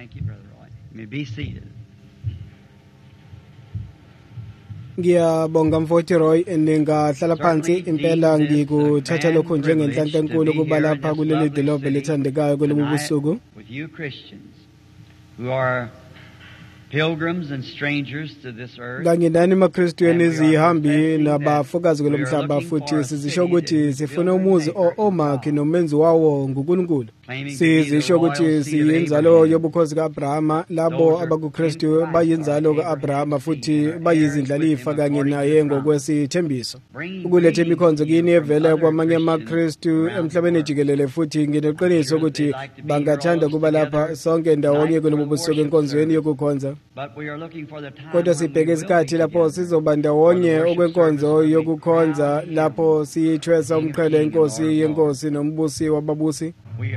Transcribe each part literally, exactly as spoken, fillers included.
Thank you, Brother Roy. You may be seated. Ngiyabonga mfowethu Roy ningahlala phansi impela ngikuthatha lokho njengenhlanhla enkulu kuba lapha kuleli dolobha lithandekayo kulobu busuku. With you Christians who are pilgrims and strangers to this earth. Kanye nani maKristu enizihambi nabafokazi kulomhlaba futhi sizisho ukuthi sifuna umuzi omakhi nomenzi wawo nguNkulunkulu. Sizisho ukuthi siyinzalo yobukhosi kaAbrahama, labo abakuKristu bayinzalo kaAbrahama futhi bayizindlalifa kanye naye ngokwesithembiso. Ukuletha imikhonzo kini evela kwamanye amaKristu emhlabeni jikelele futhi ngineqiniso ukuthi bangathanda kuba lapha sonke ndawonye kulobu busuku enkonzweni yokukhonza. Kodwa sibheke isikhathi lapho sizoba ndawonye okwenkonzo yokukhonza lapho siyithwesa umqhele inkosi yenkosi nombusi wababusi.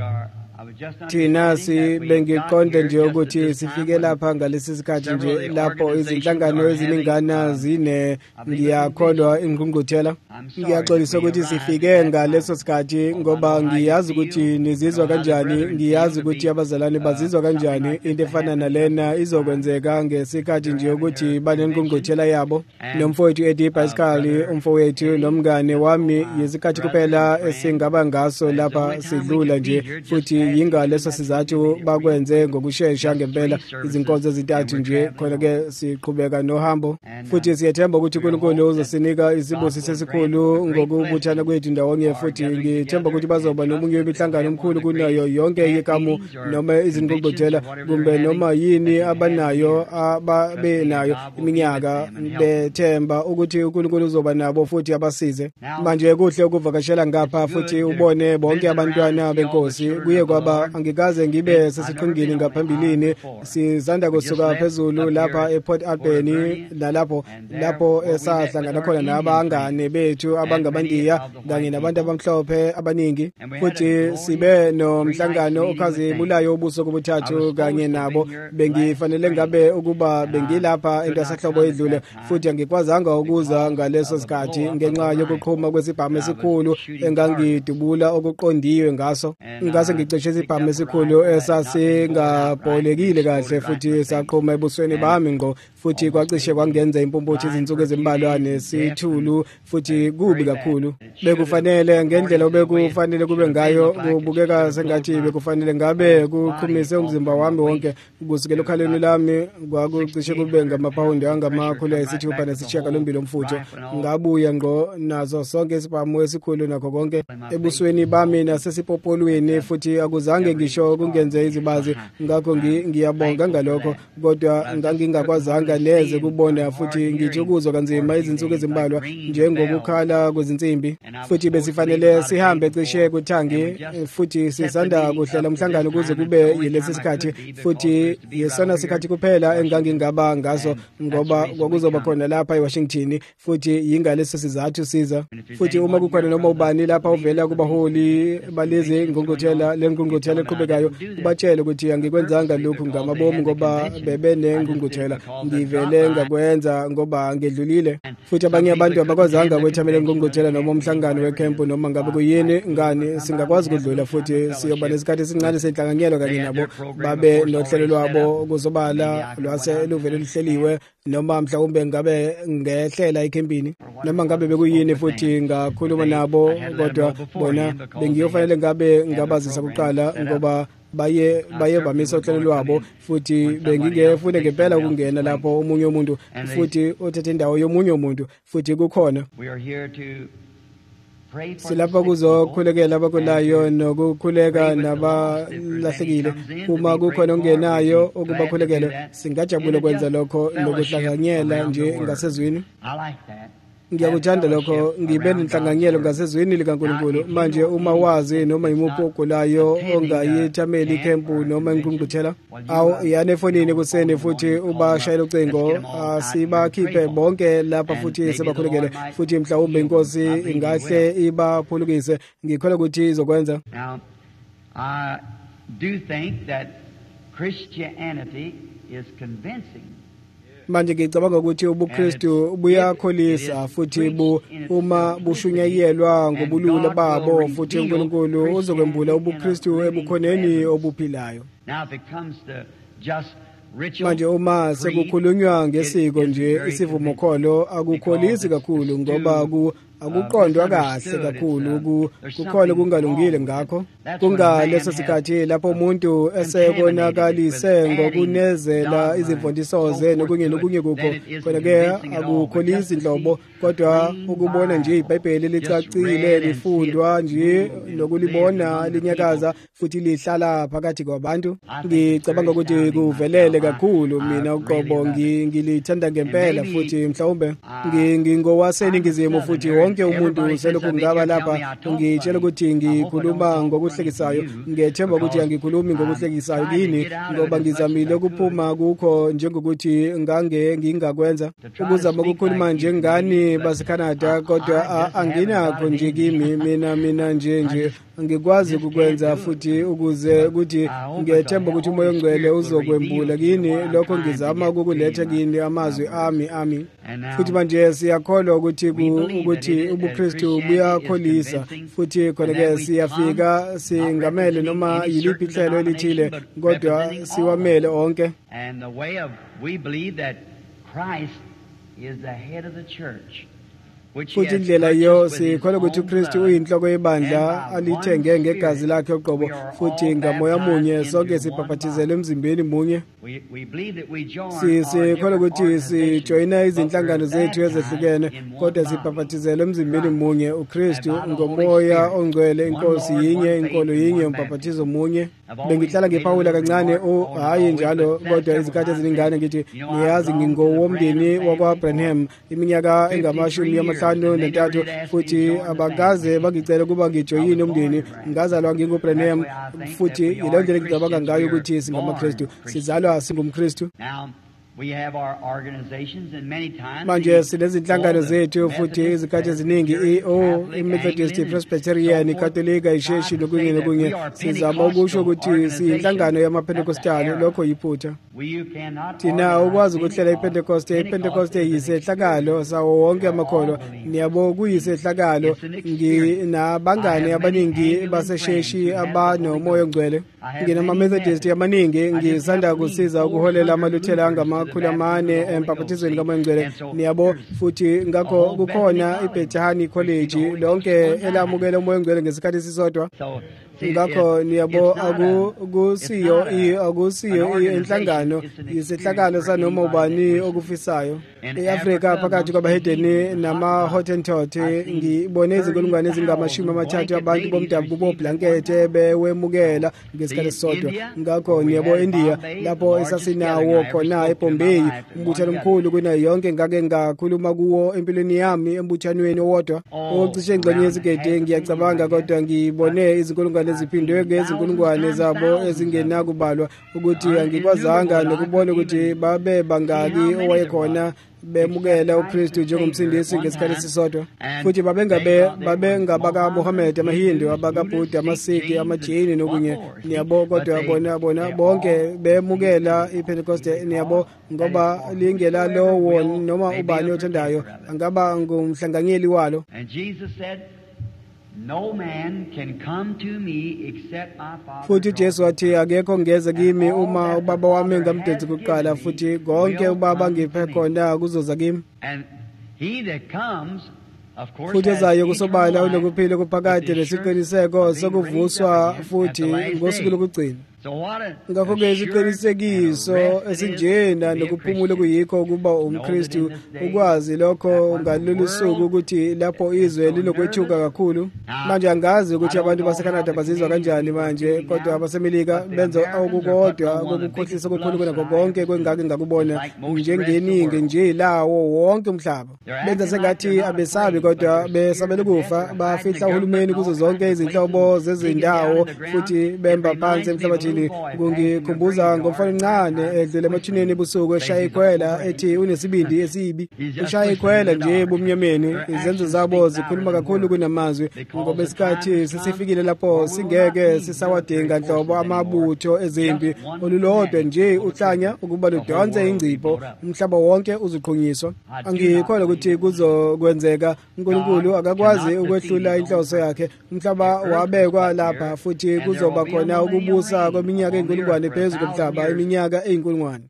Thina sibengiqonde nje ukuthi sifike lapha ngalesi sikhathi nje lapho izinhlangano eziningana zine ngiyakholwa ingqungquthela. Ngiyaxolisa ukuthi sifike ngaleso sikhathi ngoba ngiyazi ukuthi nizizwa kanjani, ngiyazi ukuthi abazalwane bazizwa kanjani. Into efana nalena izokwenzeka ngesikhathi nje ukuthi banengqungquthela yabo. Nomfowethu Eddie Pascal, umfowethu nomngane wami, yisikhathi kuphela esingaba ngaso lapha sidlula nje futhi yingaleso sizathu bakwenze ngokusheshsha ngempela izinkonzo ezintathu nje khona ke siqhubeka nohambo futhi siyathemba ukuthi uNkulunkulu uzosinika isibusiso esikhulu ngokubuthana kwethu ndawonye futhi ngithemba ukuthi bazoba nomunye wemihlangano omkhulu kunayo yonke ikamu noma izingqungquthela kumbe noma yini abanayo ababe nayo iminyaka bethemba ukuthi uNkulunkulu uzoba nabo futhi abasize. Manje kuhle ukuvakashela ngapha futhi ubone bonke abantwana benkosi kuye kwaba angikaze ngibe sesiqhingini ngaphambilini sizanda kusuka phezulu lapha ePort Albany lalapho lapho esahlangana khona nabangane bethu abangabandiya kanye nabantu abamhlophe abaningi futhi sibe nomhlangano okhazibulayo ubuso kubuthathu kanye nabo. Bengifanele ngabe ukuba bengilapha into asahlobo edlule futhi angikwazanga ukuza ngaleso sikhathi ngenxa yokuqhuma kwesibhamu esikhulu engangidubula okuqondiwe ngaso. Ngase ngicishe isibhamu esikhulu esasingabholekile kahle futhi saqhuma ebusweni bami ngo futhi kwacishe kwangenza impompothi izinsuku ezimbalwane sithulu futhi kubi kakhulu. Bekufanele ngendlela obekufanele kube ngayo kubukeka sengathi bekufanele ngabe kuqhumise umzimba wami wonke kusukela okhaleni lami kwakucishe kube ngamapawundi angamakhulu ayisithupha nesishiyagalombili omfutho. Ngabuya ngo nazo sonke isibhamu esikhulu nakho konke ebusweni bami nasesipopolweni futhi akuzange ngisho kungenze izibazi. Ngakho ngiyabonga ngalokho kodwa ngangingakwazanga neze kubona futhi ngijukuzwa kanzima izinsuku ezimbalwa njengokukhala kwezinsimbi futhi besifanele sihambe cishe kuthangi futhi sisanda kuhlela umhlangano kuze kube yilesi sikhathi futhi yesona sikhathi kuphela engangingaba ngaso ngoba kwakuzoba khona lapha eWashington futhi yingaleso sizathu siza futhi uma kukhona noma ubani lapha uvela kubaholi balezi ngqungquthela lengqungquthela eqhubekayo ubatshele ukuthi angikwenzanga lokhu ngamabomu ngoba bebe nengqungquthela ngivele ngakwenza ngoba ngedlulile futhi abanye abantu abakwazanga kwethamela ngqungquthela noma umhlangano wecamp noma ngabe kuyini ngani singakwazi ukudlula futhi siyoba nesikhathi esincane senhlanganyelo kanye nabo babe nohlelo lwabo kuzobala lwase luvele lihleliwe noma mhlawumbe ngabe ngehlela ecampini noma ngabe bekuyini futhi ngakhuluma nabo kodwa bona bengiyofanele ngabe ngabazisa kuqala ngoba baye baye bamisa uhlelo lwabo futhi bengingefune ngempela ukungena lapho umunye umuntu futhi othethe indawo yomunye umuntu futhi kukhona silapha kuzokhulekela abakulayo nokukhuleka nabalahlekile. Uma kukhona ongenayo ukubakhulekela singajabula ukwenza lokho nokuhlanganyela nje ngasezwini. Ngiyakuthanda lokho ngibe nenhlanganyelo ngasezwini likaNkulunkulu. Manje uma wazi noma imuphi ogulayo ongayithameli ikhempu noma ingqungquthela awu yana efonini kuseni futhi ubashayela ucingo sibakhiphe bonke lapha futhi sibakhulekele futhi mhlawumbe inkosi ingahle ibaphulukise. Ngikholwa ukuthi izokwenza. Now I do think that Christianity is convincing. Manje ngicabanga ukuthi ubuKristu buyakholisa futhi bu uma bushunyayelwa ngobulula babo futhi uNkulunkulu uzokwembula ubuKristu ebukhoneni obuphilayo. Now if it comes to just ritual. Manje uma sekukhulunywa ngesiko nje isivumo kholo akukholisi kakhulu ngoba ku akuqondwa kahle kakhulu kukhona kungalungile ngakho kungaleso sikhathi lapho umuntu esekonakalise ngokunezela izimfundiso ze nokunye nokunye kukho kodwa ke akukholisi inhlobo kodwa ukubona nje iBhayibheli licacile lifundwa nje nokulibona linyakaza futhi lihlala phakathi kwabantu ngicabanga ukuthi kuvelele kakhulu mina uqobo ngilithanda ngempela futhi mhlawumbe ngingowaseningizimu futhi wonke umuntu selokhu ngaba lapha ngitshela ukuthi ngikhuluma ngokuhlekisayo ngethemba ukuthi angikhulumi ngokuhlekisayo kini ngoba ngizamile ukuphuma kukho njengokuthi ngange ngingakwenza ukuzama ukukhuluma njengani baseCanada kodwa anginakho nje kimi mina mina nje nje ngikwazi ukukwenza futhi ukuze ukuthi ngethemba ukuthi umoya ongcwele uzokwembula kini lokho ngizama ukuletha kini amazwi ami ami futhi manje siyakholwa ukuthi ukuthi ubuKristu buyakholisa futhi khona ke siyafika singamele noma yiliphi ihlelo elithile kodwa siwamele onke. And the way of we believe that Christ is the head of the church. Futhi indlela yo sikholwa ukuthi uKristu uyinhloko yebandla alithenge ngegazi lakhe uqobo futhi ngamoya munye sonke sibhaphathizele emzimbeni munye. Sikholwa ukuthi sijoyina izinhlangano zethu ezehlukene kodwa sibhaphathizele emzimbeni munye uKristu ngomoya ongcwele inkosi yinye inkolo yinye umbhaphathizo munye. Bengihlala ngiphawula kancane o hayi njalo kodwa izikhathi eziningana ngithi niyazi ngingowomndeni wakwaAbraham iminyaka engamashumi yamahlanu nantathu futhi abakaze bangicela ukuba ngijoyine umndeni ngazalwa nginguAbraham futhi yile ndlela ngicabanga ngayo ukuthi singamaKristu sizalwa singumKristu. We have our organizations and many times manje sinezinhlangano zethu futhi izikhathi eziningi i-o i-Methodist, Presbyterian, Catholic, isheshi nokunye nokunye sizama ukusho ukuthi siyinhlangano yamaPentecostali lokho yiphutha. Thina ukwazi ukuhlela iPentecoste iPentecoste yisehlakalo sawo wonke amakholwa niyabo kuyisehlakalo nginabangane abaningi basesheshi abanomoya ongcwele nginama-Methodist amaningi ngisanda kusiza ukuholela amaluthela angama kulamane emphaphethizweni kamoya ongcwele niyabo futhi ngakho kukhona iBethany College lonke elamukela umoya ongcwele ngesikhathi sisodwa ngakho niyabo akusiyo akusiyo inhlangano yisehlakalo sanoma ubani okufisayo eAfrika phakathi kwabahedeni nama-Hottentot ngibone izinkulungwane ezingamashumi amathathu abantu bomdabu boblankethe bewemukela ngesikhathi sisodwa ngakho niyabo India lapho esasinawo khona eBombay umbuthano omkhulu kunayo yonke ngake ngakhuluma kuwo empilweni yami embuthanweni owodwa ocishe ingxenye yezigidi ngiyacabanga kodwa ngibone izinkulungwane eziphindwe ngezinkulungwane zabo ezingenakubalwa ukuthi angikwazanga nokubona ukuthi babe bangaki owayekhona bemukela uKristu njengomsindisi ngesikhathi sisodwa futhi babengabe babengabaka Muhammad amaHindu abaka Buddha amaSikh amaJain nokunye niyabo kodwa bona bona bonke bemukela iPentecoste niyabo ngoba lingela lowo noma ubani othandayo angaba ngumhlanganyeli walo. And Jesus said no man can come to me except my Father. Futhi Jesu wathi akekho ngeze kimi uma ubaba wami ngamdedzi kuqala futhi konke ubaba ngiphe khona kuzoza kimi. And he that comes of course futhi ezayo kusobala unokuphila kuphakade nesiqiniseko sokuvuswa futhi ngosuku lokugcina. Ngakho-ke isiqinisekiso esinjena nokuphumula kuyikho ukuba umKristu ukwazi lokho ngalolu suku ukuthi lapho izwe linokwethuka kakhulu. Manje angazi ukuthi abantu baseCanada bazizwa kanjani manje kodwa abaseMelika benza okukodwa kokukhohlisa okukhulu kunakho konke kwengake ngakubona njengeningi nje lawo wonke umhlaba. Benza sengathi abesabi kodwa besabela ukufa bafihla uhulumeni kuzo zonke izinhlobo zezindawo futhi bemba phansi emhlabathini. Kungikhumbuza ngomfana omncane edlule emathuneni ebusuku eshaya ikhwela ethi unesibindi esibi ushaya ikhwela nje ebumnyameni izenzo zabo zikhuluma kakhulu kunamazwi ngoba isikhathi sesifikile lapho singeke sisawadinga nhlobo amabutho ezimpi olulodwa nje uhlanya ukuba ludonse ingcipho umhlaba wonke uzuqhunyiswa. Angikholwa ukuthi kuzokwenzeka uNkulunkulu akakwazi ukwehlula inhloso yakhe umhlaba wabekwa lapha futhi kuzoba khona ukubusa kweminyaka eyinkulungwane phezu komhlaba iminyaka eyinkulungwane.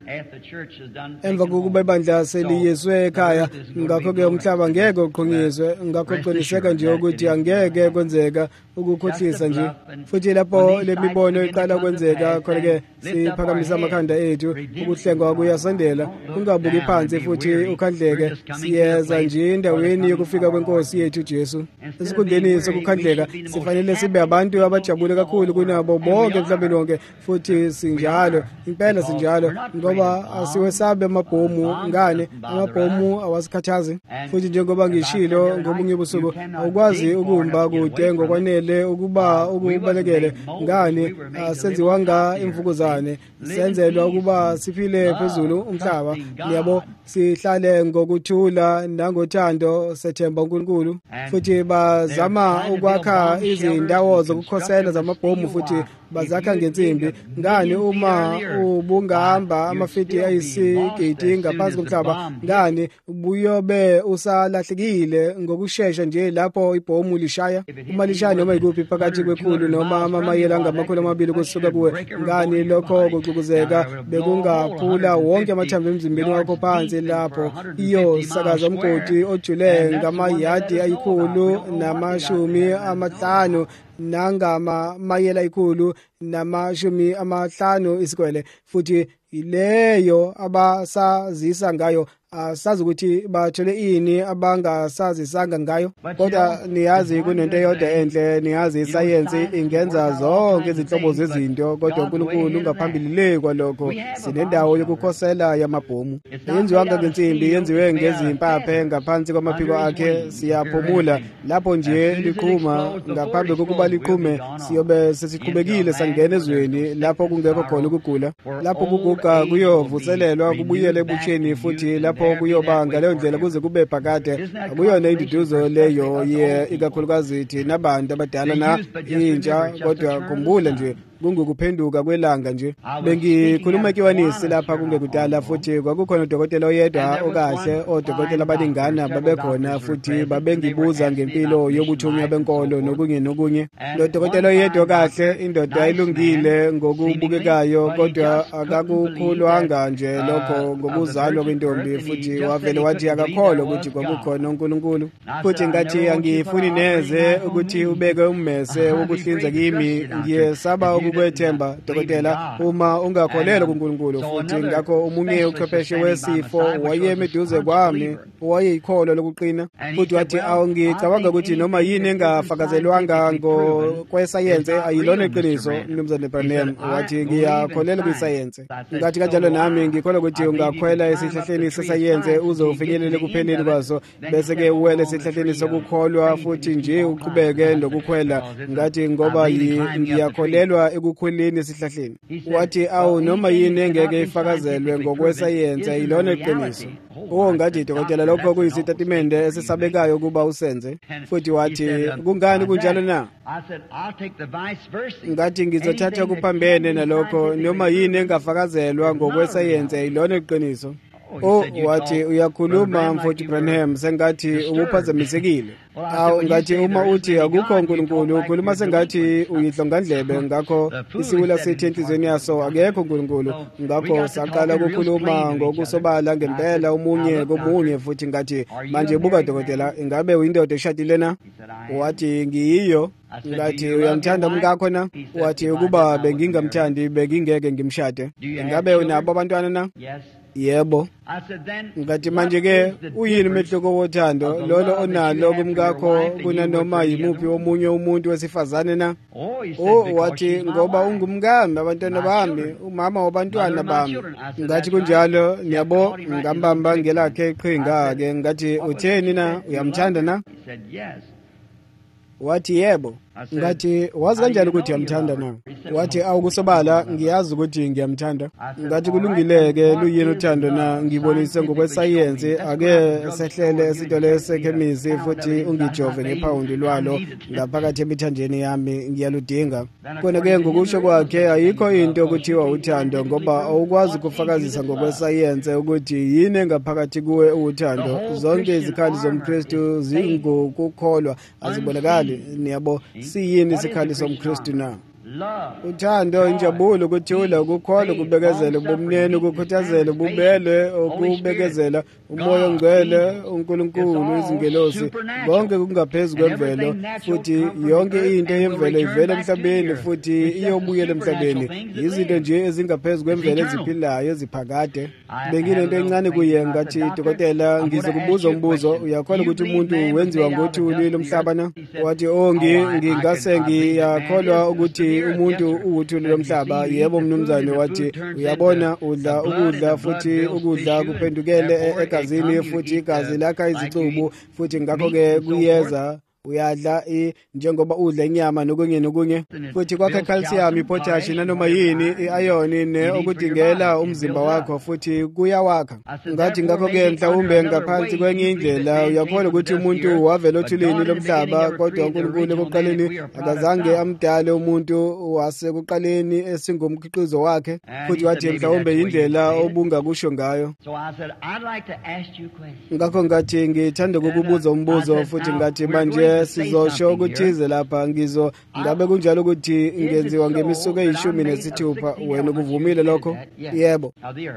Emva kokuba ibandla seliyiswe ekhaya, ngakho-ke umhlaba ngeke uqhunyiswe, ngakho qiniseka nje ukuthi angeke kwenzeka ukukhohlisa nje. Futhi lapho le mibono iqala kwenzeka khona-ke siphakamisa amakhanda ethu, ukuhlengwa kuyasondela, ungabuki phansi futhi ukhandleke. Siyeza nje endaweni yokufika kwenkosi yethu Jesu. Esikhundleni sokukhandleka sifanele sibe abantu abajabule kakhulu kunabo bonke emhlabeni wonke, futhi sinjalo impela sinjalo, ngoba asiwesabe amabhomu. Ngane amabhomu awasikhathazi, futhi njengoba ngishilo ngobunye ubusuku, awukwazi ukumba kude ngokwanele ukuba ukubalekele. Ngane asenziwanga imvukuzane, senzelwa ukuba siphile phezulu umhlaba, yabo, sihlale ngokuthula nangothando, sethemba uNkulunkulu. Futhi bazama ukwakha izindawo zokukhosela zamabhomu, futhi bazakha ngensimbi. Ngani uma ubungahamba amafiti ayisigidi ngaphansi komhlaba, ngani buyobe usalahlekile ngokushesha nje lapho ibhomu lishaya. Uma lishaya noma ikuphi phakathi kwekhulu noma amamayela angamakhulu amabili kusuka kuwe, ngani lokho kucukuzeka bekungaphula wonke amathambo emzimbeni wakho phansi lapho iyo sakaza umgodi ojule ngamayadi ayikhulu namashumi amahlanu nangama mayela ikhulu namashumi amahlanu isikwele. Futhi ileyo abasazisa ngayo, asazi ukuthi bathole ini abangasazisanga ngayo. Kodwa niyazi kunento eyodwa enhle, niyazi isayensi ingenza zonke izinhlobo zezinto, kodwa uNkulunkulu ungaphambili le kwalokho. Sinendawo yokukhosela yamabhomu, yenziwanga ngensimbi, yenziwe ngezimpaphe ngaphansi kwamaphiko akhe. Siyaphumula lapho nje liqhuma. Ngaphambi kokuba liqhume siyobe sesiqhubekile sangena ezweni lapho kungekho khona ukugula, lapho kuguga kuyovuselelwa kubuyele ebutheni, futhi lapho kuyoba ngaleyo ndlela kuze kube phakade. Akuyona induduzo leyo ye ikakhulukazi thina abantu abadala na intsha, kodwa khumbula nje kungukuphenduka kwelanga nje. Bengikhuluma kiwanisi lapha kungekudala, futhi kwakukhona udokotela oyedwa okahle. Odokotela abaningana babekhona, futhi babengibuza ngempilo yobuthunya benkolo nokunye nokunye. Lo dokotela oyedwa okahle, indoda ayilungile ngokubukekayo, kodwa akakukhulwanga nje lokho ngokuzalwa kwentombi, futhi wavele wathi akakholwa ukuthi kwakukhona uNkulunkulu. Futhi ngathi angifuni neze ukuthi ubeke ummese wokuhlinza kimi, ngiyesaba ukwethemba dokotela uma ungakholelwa kuNkulunkulu. Futhi ngakho omunye uchwepheshe wesifo wayemeduze kwami, wayeyikholwa lokuqina, futhi wathi awungicabanga ukuthi noma yini engafakazelwanga ngokwesayense ayilona iqiniso. Mnumzane Branham wathi ngiyakholelwa kwisayense. Ngathi kanjalo nami ngikholwa ukuthi ungakhwela esihlahleni sesayense uze ufinyelele ekupheleni kwaso, bese-ke uwele esihlahleni sokukholwa futhi nje uqhubeke nokukhwela. Ngathi ngoba ngiyakholelwa ekukhuleni esihlahleni. Wathi awu noma yini engeke ifakazelwe ngokwesayense ilona iqiniso. Oh, ngathi dokotela lokho kuyisitatimende esesabekayo ukuba usenze. Futhi wathi kungani kunjalo na? Ngathi ngizothatha kuphambene nalokho, noma yini engafakazelwa ngokwesayense ilona iqiniso. Oh, wathi uyakhuluma mfowethu Branham, sengathi ubuphazamisekile. Awu ngathi uma uthi akukho uNkulunkulu, ukhuluma sengathi uyihlongandlebe. Ngakho isiwula sethi enhlizweni yaso akekho uNkulunkulu. Ngakho saqala ukukhuluma ngokusobala ngempela umunye komunye. Futhi ngathi manje buka dokotela, ingabe uyindoda eshadile na? Wathi ngiyiyo. Ngathi uyamthanda umkakho na? Wathi ukuba bengingamthandi bengingeke ngimshade. Ingabe unabo abantwana na? Yebo. Ngathi manje-ke uyini umehluko wothando lolo onalo kumkakho kunanoma yimuphi omunye umuntu wesifazane na? Oh, wathi ngoba ungumkami abantwana bami, umama wabantwana bami. Ngathi kunjalo, niyabo, ngambamba ngelakhe iqhinga-ke. Ngathi utheni na? Uyamthanda na? Wathi yebo. Ngathi wazi kanjani ukuthi uyamthanda na? Wathi awukusobala ngiyazi ukuthi ngiyamthanda. Ngathi kulungileke luyini uthando na? Ngibonise ngokwesayensi, ake sehlele isitolo esekhemisi futhi ungijove ngephawundi lwalo ngaphakathi emithanjeni yami, ngiyaludinga. Kona-ke ngokusho kwakhe ayikho into okuthiwa uthando, ngoba awukwazi kufakazisa ngokwesayensi ukuthi yini engaphakathi kuwe uthando. Zonke izikhali zomKristu zingokukholwa, azibonakali. Niyabo, siyini isikhali somKristu na? uthando, injabulo, ukuthula, ukukholwa, ukubekezela, ubumnene, ukukhuthazela, ububele, ukubekezela, umoya ongcwele, uNkulunkulu, izingelosi, konke kungaphezu kwemvelo, futhi yonke into yemvelo ivela emhlabeni futhi iyobuyela emhlabeni. Izinto nje ezingaphezu kwemvelo eziphilayo eziphakade. Benginento encane kuye ngathi, dokotela, ngizokubuza umbuzo, uyakholwa ukuthi umuntu wenziwa ngothuli lomhlaba na? Wathi, oh, ngingase ngiyakholwa ukuthi umuntu uwuthuli lomhlaba. Yebo mnumzane. Wathi, uyabona, udla ukudla futhi ukudla kuphendukele egazini futhi igazi lakha izicubu futhi ngakho-ke kuyeza uyadla njengoba udla inyama nokunye nokunye futhi kwakhe calcium, potash nanoma yini iayoni ne okudingela umzimba wakho futhi kuyawakha. Ngathi ngakho-ke mhlawumbe ngaphansi kwenye indlela uyakholwa ukuthi umuntu wavela othulini lomhlaba, kodwa uNkulunkulu ekuqaleni akazange amdale umuntu wasekuqaleni esingumkhiqizo wakhe, futhi wathi mhlawumbe indlela obungakusho ngayo. Ngakho ngathi ngithanda ukukubuza umbuzo futhi ngathi manje sizosho ukuthize lapha ngizo ngabe kunjalo ukuthi ngenziwa ngemisuku eyishumi nesithupha. Wena ukuvumile lokho? Yebo.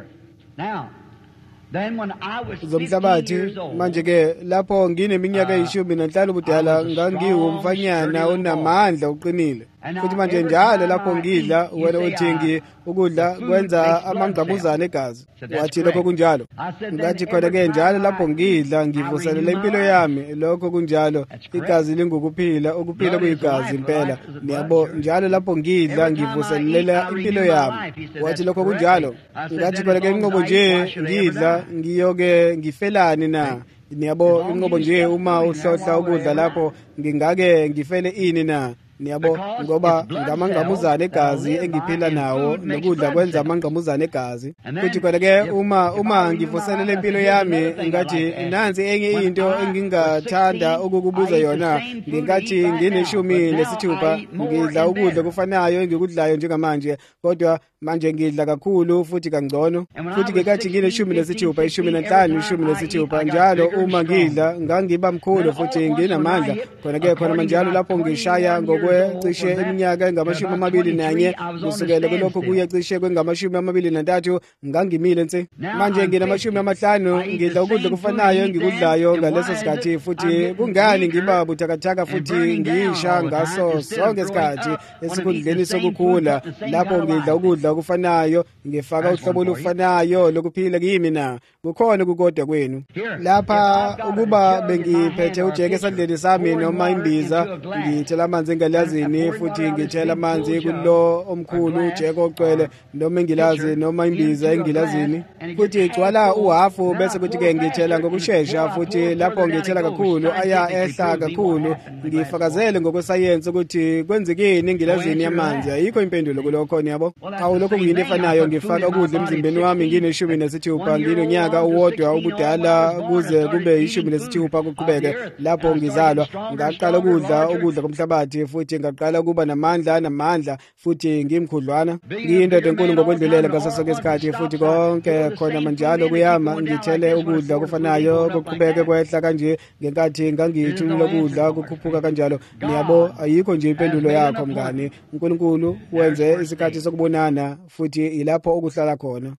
Zomhlabathi manje-ke lapho ngineminyaka eyishumi nanhlanu budala ngangiwumfanyana onamandla uqinile, futhi manje njalo lapho ngidla wena uthengi ukudla kwenza amangqamuzana egazi. Wathi lokho kunjalo? Ngathi khona-ke njalo lapho ngidla ngivuselela impilo yami. Lokho kunjalo, igazi lingukuphila, ukuphila kuyigazi impela. Niyabo, njalo lapho ngidla ngivuselela impilo yami. Wathi lokho kunjalo? Ngathi khona-ke inqobo nje ngidla ngiyoke ngifelani na? Niyabo, inqobo nje uma uhlohla ukudla lapho ngingake ngifele ini na? Niyabo, ngoba ngamangqamuzana egazi engiphila nawo, nokudla kwenza amangqamuzana egazi. Futhi khona-ke uma uma ngivuselela impilo yami, ngathi nansi enye into engingathanda ukukubuza yona. Ngingathi ngineshumi nesithupha ngidla ukudla kufanayo engikudlayo njengamanje, kodwa manje ngidla kakhulu futhi kangcono. Futhi ngekathi ngineshumi nesithupha, ishumi nanhlanu, ishumi nesithupha njalo uma ngidla ngangiba mkhulu futhi nginamandla. Khona-ke khona manjalo lapho ngishaya ngokwe cishe iminyaka engamashumi amabili nanye kusukela kulokho kuya cishe kwengamashumi amabili nantathu ngangimile nsi. Manje nginamashumi amahlanu ngidla ukudla kufanayo engikudlayo ngaleso sikhathi, futhi kungani ngiba buthakathaka futhi ngiyisha ngaso sonke isikhathi esikhundleni sokukhula. Lapho ngidla ukudla kufanayo ngifaka uhlobo olufanayo lokuphila kimi na kukhona ukukodwa kwenu. Lapha ukuba bengiphethe ujeke esandleni sami noma imbiza, ngithela amanzi engalazini futhi ngithela amanzi kulo omkhulu ujeke ogcwele noma engilazi noma imbiza engilazini, futhi igcwala uhafu bese kuthi-ke ngithela ngokushesha, futhi lapho ngithela kakhulu aya ehla kakhulu. Ngifakazele ngokwesayensi ukuthi kwenzekeni engilazini yamanzi. Ayikho impendulo kulokho. Niyabo, awu lokho kuyinto efanayo. Ngifaka ukudla emzimbeni wami ngineshumi nesithupha, nginonyaka uwodwa ubudala kuze kube ishumi nesithupha kuqhubeke. Lapho ngizalwa ngaqala ukudla ukudla komhlabathi futhi ngaqala ukuba namandla namandla futhi ngimkhudlwana. Ngiyindoda enkulu ngokwedlulela ngaso sonke isikhathi, futhi konke khona manjalo kuyama. Ngithele ukudla kufanayo kuqhubeke kwehla kanje ngenkathi ngangithulula ukudla kukhuphuka kanjalo. Niyabo, ayikho nje impendulo yakho mngani. uNkulunkulu wenze isikhathi sokubonana futhi ilapho okuhlala khona.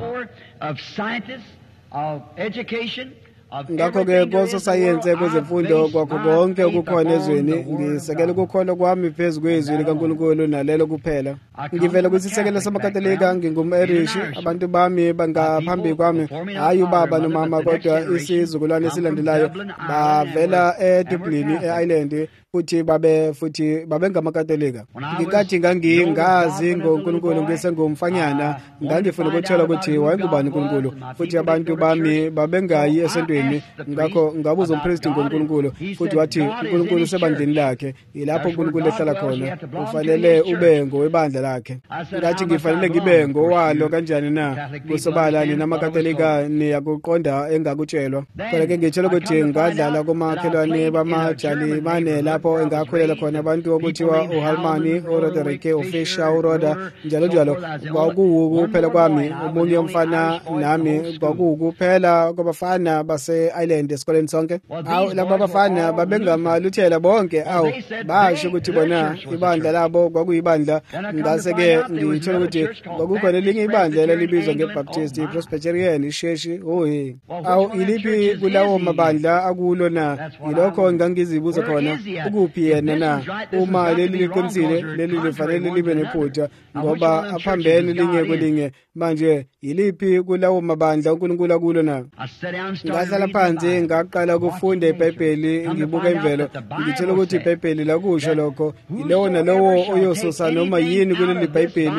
Ngakho-ke kososayense kwezemfundo kwakho konke okukhona ezweni, ngisekela ukukholwa kwami phezu kwezwi likaNkulunkulu nalelo kuphela. Ngivela kwisisekelo samakatolika, ngingum-Irish. Abantu bami bangaphambi kwami, hayi ubaba nomama, kodwa isizukulwane esilandelayo bavela eDublin e-Ireland futhi babe futhi babengamakatolika. Ngikathi ngangingazi ngoNkulunkulu ngisengumfanyana, ngangifuna ukuthola ukuthi wayengubani uNkulunkulu, futhi abantu bami babengayi esontweni. Ngakho ngabuza umpristi ngoNkulunkulu, futhi wathi uNkulunkulu sebandleni lakhe, yilapho uNkulunkulu ehlala khona, ufanele ube ngowebandla lakhe. Ngathi ngifanele ngibe ngowalo kanjani na? Kusobala nina amakatolika niyakuqonda engakutshelwa. Kodwa-ke ngitshela ukuthi ngadlala komakhelwane bamajalimane lapho lapho engakhulela khona abantu okuthiwa uHalmani, uRoderick, uFisher, uRoda njalo njalo. Kwakuwukuphela kwami omunye umfana nami kwakuwukuphela kwabafana base-Ireland esikoleni sonke. Awu laba bafana babengamaluthela bonke, awu basho ukuthi bona ibandla labo kwakuyibandla. Ngase-ke ngithola ukuthi kwakukhona elinye ibandla elibizwa ngeBaptist, iPresbyterian, isheshi. Ohe, awu iliphi kulawo mabandla akulo na? Yilokho ngangizibuza khona, ukuphi yena na? Uma leli liqinisile, leli lifanele libe nephutha ngoba aphambene linye kwelinye. Manje yiliphi kulawo mabandla uNkulunkulu akulo na? Ngahlala phansi ngaqala ukufunda iBhayibheli, ngibuka imvelo, ngithola ukuthi iBhayibheli lakusho lokho. Yilowo nalowo oyosusa noma yini kuleli Bhayibheli,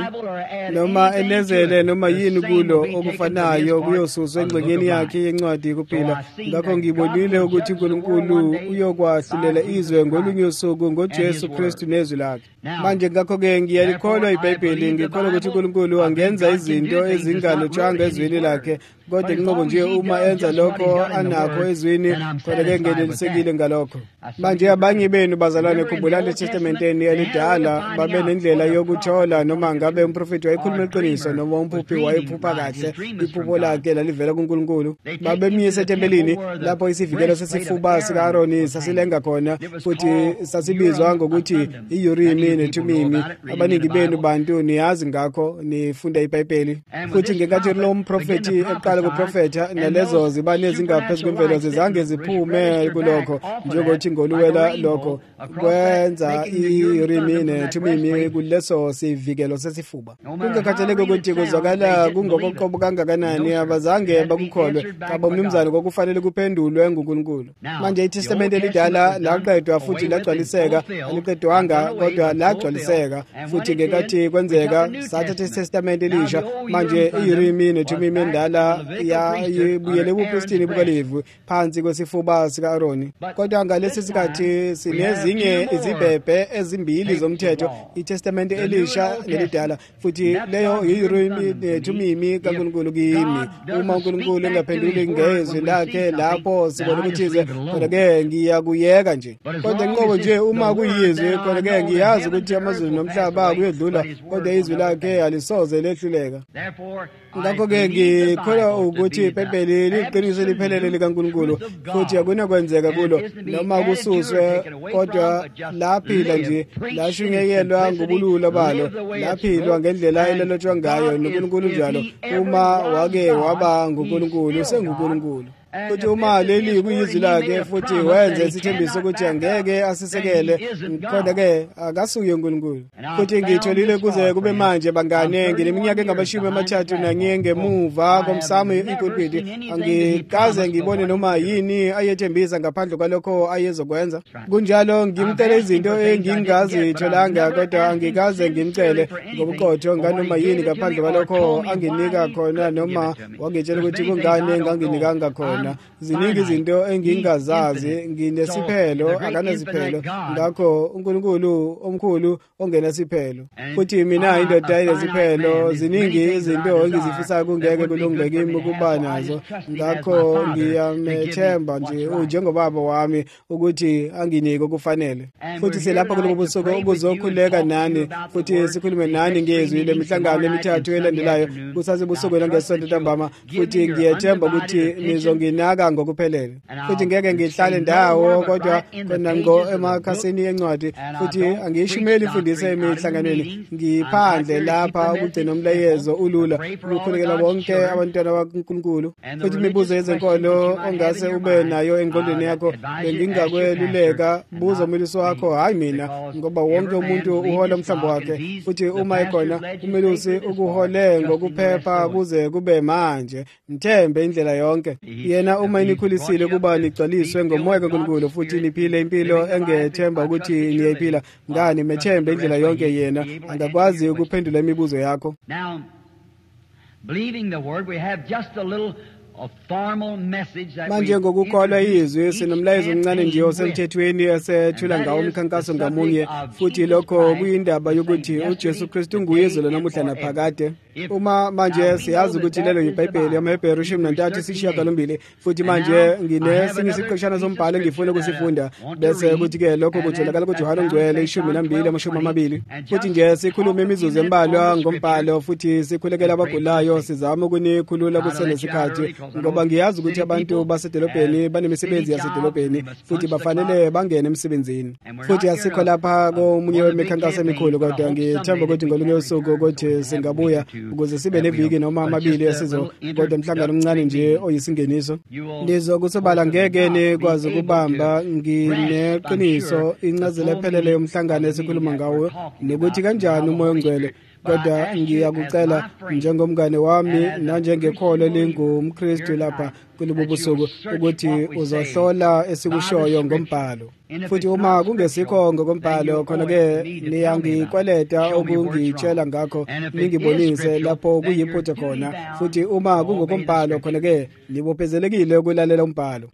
noma enezele noma yini kulo okufanayo kuyosuswa engxenyeni yakhe yencwadi kuphela. Ngakho ngibonile ukuthi uNkulunkulu uyokwahlulela izwe ngolunye usuku ngoJesu Kristu nezwi lakhe. Manje ngakho-ke ngiyalikholwa iBhayibheli, ngikholwa ukuthi uNkulunkulu angenza izinto ezingalotshwanga ezwini lakhe, kodwa inqobo nje uma enza lokho anakho ezwini, kodwa-ke ngenelisekile ngalokho. Manje abanye benu bazalwane, khumbulani eTestamenteni elidala babe nendlela yokuthola noma ngabe umprofeti wayekhuluma iqiniso noma umphuphi wayephupha kahle, iphupho lakhe lalivela kuNkulunkulu. Babemiyisa etempelini lapho isivikelo sesifuba sika-Aroni sasilenga khona, futhi sasibizwa ngokuthi iUrimi neThumimi. Abaningi benu bantu niyazi ngakho, nifunda iBhayibheli. Futhi ngenkathi lo mprofeti eqala kuprofetha, nalezo zibane ezingaphezu kwemvelo zizange ziphume kulokho, njengokuthi ngoluwela lokho kwenza iUrimi neThumimi kuleso sivikelo sesifuba. Kungakhathaleki ukuthi kuzwakala kungokoqobo kangakanani, abazange bakukholwe kabo mnumzane kwakufanele kuphendulwe nguNkulunkulu. Manje iTestamenti elidala laqedwa futhi lagcwaliseka, aliqedwanga kodwa lagcwaliseka futhi ngenkathi kwenzeka sathatha iTestamenti elisha. Manje iUrimi neThumimi endala yayibuyele ebupristini bukaLevi phansi kwesifuba sika-Aroni. Kodwa ngalesi sikhathi sinezinye izibhebhe ezimbili zomthetho, iTestamenti elisha nelidala, futhi leyo iUrimi neThumimi kaNkulunkulu kimi. Uma uNkulunkulu engaphenduli ngezwi lakhe, lapho sibona ukuthi kodwa-ke ngiyakuyeka nje. Kodwa inqobo nje uma kuyizwi, kodwa-ke ngiyazi ukuthi amazulu nomhlaba kuyedlula, kodwa izwi lakhe alisoze lehluleka. Ngakho-ke ngikholwa ukuthi iBhayibheli liqiniso eliphelele likaNkulunkulu, futhi akunakwenzeka kulo noma kususwe, kodwa laphila nje, lashunyayelwa ngobulula balo, laphilwa ngendlela elalotshwa ngayo noNkulunkulu njalo. Uma wake waba nguNkulunkulu, usenguNkulunkulu. Futhi uma leli kuyizwi lakhe futhi wenze isithembiso ukuthi angeke asisekele, kodwa-ke akasuye uNkulunkulu. Futhi ngitholile kuze kube manje bangane, ngineminyaka engamashumi amathathu nanye ngemuva komsamo ipulpiti, angikaze ngibone noma yini ayethembisa ngaphandle kwalokho ayezokwenza. Kunjalo ngimcele izinto engingazitholanga, kodwa angikaze ngimcele ngobuqotho nganoma yini ngaphandle kwalokho anginika khona, noma wangitshela ukuthi kungani nganginikanga khona. Ziningi izinto engingazazi, nginesiphelo akanasiphelo, ngakho uNkulunkulu omkhulu ongenasiphelo. Futhi mina indoda enesiphelo, ziningi izinto engizifisa kungeke kulunge kimi ukuba nazo, ngakho ngiyamethemba nje njengobaba wami ukuthi anginike okufanele. Futhi silapha kulo busuku ukuzokhuleka nani, futhi sikhulume nani ngezwi lemihlangano emithathu elandelayo kusasebusuku nangesonto ntambama, futhi ngiyethemba ukuthi nizongina naka ngokuphelele. Futhi ngeke ngihlale ndawo kodwa khona ngo emakhasini encwadi, futhi angiyishumeli imfundiso emihlanganweni, ngiphandle lapha ukugcina umlayezo ulula ukukhulekela bonke abantwana bakaNkulunkulu. Futhi imibuzo yezenkolo ongase ube nayo engqondweni yakho, bengingakweluleka buza umeliso wakho, hayi mina, ngoba wonke umuntu uhola umhlambo wakhe. Futhi uma ekhona umelusi ukuhole ngokuphepha kuze kube manje, mthembe indlela yonke. Yena uma inikhulisile kuba ligcwaliswe ngomoya kaNkulunkulu, futhi niphile impilo engethemba ukuthi niyayiphila. Ngani methembe indlela yonke, yena angakwazi ukuphendula imibuzo yakho. Now, believing the word, we have just a little manje ngokukholwa izwi sinomlayezo omncane nje osemthethweni esethula ngawo umkhankaso ngamunye, futhi lokho kuyindaba yokuthi uJesu Kristu nguye izolo namuhla naphakade. Uma manje siyazi ukuthi lelo yiBhayibheli, amaHebheru ishumi nantathu isishiyagalombili, futhi manje nginesinye isiqeshana sombhalo engifuna ukusifunda, bese kuthi-ke lokho kutholakala kuJohane Ongcwele ishumi nambili amashumi amabili. Futhi nje sikhulume imizuzu embalwa ngombhalo, futhi sikhulekela abagulayo, sizame ukunikhulula kusenesikhathi, ngoba ngiyazi ukuthi abantu basedolobheni banemisebenzi yasedolobheni, futhi bafanele bangene emsebenzini. Futhi asikho lapha komunye wemikhankaso emikhulu, kodwa ngithemba ukuthi ngolunye usuku ukuthi singabuya ukuze sibe neviki noma amabili esizo, kodwa umhlangano omncane nje oyisingeniso. Lizokusobala ngeke nikwazi ukubamba. Ngineqiniso incazelo ephelele yomhlangano esikhuluma ngawo nokuthi kanjani umoya ongcwele, kodwa ngiyakucela njengomngane wami nanjengekholo lingumKristu lapha kulobu busuku ukuthi uzohlola esikushoyo ngombhalo. Futhi uma kungesikho ngokombhalo, khona-ke niyangikweleta okungitshela ngakho, ningibonise lapho kuyiphutha khona. Futhi uma kungokombhalo, khona-ke nibophezelekile ukulalela umbhalo.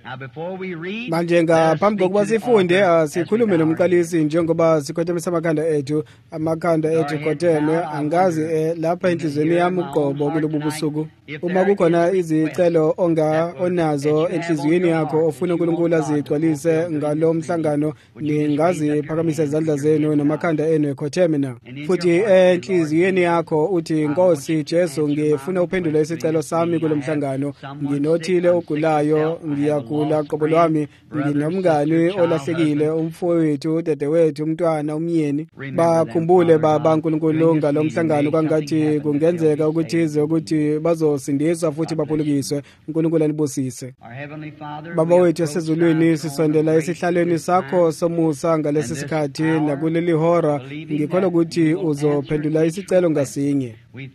Manje ngaphambi kokuba sifunde, sikhulume nomqalisi njengoba sikhothemisa amakhanda ethu, amakhanda ethu khotheme. Angazi eh, lapha enhlizweni yami uqobo kulobu busuku, uma kukhona izicelo onga onazo enhliziyweni yakho ofuna uNkulunkulu azigcwalise ngalo mhlangano, ningaziphakamisa izandla zenu namakhanda enu ekhotheme na. Futhi enhliziyweni yakho uthi, Nkosi Jesu, ngifuna uphendula isicelo sami kulo mhlangano. Nginothile ogulayo, ngiyagula qobo lwami, nginomngane olahlekile, umfowethu, udadewethu, umntwana, umyeni. Bakhumbule Baba uNkulunkulu ngalo mhlangano, kangathi kungenzeka ukuthize ukuthi bazosindiswa futhi baphulukiswe. uNkulunkulu anibusise. Baba wethu esezulwini, sisondela esihlalweni sakho somusa ngalesi sikhathi nakuleli hora. Ngikholwa ukuthi uzophendula isicelo ngasinye.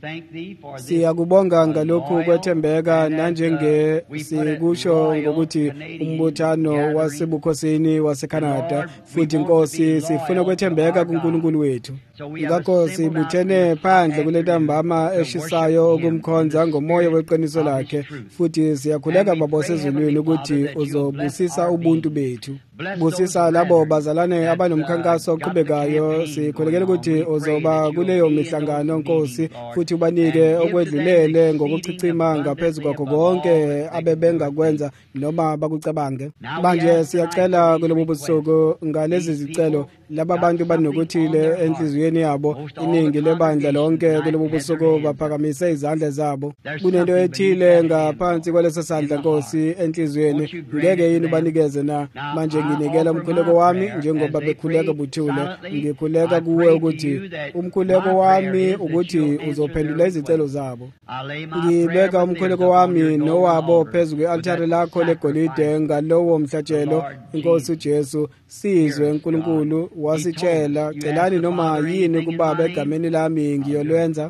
Siyakubonga ngalokhu kwethembeka, nanjenge sikusho ngokuthi umbuthano wasebukhosini waseCanada. Futhi Nkosi, sifuna kwethembeka kuNkulunkulu wethu. Ngakho sibuthene phandle kule ntambama eshisayo ukumkhonza ngomoya weqiniso lakhe. Futhi siyakhuleka Baba osezulwini ukuthi uzobusisa ubuntu bethu. Busisa labo bazalwane abanomkhankaso oqhubekayo. Sikhulekela ukuthi uzoba kuleyo mihlangano Nkosi, futhi ubanike okwedlulele ngokuchicima ngaphezu kwakho konke abebengakwenza noma bakucabange. Manje siyacela kulobu busuku ngalezi zicelo laba bantu banokuthile enhliziyweni yabo. Iningi lebandla lonke kulobu busuku baphakamise izandla zabo. Kunento ethile ngaphansi kwaleso sandla Nkosi enhliziyweni, ngeke yini ubanikeze na. Manje nginikela umkhuleko wami njengoba bekhuleka buthule. Ngikhuleka kuwe ukuthi umkhuleko wami ukuthi uzophendula izicelo zabo. Ngibeka umkhuleko wami nowabo phezu kwe-altare lakho legolide ngalowo mhlatshelo. Inkosi uJesu, sizwe uNkulunkulu wasitshela, celani noma yini kuBaba egameni lami ngiyolwenza.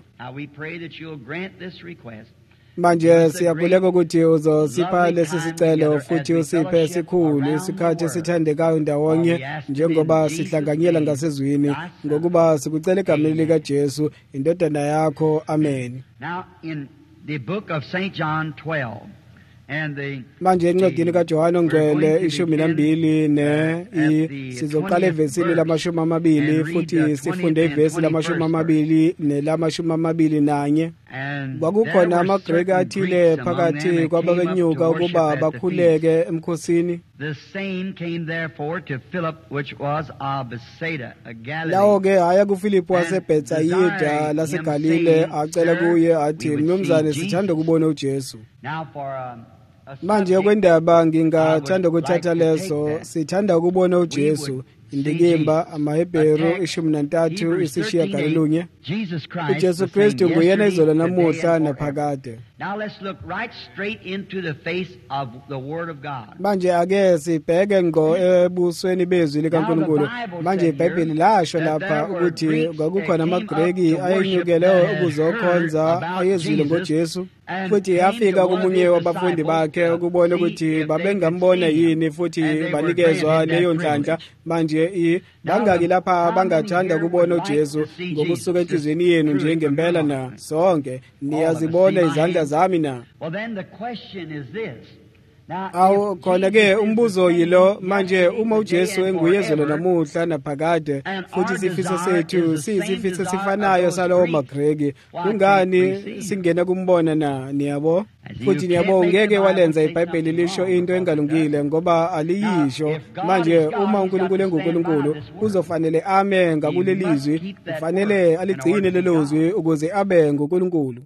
Manje siyakhuleka ukuthi uzosipha lesi sicelo, futhi usiphe esikhulu isikhathi esithandekayo ndawonye, njengoba sihlanganyela ngasezwini, ngokuba sikucela egameni likaJesu indodana yakho. Amen. Now in the book of Saint John twelve, and the manje encwadini kaJohane Ongcwele ishumi nambili ne sizoqala evesini lamashumi amabili, futhi sifunde ivesi lamashumi amabili nelamashumi amabili nanye. Kwakukhona amaGreki athile phakathi kwababenyuka ukuba bakhuleke emkhosini. The same came therefore to Philip, which was of Bethsaida, a Galilee. Lawo-ke haya kuFilipu waseBhethsayida laseGalile, acela kuye athi, Mnumzane, sithanda ukubona uJesu. Now for um, manje kwendaba ngingathanda ukuthatha leso, sithanda ukubona uJesu. Indikimba amaHebheru ishumi nantathu isishiyagalolunye. uJesu Kristu nguyena izolo namuhla naphakade. Now let's look right straight into the face of the Word of God. Manje ake sibheke ngo ebusweni bezwi likaNkulunkulu. Manje iBhayibheli lasho lapha ukuthi kwakukhona amaGreki ayenyukele ukuzokhonza ayezwile ngoJesu. Futhi yafika kumunye wabafundi bakhe ukubona ukuthi babengambona yini, futhi banikezwa leyo nhlanhla. Manje bangaki lapha bangathanda ukubona uJesu ngokusuka enhliziyweni yenu njengempela na sonke niyazibona izandla zami na. Well, then the question is this. Awu khona ke umbuzo yilo manje uma uJesu enguyezolo namuhla naphakade futhi sifiso sethu sisifiso sifanayo salowo maGreki kungani singena kumbona na niyabo futhi niyabo ngeke walenza iBhayibheli lisho into engalungile ngoba aliyisho manje uma uNkulunkulu enguNkulunkulu uzofanele ame ngakulelizwi kufanele aligcine lelozwi ukuze abe nguNkulunkulu.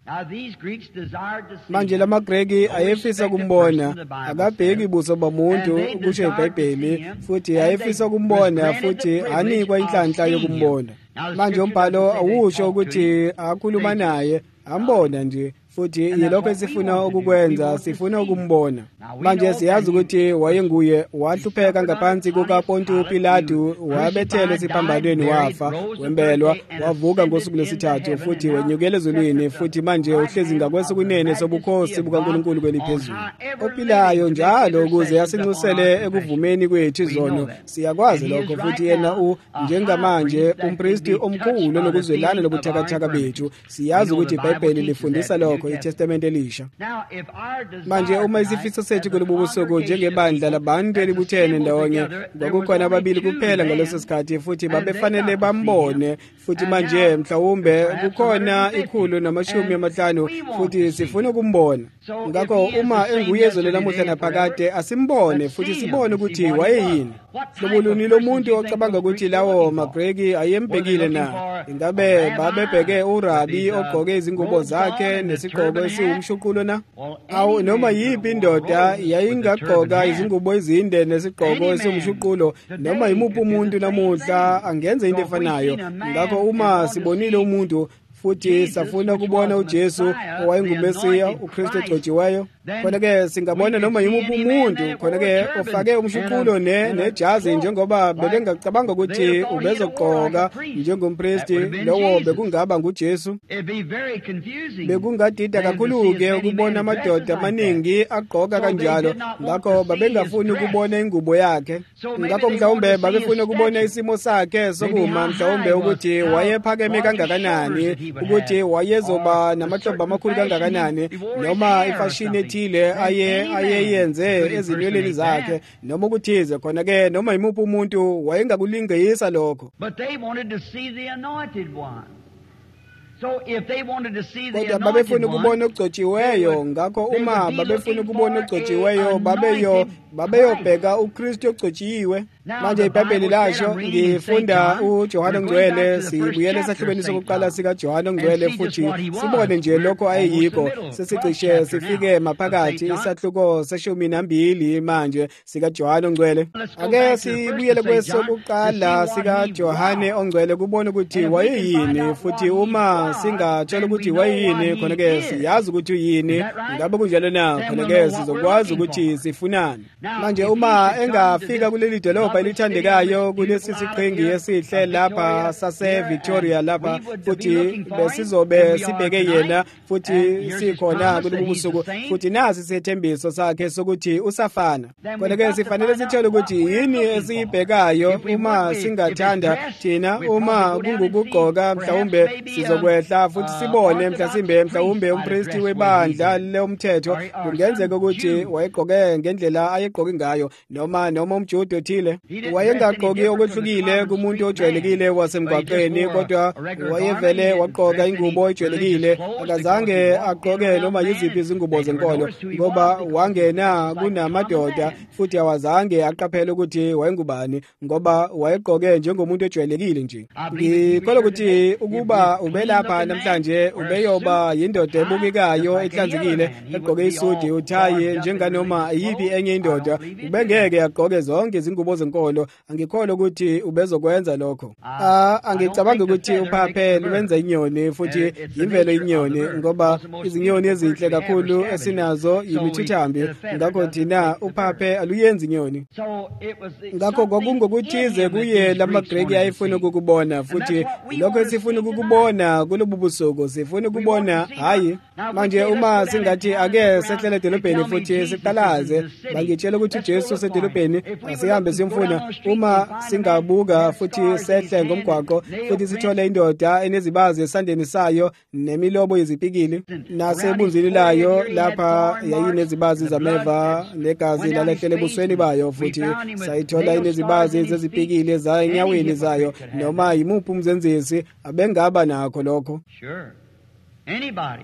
Manje lamaGreki ayefisa kumbona akabheki buso bomuntu kusho iBhayibheli futhi ayefisa kumbona futhi anikwa inhlanhla yokumbona. Manje umbhalo awusho ukuthi akhuluma naye ambona nje futhi yilokho esifuna ukukwenza sifuna ukumbona. Manje siyazi ukuthi wayenguye wahlupheka ngaphansi kukaPontius Pilato wabethelwa esiphambanweni wafa wembelwa wavuka ngosuku lwesithathu futhi wenyukela ezulwini futhi manje uhlezi ngakwesokunene sobukhosi bukaNkulunkulu kweliphezulu. Ophilayo njalo ukuze asinxusele ekuvumeni kwethu izono siyakwazi lokho futhi yena u njengamanje umpristi omkhulu nokuzwelana lobuthakathaka bethu siyazi ukuthi iBhayibheli lifundisa lokho iTestament elisha. Manje uma isifiso sethu kulubusuku njengebandla labantu elibuthene ndawonye kwakukhona ababili kuphela ngaleso sikhathi futhi babefanele bambone futhi manje mhlawumbe kukhona ikhulu namashumi amahlanu futhi sifuna ukumbona. Ngakho uma enguyezolo lamuhla naphakade asimbone futhi sibone ukuthi wayeyini. Lobuluni lomuntu ocabanga ukuthi lawo maGreki ayembekile na ingabe babebheke uRabi ogqoke izingubo zakhe nesigqoko esiwumshuqulo na awu noma yipi indoda yayingagqoka izingubo ezinde nesigqoko esiwumshuqulo noma yimuphi umuntu namuhla angenza into efanayo. Ngakho uma sibonile umuntu futhi safuna ukubona uJesu owayengumesiya uKristu ogcotshiweyo khona ke singabona noma yimuphi umuntu khona ke ofake umshuqulo ne nejazi njengoba bebengacabanga ukuthi ubezogqoka njengompristi lowo bekungaba nguJesu. Bekungadida kakhulu ke ukubona amadoda amaningi agqoka kanjalo ngakho babengafuni ukubona ingubo yakhe. Ngakho mhlawumbe babefuna ukubona isimo sakhe sokuma mhlawumbe ukuthi wayephakeme kangakanani ukuthi wayezoba namahlombe amakhulu kangakanani noma ifashini ethile aye ayeyenze ezinweleni zakhe noma ukuthize khona ke noma yimuphi umuntu wayengakulingisa lokho. But they wanted to see the anointed one. So if they wanted to see the kodwa anointed babefuna one, ukubona ogcotshiweyo ngakho uma babefuna ukubona ogcotshiweyo babeyo babeyobheka uKristu ogcotshiwe. Manje iBhayibheli lasho ngifunda uJohane Ongcwele sibuyele esahlukweni sokuqala sika Johane Ongcwele futhi sibone nje lokho ayikho sesicishe sifike maphakathi isahluko seshumi nambili manje sika Johane Ongcwele. Ake sibuyele kwesokuqala sika Johane Ongcwele kubona ukuthi wayeyini futhi uma singatshela ukuthi wayeyini khona ke siyazi ukuthi uyini ngabe kunjalo na khona ke sizokwazi ukuthi sifunani. Manje uma engafika kuleli dolobha elithandekayo kulesi siqhingi esihle lapha sase Victoria lapha futhi besizobe sibheke yena futhi sikhona kulobusuku futhi nasi sethembiso sakhe sokuthi usafana. Kodwa ke sifanele sithele ukuthi yini esiyibhekayo uma singathanda thina uma kungukugqoka mhlawumbe sizokwehla futhi sibone mhlasimbe mhlawumbe umpristi webandla lomthetho kungenzeka ukuthi wayegqoke ngendlela ayegqoke ngayo noma noma umjudo othile wayengagqoki okwehlukile kumuntu ojwayelekile wasemgwaqeni kodwa wayevele wagqoka ingubo ojwayelekile akazange agqoke noma yiziphi izingubo zenkolo ngoba wangena kunamadoda futhi awazange aqaphele ukuthi wayengubani ngoba wayegqoke njengomuntu ojwayelekile nje. Ngikholwa ukuthi ukuba ubelapha namhlanje ubeyoba yindoda ebukekayo ehlanzekile egqoke isudi uthayi njenganoma yipi enye indoda ubengeke agqoke zonke izingubo zenkolo. Angikholwa ukuthi ubezokwenza lokho. Ah angicabanga ukuthi uPhaphe wenza inyoni futhi imvelo inyoni ngoba izinyoni ezinhle kakhulu esinazo yimithithambi ngakho thina uPhaphe aluyenza inyoni. Ngakho kwakungokuthize kuye lamaGreki ayefuna ukukubona futhi lokho esifuna ukukubona kulobubusuku sifuna ukubona hayi. Manje uma singathi ake sehlele edolobheni futhi siqalaze bangitshela sitshela ukuthi uJesu usedolobheni, asihambe siyomfuna. Uma singabuka futhi sehle ngomgwaqo futhi sithola indoda enezibazi esandleni sayo nemilobo yezipikili, nasebunzini layo lapha yayinezibazi zameva negazi lalehlele ebusweni bayo, futhi sayithola inezibazi zezipikili zayenyaweni zayo, noma yimuphi umzenzisi abengaba nakho lokho. Sure. Anybody.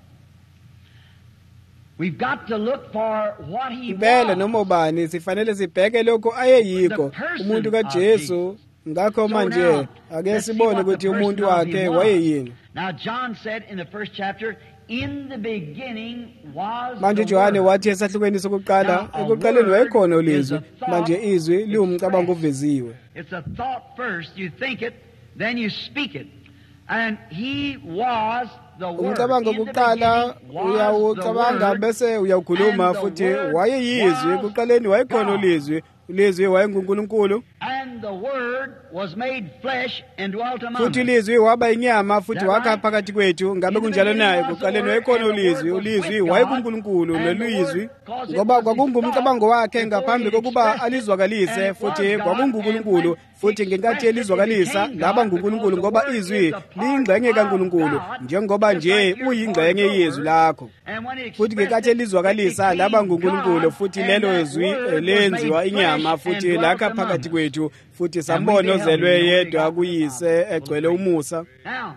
We've got to look for what he Impela was. noma ubani sifanele sibheke lokho ayeyiko umuntu kaJesu. Ngakho manje ake sibone ukuthi umuntu wakhe wayeyini. Now John said in the first chapter, in the beginning was Manje Johane wathi esahlukweni sokuqala, ekuqaleni wayekhona ulizwi, manje izwi liwumcabango uveziwe. It's a thought first, you think it, then you speak it. And he was the word. Umcabango kuqala uyawucabanga bese uyawukhuluma, futhi wayeyizwi, ekuqaleni wayekhona ulizwi, ulizwi wayenguNkulunkulu. And the word was made flesh and dwelt among us. Futhi ulizwi waba inyama futhi wakha phakathi kwethu. Ngabe kunjalo naye, kuqaleni wayekhona ulizwi, ulizwi wayenguNkulunkulu nolizwi, ngoba kwakungumcabango wakhe ngaphambi kokuba alizwakalise, futhi kwakunguNkulunkulu, futhi ngenkathi elizwakalisa laba nguNkulunkulu, ngoba izwi liyingxenye kaNkulunkulu njengoba nje uyingxenye yezwi lakho. Futhi ngenkathi elizwakalisa laba nguNkulunkulu, futhi lelo izwi lenziwa inyama futhi lakha phakathi kwethu, futhi sambona ozelwe yedwa kuyise egcwele umusa. Now,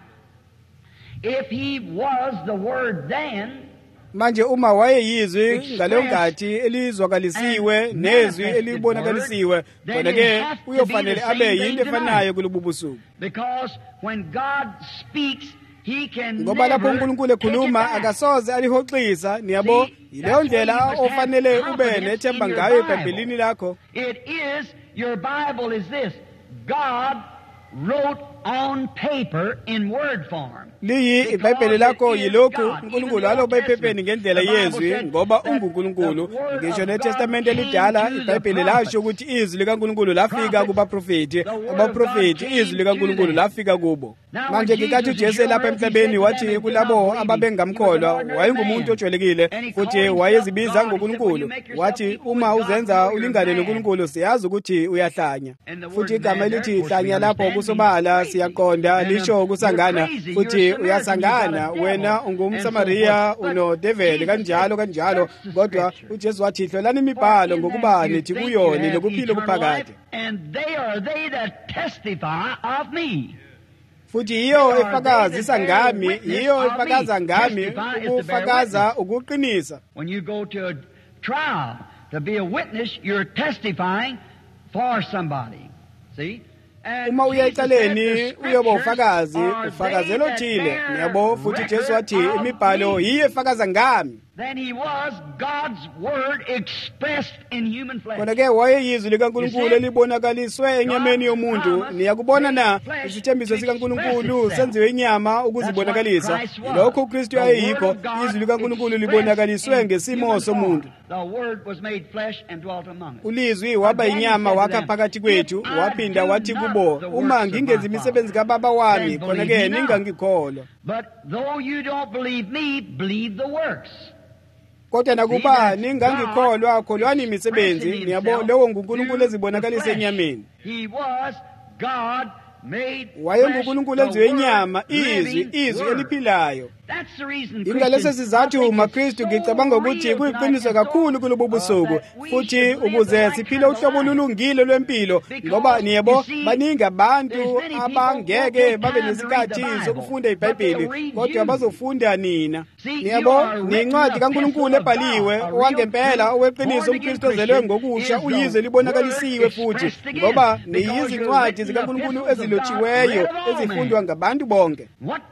if he was the word then, manje uma wayeyizwi ngaleyo ngathi elizwakalisiwe nezwi elibonakalisiwe, khona ke uyofanele abe yinto efanayo kulobu busuku. Because when God speaks, he can ngoba lapho never uNkulunkulu ekhuluma take it back. akasoze alihoxisa. Niyabo, yileyo ndlela ofanele ube nethemba ngayo eBhayibhelini lakho. It is, your Bible is this: God wrote on paper in word form. Liyi iBhayibheli lakho yilokhu uNkulunkulu aloba ephepheni ngendlela yezwi, ngoba unguNkulunkulu. Ngisho neTestamente elidala iBhayibheli lasho ukuthi izwi likaNkulunkulu lafika kubaprofeti, abaprofeti izwi likaNkulunkulu lafika kubo. Manje ngikathi uJesu lapha emhlabeni wathi kulabo ababengamkholwa wayengumuntu ojwayelekile futhi wayezibiza ngoNkulunkulu. Wathi uma uzenza ulingane noNkulunkulu siyazi ukuthi uyahlanya. Futhi igama elithi hlanya lapho kusobala siyaqonda lisho kusangana, futhi uyasangana. Wena ungumSamariya unoDeveli kanjalo kanjalo, kodwa uJesu wathi hlolani imibhalo ngokuba nithi kuyona lokuphila okuphakade. And they are they that testify of me. Futhi iyo efakazisa ngami, iyo efakaza ngami, ukufakaza ukuqinisa. When you go to a trial to be a witness, you're testifying for somebody. See? Uma uya ecaleni uyoba ufakazi, ufakazela othile. Yabo, futhi Jesu wathi imibhalo yiyo efakaza ngami. Then he was God's word expressed in human flesh. Kona ke wayeyizwi likaNkulunkulu elibonakaliswe enyameni yomuntu. Niyakubona na isithembiso sikaNkulunkulu senziwe inyama ukuzibonakalisa. Lokho uKristu ayeyikho, izwi likaNkulunkulu libonakaliswe ngesimo somuntu. The word was made flesh and dwelt among us. Ulizwi waba inyama wakha phakathi kwethu, waphinda wathi kubo, uma ngingenza imisebenzi kaBaba wami, khona ke ningangikholwa. But though you don't believe me, believe the works. Kodwa nakuba ningangikholwa, kholwani imisebenzi. Niyabo, lowo nguNkulunkulu ezibonakalisa enyameni. He was God made wayenguNkulunkulu enziwe inyama, izwi izwi eliphilayo. Ingalesi sizathu umaKristu ngicabanga ukuthi kuyiqiniso kakhulu kulobu busuku, futhi ukuze siphile uhlobo olulungile lwempilo, ngoba niyebo baningi abantu abangeke babe nesikhathi sokufunda iBhayibheli, kodwa bazofunda nina. Niyebo, nincwadi kaNkulunkulu ebhaliwe owangempela oweqiniso, uMkristu ozelwe ngokusha, uyizwe libonakalisiwe futhi, ngoba niyizincwadi zikaNkulunkulu ezilotshiweyo ezifundwa ngabantu bonke.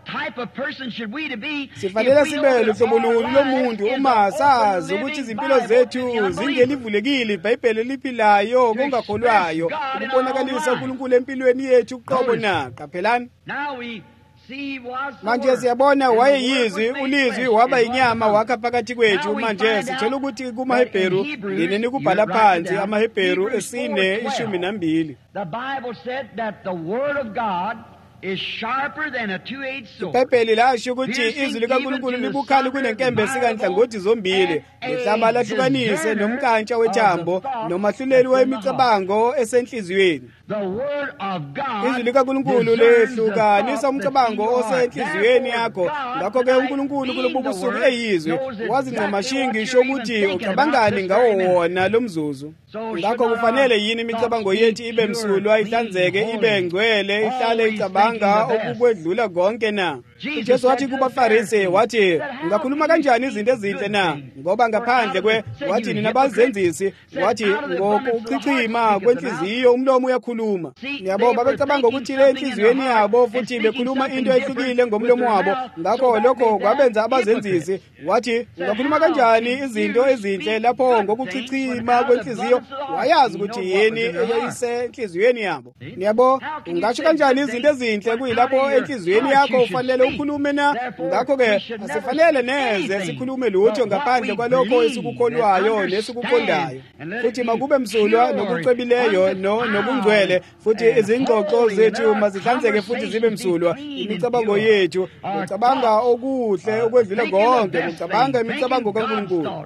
Sifanele sibe luhlobo luni lomuntu uma sazi ukuthi izimpilo zethu zingelivulekile iBhayibheli eliphilayo kungakholwayo ukubonakalisa uNkulunkulu empilweni yethu qobo na. Qaphelani. Manje siyabona wayeyizwi, ulizwi waba inyama wakha phakathi kwethu. Manje sithola ukuthi kumaHebheru, ngineni kubhala phansi amaHebheru esine ishumi nambili. The Bible said that the word of God iBhayibheli lasho ukuthi izwi likaNkulunkulu libukhali kunenkembe esikanhlangothi zombili, lihlaba lahlukanise nomkantsha wethambo nomahluleli wemicabango esenhliziyweni. Izwi likaNkulunkulu lehlukanisa umcabango osenhliziyweni yakho. Ngakho-ke uNkulunkulu kulobu busuku eyizwe wazincema ngisho ukuthi ucabangani ngawo wona lo mzuzu. Ngakho kufanele yini imicabango yethu ibe msulwa, ihlanzeke, ibe ngcwele, ihlale icabanga okukwedlula konke na? uJesu wathi kubaFarisi wathi, "Ngakhuluma kanjani izinto ezinhle na? Ngoba ngaphandle kwe wathi nina bazenzisi, wathi ngokuchichima kwenhliziyo umlomo uyakhuluma." Yabo babecabanga ukuthi le enhliziyweni yabo futhi bekhuluma into ehlukile ngomlomo wabo. Ngakho lokho kwabenza abazenzisi. Wathi, "Ngakhuluma kanjani izinto ezinhle lapho ngokuchichima kwenhliziyo wayazi ukuthi yini eyayisenhliziyweni yabo." Yabo ungasho kanjani izinto ezinhle kuyilapho enhliziyweni yakho ufanele ukhulume na? Ngakho-ke asifanele neze sikhulume lutho ngaphandle kwalokho esikukholwayo nesikuqondayo. Futhi makube msulwa nokucebileyo no nokungcwele, futhi izingxoxo zethu mazihlanzeke futhi zibe msulwa. Imicabango yethu ucabanga okuhle okwedlula konke, ucabanga imicabango kaNkulunkulu.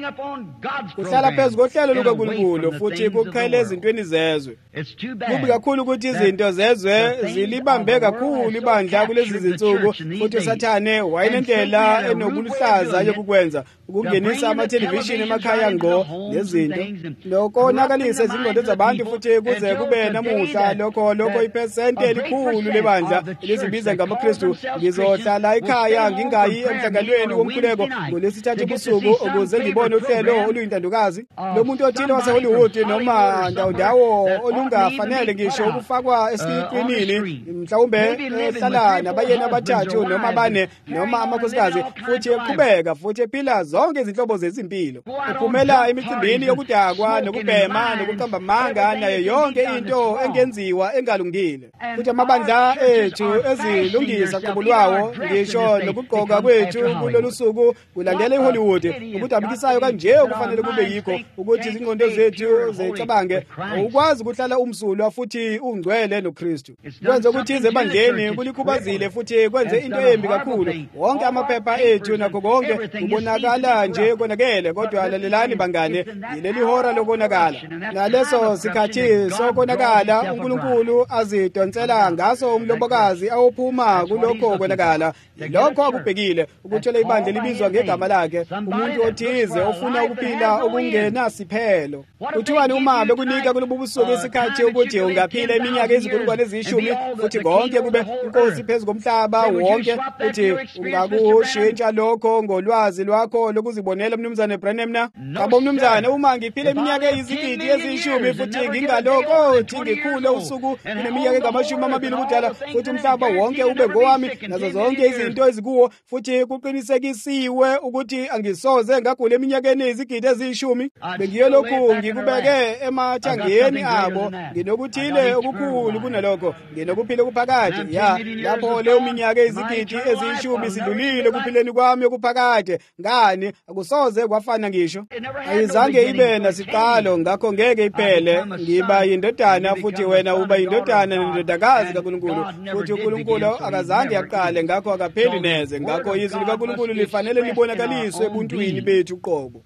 Kuhlala phezu kohlelo lukaNkulunkulu futhi kuqhele ezintweni zezwe. Kubi kakhulu ukuthi izinto zezwe zilibambe kakhulu ibandla kulezi zinsuku, futhi uSathane wayinendlela enobuluhlaza yokukwenza, ukungenisa amathelevishini emakhaya ngqo nezinto nokonakalisa izingqondo zabantu, futhi kuze kube namuhla lokho lokho iphesenti elikhulu lebandla elizibiza ngamaKristu ngizohlala ekhaya ngingayi emhlanganweni womkhuleko ngolesithathu ebusuku ukuze ngibone uhlelo oluyintandokazi. Lo muntu othile waseHollywood noma ndawo olungafanele ngisho ukufakwa esikrinini, mhlawumbe ehlala nabayeni abathathu noma bane noma amakhosikazi, futhi eqhubeka futhi ephila zonke izinhlobo zezimpilo, uphumela emicimbini yokudakwa nokubhema nokuqamba amanga nayo yonke into engenziwa engalungile. Futhi amabandla ethu ezilungisa qobo lwawo ngisho nokugqoka kwethu kulolu suku kulandela eHollywood ukudabukisayo kanje okufanele kube yikho ukuthi izingqondo zethu zicabange ukwazi ukuhlala umsulwa futhi ungcwele noKristu. Kwenza ukuthi izebandleni kulikhubazile futhi kwenze into embi kakhulu. Wonke amaphepha ethu nakho konke kubonakala nje konakele, kodwa lalelani bangane, yileli hora lokonakala. Naleso sikhathi sokonakala uNkulunkulu azidonsela ngaso umlobokazi awuphuma kulokho konakala. Lokho akubhekile ukuthola ibandla libizwa ngegama lakhe, umuntu othize ofuna ukuphila okungenasiphelo. Kuthiwani uma bekunika kulobu busuku isikhathi ukuthi ungaphila iminyaka ezinkulungwane eziyishumi futhi konke kube inkosi phezu komhlaba wonke, futhi ungakushintsha lokho ngolwazi lwakho lokuzibonela mnumzane Branham na? Ngabo mnumzane, uma ngiphile iminyaka eyizigidi eziyishumi futhi ngingalokho thi ngikhule usuku kuneminyaka engamashumi amabili ubudala, futhi umhlaba wonke ube ngowami nazo zonke izinto ezikuwo, futhi kuqinisekisiwe ukuthi angisoze ngagula eminyakeni eyizigidi eziyishumi, bengiyolokhu ngikubeke emathangeni abo, nginokuthile okukhulu kunalokho, nginokuphila okuphakade. Ya lapho leyo minyaka eyizigidi eziyishumi sidlulile kuphileni kwami okuphakade, ngani akusoze kwafana ngisho, ayizange ibe nasiqalo, ngakho ngeke iphele. Ngiba yindodana futhi wena uba yindodana nendodakazi kaNkulunkulu, futhi uNkulunkulu akazange aqale, ngakho akapheli neze. Ngakho izwi likaNkulunkulu lifanele libonakaliswe ebuntwini bethu qobo.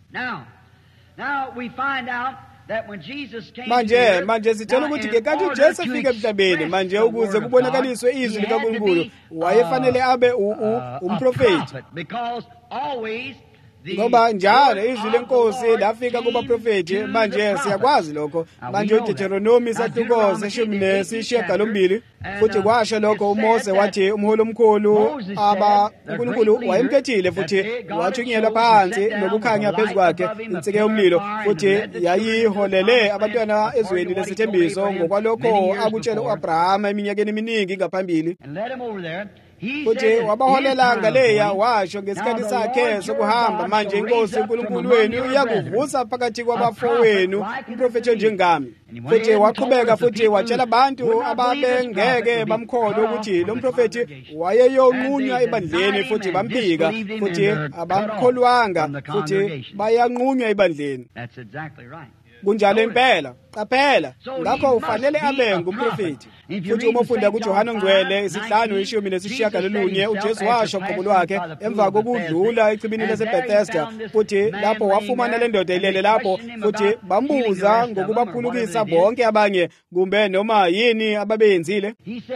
Manje manje sithola ukuthi ngenkathi uJesu efika emhlabeni manje ukuze kubonakaliswe izwi likaNkulunkulu wayefanele abe umprofeti, ngoba njalo izwi lenkosi lafika kubaprofeti. Manje siyakwazi lokho. Manje uDeuteronomy sahluko seshumi nesishiyagalombili futhi kwasho lokho uMose wathi umholi omkhulu aba uNkulunkulu wayemkhethile futhi wathunyelwa phansi nokukhanya phezu kwakhe insike yomlilo, futhi yayiholele abantwana ezweni lesithembiso ngokwalokho akutshela uAbrahama eminyakeni eminingi ngaphambili, futhi wabaholela ngaleya washo ngesikhathi sakhe sokuhamba. Manje inkosi uNkulunkulu wenu iyakuvusa phakathi kwabafowenu umprofeti onjengami, futhi waqhubeka futhi watshela abantu ababengeke bamkholwe ukuthi lo mprofeti wayeyonqunywa ebandleni, futhi bamphika futhi abamkholwanga futhi bayanqunywa ebandleni. kunjalo impela. Qaphela, ngakho ufanele abe ngumprofeti. Futhi uma ufunda kuJohane Ngcwele isihlanu ishumi nesishiyagalolunye uJesu washo qobo lwakhe emva kokudlula echibini laseBethesda, futhi lapho wafumana le ndoda ilele lapho, futhi bambuza ngokubaphulukisa bonke abanye kumbe noma yini ababeyenzile.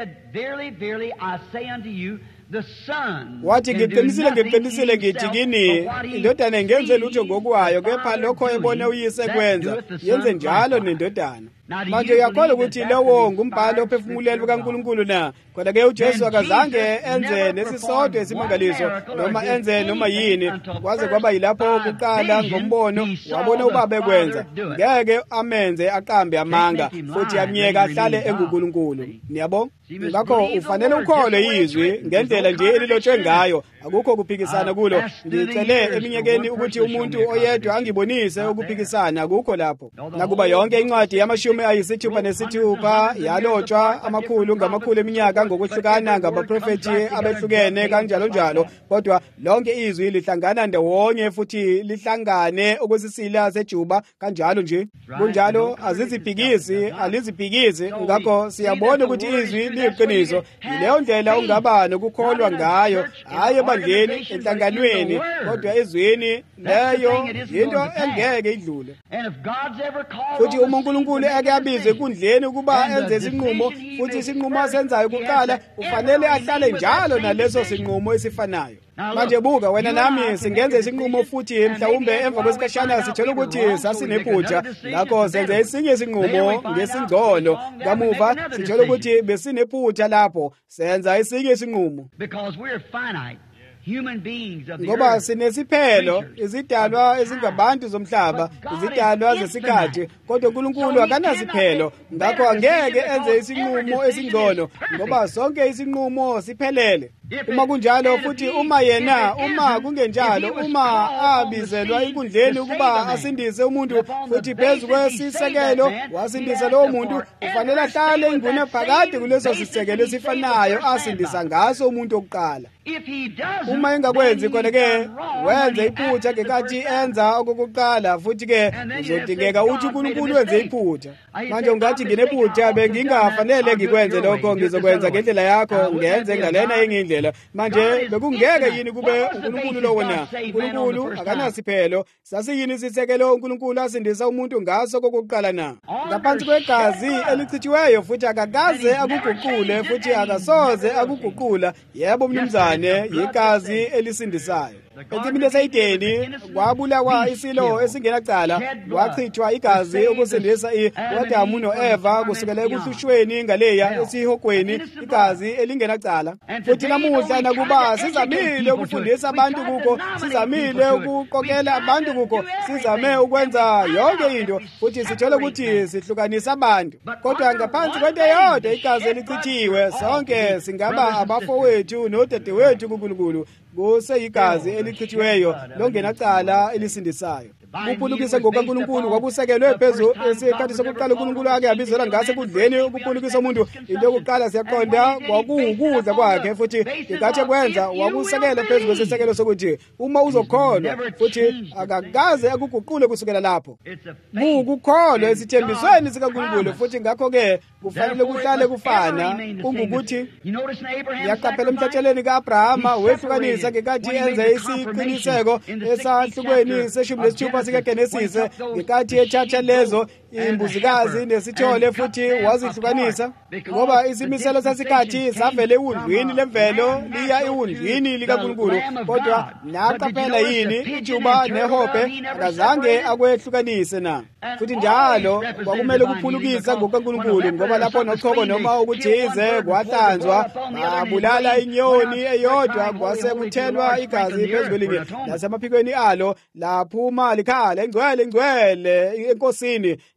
Wathi ngiqinisile ngiqinisile ngithi kini indodana ingenze lutho ngokwayo, kepha lokho ebone uyise kwenza yenze njalo nendodana. Manje uyakholwa ukuthi lowo ngumbhalo ophefumulelo kaNkulunkulu na? Kodwa ke uJesu akazange enze nesisodwa esimangaliso noma enze noma yini kwaze kwaba yilapho kuqala ngombono wabona ubaba ekwenza. Ngeke amenze aqambe amanga futhi amyeka ahlale enguNkulunkulu. Niyabonga? Ngakho ufanele ukholwe izwi ngendlela nje elilotshwe ngayo, akukho kuphikisana kulo. Ngicele eminyakeni ukuthi umuntu oyedwa angibonise ukuphikisana, akukho lapho. Nakuba yonke incwadi yamashumi ayisithupha nesithupha yalotshwa amakhulu ngamakhulu eminyaka ngokwehlukana ngabaprofeti abehlukene kanjalo njalo, kodwa lonke izwi lihlangana ndawonye futhi lihlangane okwesisila sejuba kanjalo nje. Kunjalo aziziphikisi, aliziphikisi. Ngakho siyabona ukuthi izwi liyiqiniso. Yileyo ndlela ungaba nokukholwa ngayo, hayi ebandleni enhlanganweni, kodwa ezweni leyo into engeke idlule. Futhi uma uNkulunkulu ake abize enkundleni ukuba enze isinqumo, futhi isinqumo asenzayo kuqala ufanele ahlale njalo naleso sinqumo esifanayo. Manje buka wena nami singenza isinqumo futhi mhlawumbe emva kwesikhashana sithola ukuthi sasinephutha, ngakho senze esinye isinqumo ngesingcono, kamuva sithola ukuthi besinephutha lapho senza esinye isinqumo. Ngoba sinesiphelo, izidalwa ezingabantu zomhlaba, izidalwa zesikhathi, kodwa uNkulunkulu akanasiphelo. Ngakho angeke enze isinqumo esingcono, ngoba sonke isinqumo siphelele. Uma kunjalo futhi uma yena uma kungenjalo, uma abizelwa inkundleni ukuba asindise umuntu futhi phezu kwesisekelo wasindisa lowo muntu, ufanele ahlale ingune phakade kuleso sisekelo esifanayo asindisa ngaso umuntu oqala. Uma engakwenzi khona ke wenze iphutha ngekathi enza okokuqala, futhi ke uzodingeka uthi uNkulunkulu wenze iphutha. Manje ungathi nginephutha bengingafanele ngikwenze lokho, ngizokwenza ngendlela yakho, ngenze ngalena enye indlela. Manje bekungeke yini kube uNkulunkulu lowo na? uNkulunkulu akanasiphelo. Sasiyini isisekelo uNkulunkulu asindisa umuntu ngaso kokuqala na? Ngaphansi kwegazi elichithiweyo, futhi akakaze akuguqule futhi akasoze akuguqula. Yebo mnumzane, yigazi elisindisayo. Ensimini lesayideni kwabulawa isilo esingenacala, kwachithwa igazi ukusindisa iAdamu noEva kusukela ekuhlushweni ngaleya esihogweni, igazi elingenacala. Futhi namuhla nakuba sizamile ukufundisa abantu kuko, sizamile ukuqokela abantu kuko, sizame ukwenza yonke into, futhi sithola ukuthi sihlukanisa abantu. Kodwa ngaphansi kwento yodwa igazi elichithiwe, sonke singaba abafowethu nodadewethu kuNkulunkulu. Kuseyigazi elichithiweyo longenacala elisindisayo. Ukuphulukisa ngokaNkulunkulu kwakusekelwe phezu esikhathi sokuqala uNkulunkulu ake abizela ngase kudleni ukuphulukisa umuntu. Into yokuqala siyaqonda kwakuwukudla kwakhe, futhi ingathi kwenza wakusekela phezu kwesisekelo sokuthi uma uzokholwa futhi akakaze akuguqule kusukela lapho. Ukukholwa esithembisweni sikaNkulunkulu, futhi ngakho ke kufanele kuhlale kufana. Kungukuthi yaqaphela emhlatsheleni kaAbrahama wehlukanisa ngekathi enze isiqiniseko esahlukweni seshumi nesithupha sikaGenesis, ngekathi ethatha lezo imbuzikazi nesithole futhi wazihlukanisa, ngoba isimiselo sesikhathi savele ewundlwini lemvelo liya ewundlwini likaNkulunkulu. Kodwa naqaphela yini ijuba nehobe akazange akwehlukanise na? Futhi njalo kwakumele kuphulukisa ngokaNkulunkulu, ngoba lapho nochoko noma ukuthize kwahlanzwa, babulala inyoni eyodwa kwase kuthelwa igazi phezu kwelinye, nasemaphikweni alo laphuma likhala ingcwele ingcwele enkosini,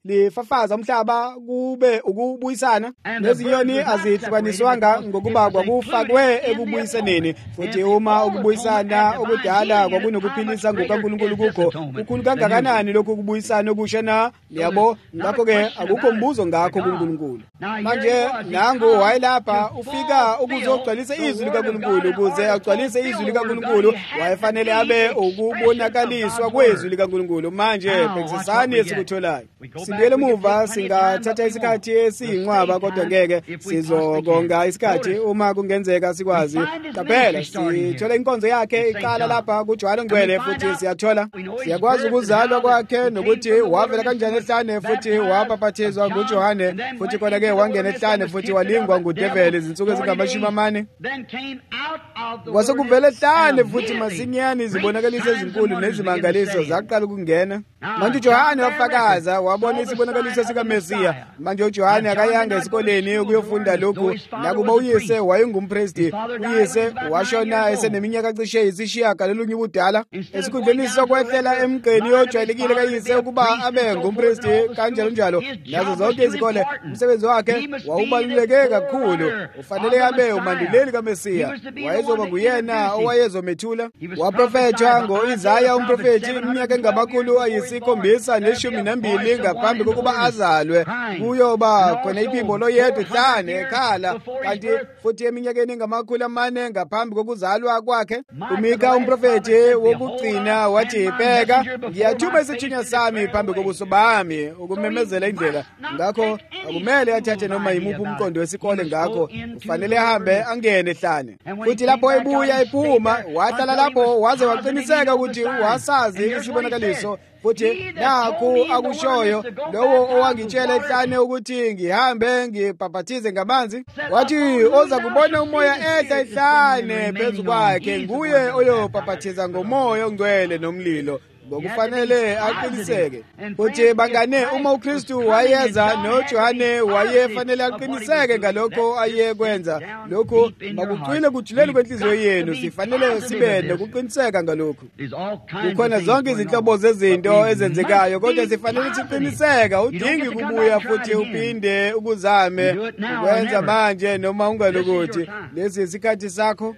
lifafaza umhlaba kube ukubuyisana, nezinyoni azihlukaniswanga ngokuba kwakufakwe ekubuyisaneni. Futhi uma ukubuyisana okudala kwakunokuphilisa ngukaNkulunkulu kukho, kukhulu kangakanani lokhu kubuyisana okusha na? Yabo, ngakho-ke akukho mbuzo ngakho kuNkulunkulu. Manje nangu wayelapha ufika ukuzogcwalisa izwi likaNkulunkulu. Ukuze agcwalise izwi likaNkulunkulu wayefanele abe ukubonakaliswa kwezwi likaNkulunkulu. Manje phekisisani esikutholayo. Sibuyele emuva, singathatha isikhathi esiyinqwaba kodwa ngeke sizokonga isikhathi uma kungenzeka sikwazi. Qaphela, sithola inkonzo yakhe iqala lapha kuJohane Ngcwele, futhi siyathola siyakwazi ukuzalwa kwakhe nokuthi wavela kanjani ehlane futhi wabhaphathizwa nguJohane, futhi khona-ke wangena ehlane futhi walingwa ngudeveli izinsuku ezingamashumi amane. Kwase kuvela ehlane futhi masinyane izibonakaliso ezinkulu nezimangaliso zaqala ukungena. Manje uJohane wafakaza, wabona isibonakaliso sikaMesiya. Manje uJohane akayanga esikoleni ukuyofunda lokhu, nakuba uyise wayengumpristi. Uyise washona eseneminyaka cishe isishiyagalolunye ubudala. Esikhundleni sokwehlela emgqeni ojwayelekile kayise ukuba abe ngumpristi kanjalo njalo, nazo zonke izikole umsebenzi wakhe wawubaluleke kakhulu. Ufanele abe umanduleli kaMesiya. Wayezoba nguyena owayezomethula. Waprofetha ngo-Isaya umprofethi iminyaka engamakhulu ayisikhombisa neshumi nambili ngaphambi kokuba azalwe. Kuyoba khona iphimbo loyedwa ehlane ekhala, kanti futhi eminyakeni engamakhulu amane ngaphambi kokuzalwa kwakhe. uMika umprofethi wokugcina wathi, bheka, ngiyathuma isithunywa sami phambi kobuso bami ukumemezela indlela. Ngakho akumele athathe noma yimuphi umqondo wesikole, ngakho ufanele ahambe angene ehlane. Futhi lapho ebuya ephuma wahlala lapho waze waqiniseka ukuthi wasazi isibonakaliso. Futhi nakho akushoyo lowo owangitshela ehlane ukuthi ngihambe ngibhaphathize ngamanzi, wathi oza kubona umoya ehla ehlane phezu kwakhe nguye oyobhaphathiza ngomoya ongcwele nomlilo. Ngokufanele aqiniseke. Futhi bangane, uma uKristu wayeza noJohane wayefanele aqiniseke ngalokho ayekwenza. Lokho makucwile kujuleni kwenhliziyo yenu. Sifanele sibe nokuqiniseka ngalokho. Kukhona zonke izinhlobo zezinto ezenzekayo, kodwa sifanele siqiniseka. Udingi kubuya futhi uphinde ukuzame ukwenza manje noma ungalokuthi lesi isikhathi sakho.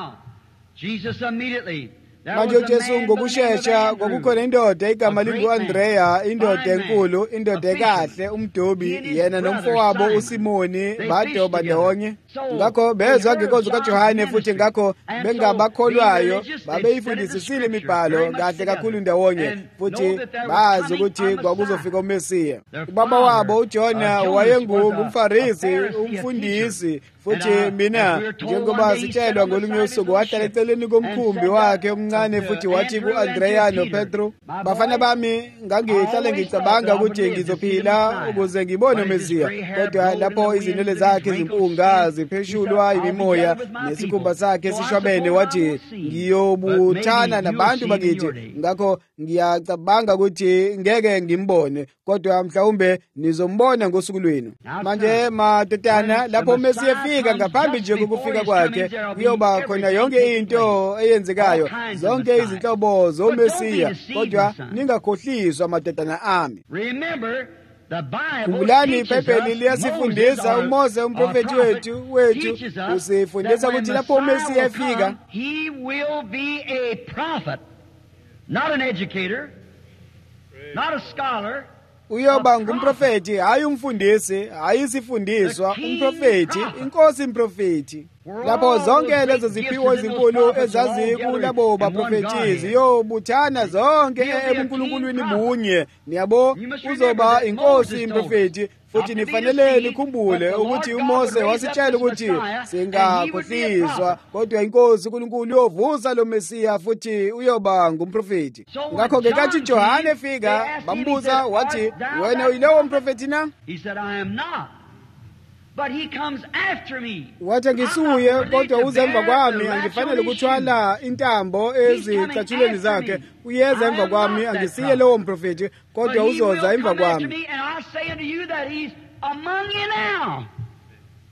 Jesus immediately Manje uJesu ngokushesha kwakukhona indoda igama lingu-Andreya, indoda enkulu, indoda ekahle, umdobi, yena nomfowabo uSimoni badoba ndawonye. Ngakho bezwa ngenkonzo kaJohane, futhi ngakho bengabakholwayo babeyifundisisile imibhalo kahle kakhulu ndawonye, futhi bazi ukuthi kwakuzofika uMesiya. Ubaba wabo uJona wayengumFarisi, umfundisi, futhi mina njengoba sitshelwa ngolunye usuku wahlala eceleni komkhumbi wakhe omncane, futhi wathi ku-Andreya noPetro, bafana bami, ngangihlale ngicabanga ukuthi ngizophila ukuze ngibone uMesiya. Kodwa lapho izinwele zakhe zimpunga zipheshulwa imimoya nesikhumba sakhe sishwabene, wathi ngiyobuthana nabantu bakithi, ngakho ngiyacabanga ukuthi ngeke ngimbone, kodwa mhlawumbe nizombona ngosuku lwenu. Manje madodana, lapho uMesiya efika, ngaphambi nje kokufika kwakhe kuyoba khona yonke into eyenzekayo, zonke izinhlobo zoMesiya, kodwa ningakhohliswa madodana ami. Khumbulani, iBhayibheli liyasifundisa, uMose umprofethi wethu wethu usifundisa ukuthi lapho uMesiya efika, he will be a prophet, not an educator, not a scholar, uyoba ngumprofethi, hayi umfundisi, hayi isifundiswa, umprofethi, inkosi improfethi. Lapho zonke lezo ziphiwo ezinkulu ezazikulabo baprofethi ziyobuthana zonke ebuNkulunkulwini bunye. Niyabo, uzoba inkosi improfethi. Futhi nifanele likhumbule ukuthi uMose wasitshela ukuthi singakhohliswa, kodwa inkosi uNkulunkulu yovusa lo Mesiya futhi uyoba ngumprofethi. Ngakho-ke kathi uJohane efika bambuza wathi, wena uyilowo mprofethi na? He said, I am not. But he comes after me. Wathi ngisuye, kodwa uze emva kwami, angifanele ukuthwala intambo ezicathulweni zakhe. Uyeza emva kwami, angisiye lowo mprofethi, kodwa uzoza emva kwami.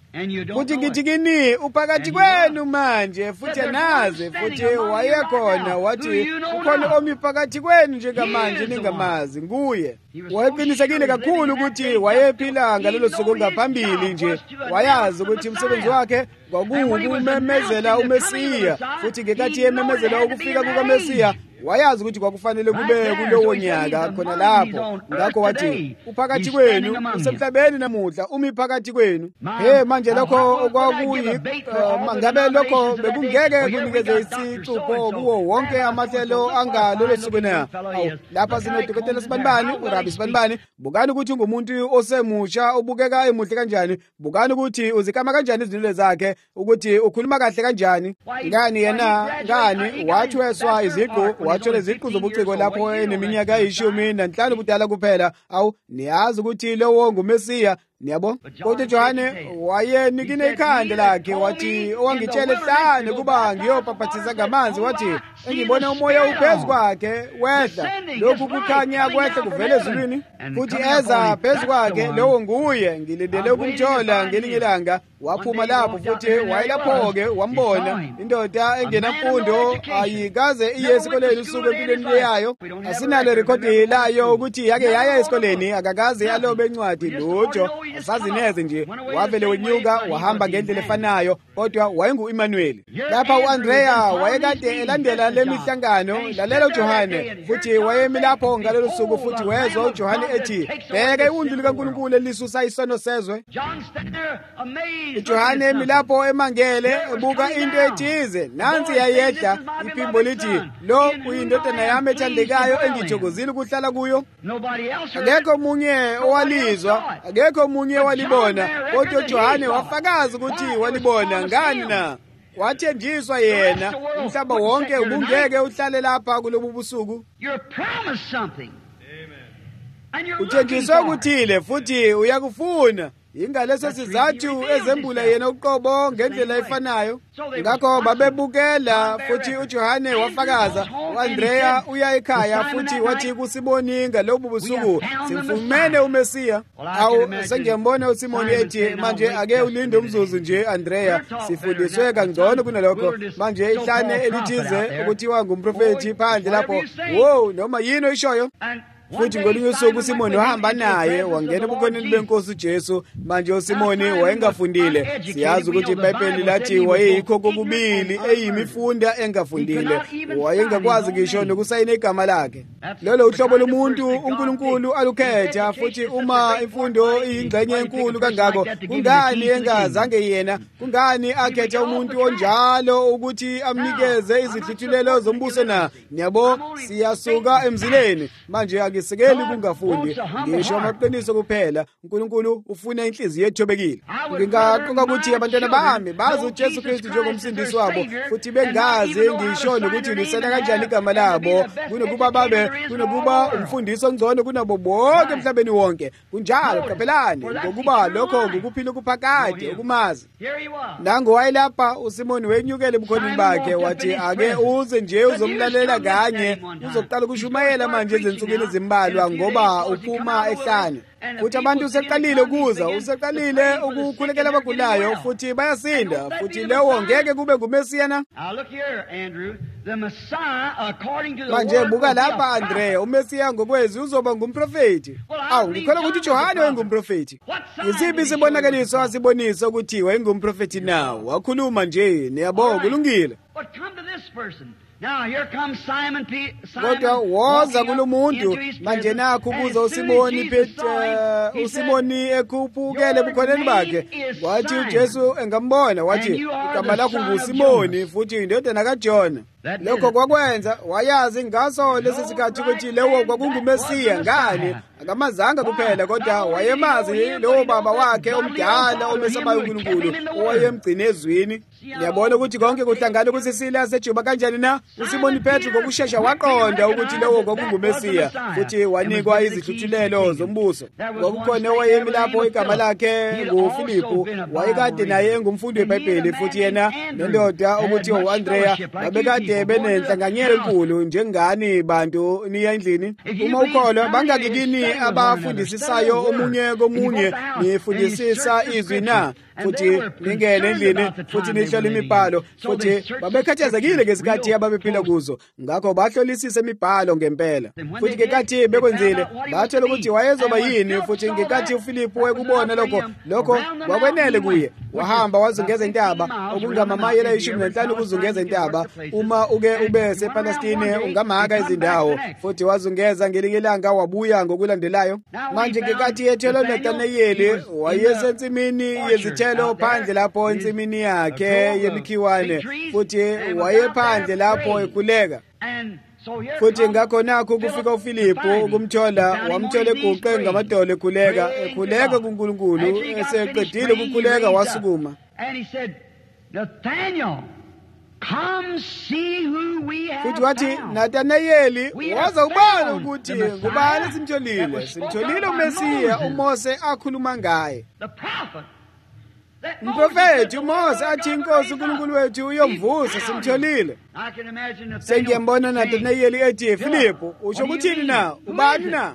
futhi ngithi kini uphakathi kwenu manje futhi anazi futhi wayekhona wathi ukhona omi phakathi kwenu njengamanje ningamazi nguye. Wayeqinisekile kakhulu ukuthi wayephila ngalolo suku ngaphambili nje, wayazi ukuthi umsebenzi wakhe kwakuwukumemezela uMesiya, futhi ngekathi yememezela ukufika kukaMesiya wayazi ukuthi kwakufanele kube kulowo nyaka khona lapho. Ngakho wathi uphakathi kwenu usemhlabeni namuhla, umi phakathi kwenu. He manje lokho okwakuyi ngabe lokho bekungeke kunikeze isicupho kuwo wonke amahlelo angalolo suku na. Lapha sinodokotela sibanibani, urabi sibanibani, bukani ukuthi ungumuntu osemusha ubukeka emuhle kanjani, bukani ukuthi uzikama kanjani izinto zakhe, ukuthi ukhuluma kahle kanjani. Ngani yena ngani wathweswa iziqu, wathola iziqu zobuciko lapho eneminyaka eyishumi nanhlanu budala kuphela. Awu niyazi ukuthi lowo nguMesiya, niyabo? Kodwa Johane wayenikine ikhanda lakhe wathi owangitshela ehlane kuba ngiyobhaphathiza ngamanzi, wathi engibona umoya uphezu kwakhe wehla, lokhu kukhanya kwehla kuvele ezulwini futhi eza phezu kwakhe, lowo nguye. Ngilindele ukumthola ngelinye ilanga. Waphuma lapho futhi wayelapho-ke wambona indoda engenamfundo, ayikaze iye esikoleni usuku empilweni yayo. Asinalo rekhodi layo ukuthi yake yaya esikoleni, akakaze yalobe encwadi lutho, asazi neze nje. Wavele wenyuka wahamba ngendlela efanayo, kodwa wayengu-Emmanuel. Lapha u-Andrea wayekade elandela le mihlangano. Lalela uJohane futhi wayemi lapho ngalelo suku, futhi wezwa uJohane ethi, bheka iwundlu likaNkulunkulu elisusa isono sezwe. uJohane emi lapho emangele ebuka into ethize. Nansi yayedla iphimbo lithi, lo uyindodana yami ethandekayo engithokozile ukuhlala kuyo. Akekho omunye owalizwa, akekho omunye walibona, kodwa uJohane wafakaza ukuthi walibona. Ngani na? Wathenjiswa yena, umhlaba wonke ubungeke uhlale lapha kulobu busuku. Uthenjiswe ukuthile futhi uyakufuna. Ingaleso sizathu ezembula yena uqobo ngendlela efanayo. Ngakho babebukela futhi uJohane wafakaza. uAndrea uya ekhaya futhi wathi kuSimoni ngalobu busuku, simfumene uMesiya. Awu sengiyambona uSimoni ethi, manje ake ulinde umzuzu nje Andrea, sifundiswe kangcono kunalokho. Manje ihlane elithize ukuthiwa ngumprofeti phandle lapho. Wow, noma yini oyishoyo? Futhi ngolunye usuku uSimoni wahamba naye wangena ebukhoneni beNkosi uJesu. Manje uSimoni wayengafundile. Siyazi ukuthi iBhayibheli lathi wayeyikho kokubili, eyimifunda engafundile. Wayengakwazi ngisho nokusayina igama lakhe. Lolo uhlobo lomuntu uNkulunkulu alukhetha, futhi uma imfundo iyingxenye enkulu kangako, kungani engazange yena, kungani akhetha umuntu onjalo ukuthi amnikeze izihluthulelo zombuso na? Niyabo, siyasuka emzileni manje ngisekeli kungafundi, ngisho amaqiniso kuphela. uNkulunkulu ufuna inhliziyo ethobekile. Ngingaqoka ukuthi abantwana bami bazi uJesu Kristu njengomsindisi wabo, futhi bengazi ngisho nokuthi lisana kanjani igama labo, kunokuba babe kunokuba umfundisi ongcono kunabo bonke emhlabeni wonke. Kunjalo qaphelani, ngokuba lokho ngukuphila okuphakade okumazi. Nango wayelapha uSimoni wenyukele ebukhoneni bakhe, wathi ake uze nje uzomlalela kanye, uzoqala ukushumayela manje ezinsukwini ezimbalwa ngoba uphuma ehlane. Futhi abantu useqalile ukuza, useqalile ukukhulekela abagulayo, futhi bayasinda, futhi lewo ngeke kube nguMesiya na? Manje buka lapha Andrea, uMesiya ngokwezi uzoba ngumprofeti. Awu ngikholwa ukuthi uJohane wayengumprofeti. Yisiphi isibonakaliso asibonisa ukuthi wayengumprofeti na? Wakhuluma nje, niyabo kulungile. Now here comes Simon P. Kodwa woza kulomuntu manje nakho kuza uSimoni Petro, uSimoni ekhuphukele ebukhoneni bakhe. Wathi uJesu engambona wathi, igama lakho nguSimoni futhi indodana kaJona. Lokho kwakwenza wayazi ngaso lesi sikhathi ukuthi lewo kwakunguMesiya. Ngani? Akamazanga kuphela kodwa wayemazi lowo baba wakhe omdala omesabayo uNkulunkulu owayemgcina ezwini. Niyabona ukuthi konke kuhlangana kusisila sejuba kanjani na? uSimoni Petro ngokusheshsha waqonda ukuthi lewo kwakunguMesiya, futhi wanikwa izihluthulelo zombuso. Kwakukhona owayemi lapho igama lakhe nguFilipu, wayekade naye engumfundi weBhayibheli, futhi yena nendoda okuthiwa uAndrea babekade benenhlanganyelo enkulu njengani bantu niya endlini. Uma ukholwa bangakikini abafundisisayo omunye komunye nifundisisa izwi na? futhi ningene endlini futhi nihlole imibhalo futhi babekhathazekile ngesikhathi ababephila kuzo ngakho bahlolisisa imibhalo ngempela futhi ngekathi bekwenzile bathola ukuthi wayezoba yini futhi ngekathi uFilipu wayekubona lokho lokho wakwenele kuye wahamba wazungeza intaba okungamamayela ayishumi nanhlanu ukuzungeza intaba uma uke ube sePalestine ungamaka izindawo futhi wazungeza ngelinye ilanga wabuya ngokulandelayo manje ngekathi yethelo Natanayeli wayesensimini yezithelo phandle lapho ensimini yakhe yemikhiwane futhi wayephandle lapho ekhuleka futhi ngakho nakho kufika uFilipu ukumthola wamthola eguqe ngamadolo ekhuleka ekhuleka kuNkulunkulu eseqedile ukukhuleka wasukuma futhi wathi Natanayeli waza ubona ukuthi ngubani simtholile simtholile uMesiya uMose akhuluma ngaye umprofeti uMose athi inkosi uNkulunkulu wethu uyomvusa simtholile sengiyambona Natanayeli ethi Filipu usho ukuthini na ubani na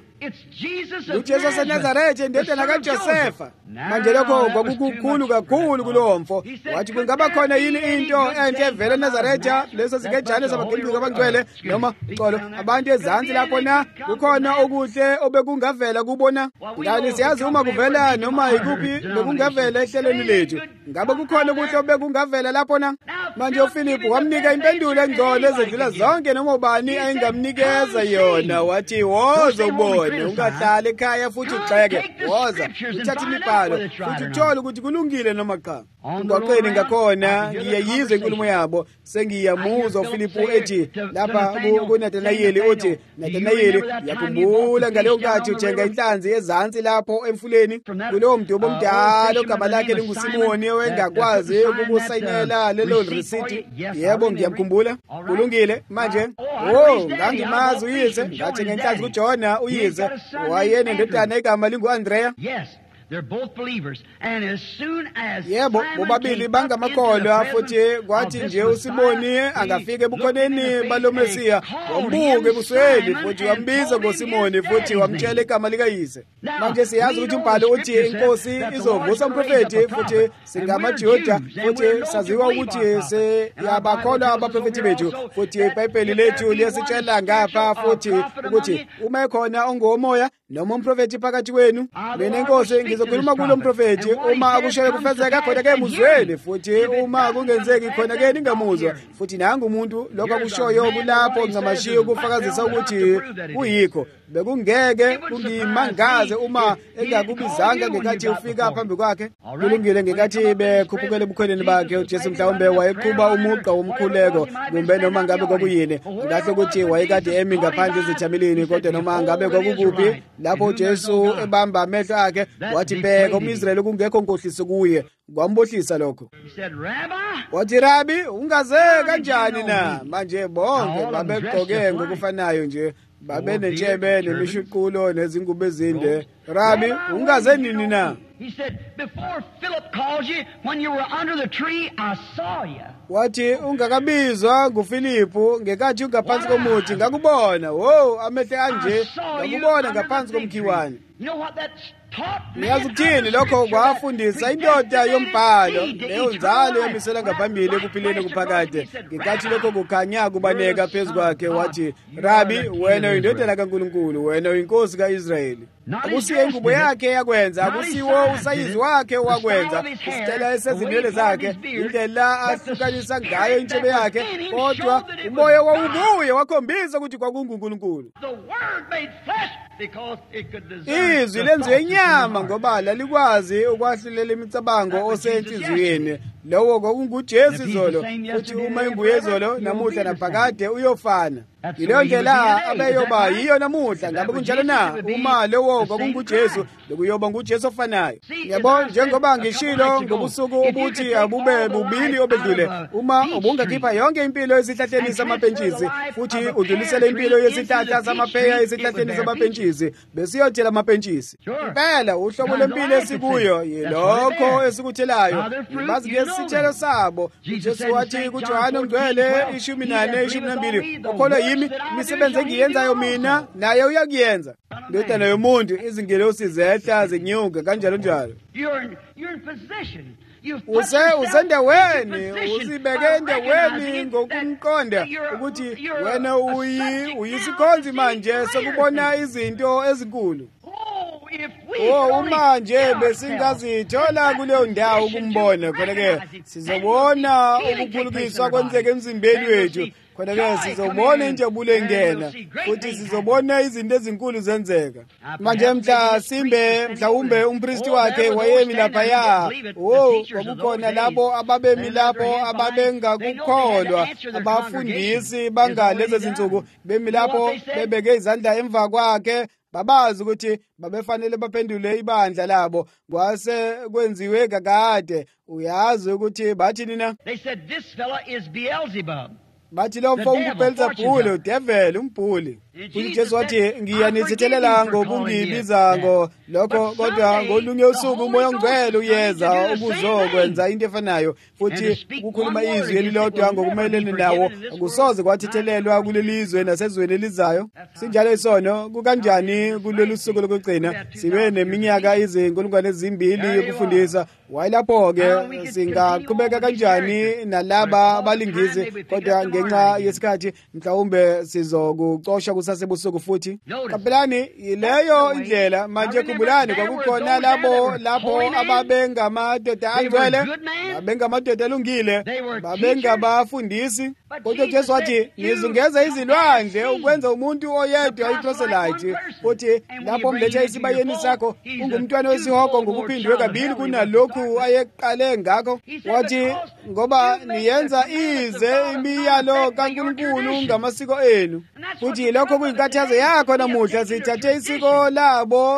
uJesu waseNazaretha indodana kaJosefa manje lokho kwakukukhulu kakhulu kulowo mfo wathi kungaba khona yini into enhle evela eNazaretha leso sikejane sabagcilika abangcwele noma xolo abantu ezansi lapho na kukhona okuhle obekungavela kubona ngani siyazi uma kuvela noma ikuphi bekungavela ehlelweni lethu ngabe kukhona okuhle obekungavela lapho na manje uFilipu wamnika impendulo engcole ezedlula zonke noma ubani ayingamnikeza yona wathi woza ubone ungahlala ekhaya futhi ugxeke woza uthatha imibhalo futhi uthola ukuthi kulungile noma cha ungaqeni ngakhona ngiyayizwa inkulumo yabo sengiyamuzwa uFilipu ethi lapha kuNatanayeli uthi Natanayeli yakhumbula ngaleyo nkathi uthenga inhlanzi ezansi lapho emfuleni kulowo mntu omdala ogama lakhe linguSimoni owengakwazi ukukusayinela lelo receipt yebo ngiyamkhumbula kulungile manje oh ngangimazi uyise ngathi ngenhlanzi kuJona uyise wayene ndodana igama linguAndrea They're both believers, and as soon as yebo bobabili bangamakholwa futhi kwathi nje uSimoni angafike ebukhoneni baloMesiya wambuke ebusweni futhi wambiza ngoSimoni futhi wamtshela igama likayise manje siyazi ukuthi umbhalo uthi inkosi izovusa umprofeti futhi singamaJuda futhi saziwa ukuthi siyabakholwa abaprofeti bethu futhi iBhayibheli lethu liyasitshela ngapha futhi ukuthi uma ekhona ongomoya noma umprofeti phakathi kwenu mina inkosi ngizokhuluma kulo mprofeti uma akushoyo kufezeka khona ke muzweni futhi uma kungenzeki khona ke ningamuzwa futhi nangu umuntu lokho akushoyo kulapho ngizamashiya ukufakazisa ukuthi kuyikho bekungeke kungimangaze uma engakubizanga ngekathi ufika phambi kwakhe kulungile ngekathi bekhuphukele ebukhoneni bakhe uJesu mhlawumbe wayeqhuba umuqa womkhuleko kumbe noma ngabe kwakuyini ngahle ukuthi wayekade emi ngaphandle ezithamelini kodwa noma ngabe kwakukuphi lapho uJesu ebamba amehlo akhe wathi bheka umIsraeli kungekho nkohlisi kuye kwambohlisa lokho wathi Rabi ungaze kanjani na manje bonke babegqoke ngokufanayo nje babe netshebe nemishuqulo nezingubo ezinde Rabi ungaze nini na He said, before Philip called you, when you were under the tree, I saw you. wathi ungakabizwa nguFilipu ngekathi ungaphansi komuthi ngakubona wo amehlo kanje ngakubona ngaphansi komkhiwane You know what that's taught me? niyazi ukuthini lokho kwafundisa indoda yombhalo leyo nzalo yamisela ngaphambili ekuphileni kuphakade ngekathi lokho kukhanya kubaneka phezu kwakhe wathi Rabi wena uyindodana kaNkulunkulu wena uyinkosi kaIsrayeli akusiyo ingubo yakhe yakwenza akusiwo usayizi wakhe wakwenza isitela esezinwele zakhe indlela ahlukanisa ngayo intshebe yakhe kodwa umoya wawubuye wakhombisa ukuthi kwakunguNkulunkulu izwi lenziwe inyama ngoba lalikwazi ukwahlulela imicabango osenhliziyweni lowo kwakunguJesu izolo futhi uma inguye izolo namuhla naphakade uyofana yileyo ndlela abeyoba yiyo namuhla ngabe kunjalo na uma lowo kwakunguJesu lokuyoba nguJesu ofanayo yabo njengoba ngishilo ngobusuku obuthi abube bubili obedlule uma ubungakhipha yonke impilo esihlahleni samapentshisi futhi udlulisele impilo yesihlahla samapheya esihlahleni samapentshisi besiyothela amapentshisi impela uhlobo lempilo esikuyo yilokho esikuthelayo bazi ngesithelo sabo uJesu wathi kuJohane ongcwele ishumi nane ishumi nambili ukholwa yimi imisebenzi engiyenzayo mina naye uyakuyenza ndodana yomuntu izingelosi zehla zenyuka kanjalo njalo You're in, you're in position. use usendaweni uzibeke endaweni ngokumqonda ukuthi wena uyi uyisikhonzi manje sokubona izinto ezinkulu. Oh, manje besingazithola kuleyo ndawo ukumbona khona-ke sizobona ukuphulukiswa kwenzeka emzimbeni wethu, khona-ke sizobona injabulo engena futhi sizobona izinto ezinkulu zenzeka. Manje mhla simbe mhlawumbe umpristi wakhe wayemi laphaya, oh kwakukhona labo ababemi lapho ababengakukholwa, abafundisi bangalezi zinsuku bemi lapho bebeke izandla emva kwakhe, babazi ukuthi babefanele baphendule ibandla labo. Kwase kwenziwe kakade, uyazi ukuthi bathi nina, they said this fella is Beelzebub. bathi lo mfo ungubelzebuli, udeveli, umbhuli. uJesu wathi ngiyanithethelela ngokungibiza ngo lokho, kodwa ngolunye usuku umoya ongcwele uyeza ukuzokwenza into efanayo futhi ukukhuluma izwi elilodwa ngokumelene nawo akusoze kwathethelelwa kulelizwe nasezweni elizayo. Sinjalo isono kukanjani kulolu suku lokugcina sibe neminyaka izinkulungwane ezimbili yokufundisa. Wayilapho-ke singaqhubeka kanjani nalaba abalingisi, kodwa ngenxa yesikhathi mhlawumbe sizokucosha kusasebusuku futhi. Kapelani yileyo indlela manje. Khumbulani kwakukhona labo lapho ababengamadoda angcwele, babengamadoda alungile, babengabafundisi, kodwa Jesu wathi ngizungeza izilwandle ukwenza umuntu oyedwa iproselyte, futhi lapho mletha isibayeni sakho ungumntwana wesihoko ngokuphindwe kabili kunalokhu ayeqale ngakho. Wathi ngoba niyenza ize imiyalo kaNkulunkulu ngamasiko enu, futhi lokho kuyinkathazo yakho namuhla sithathe isiko labo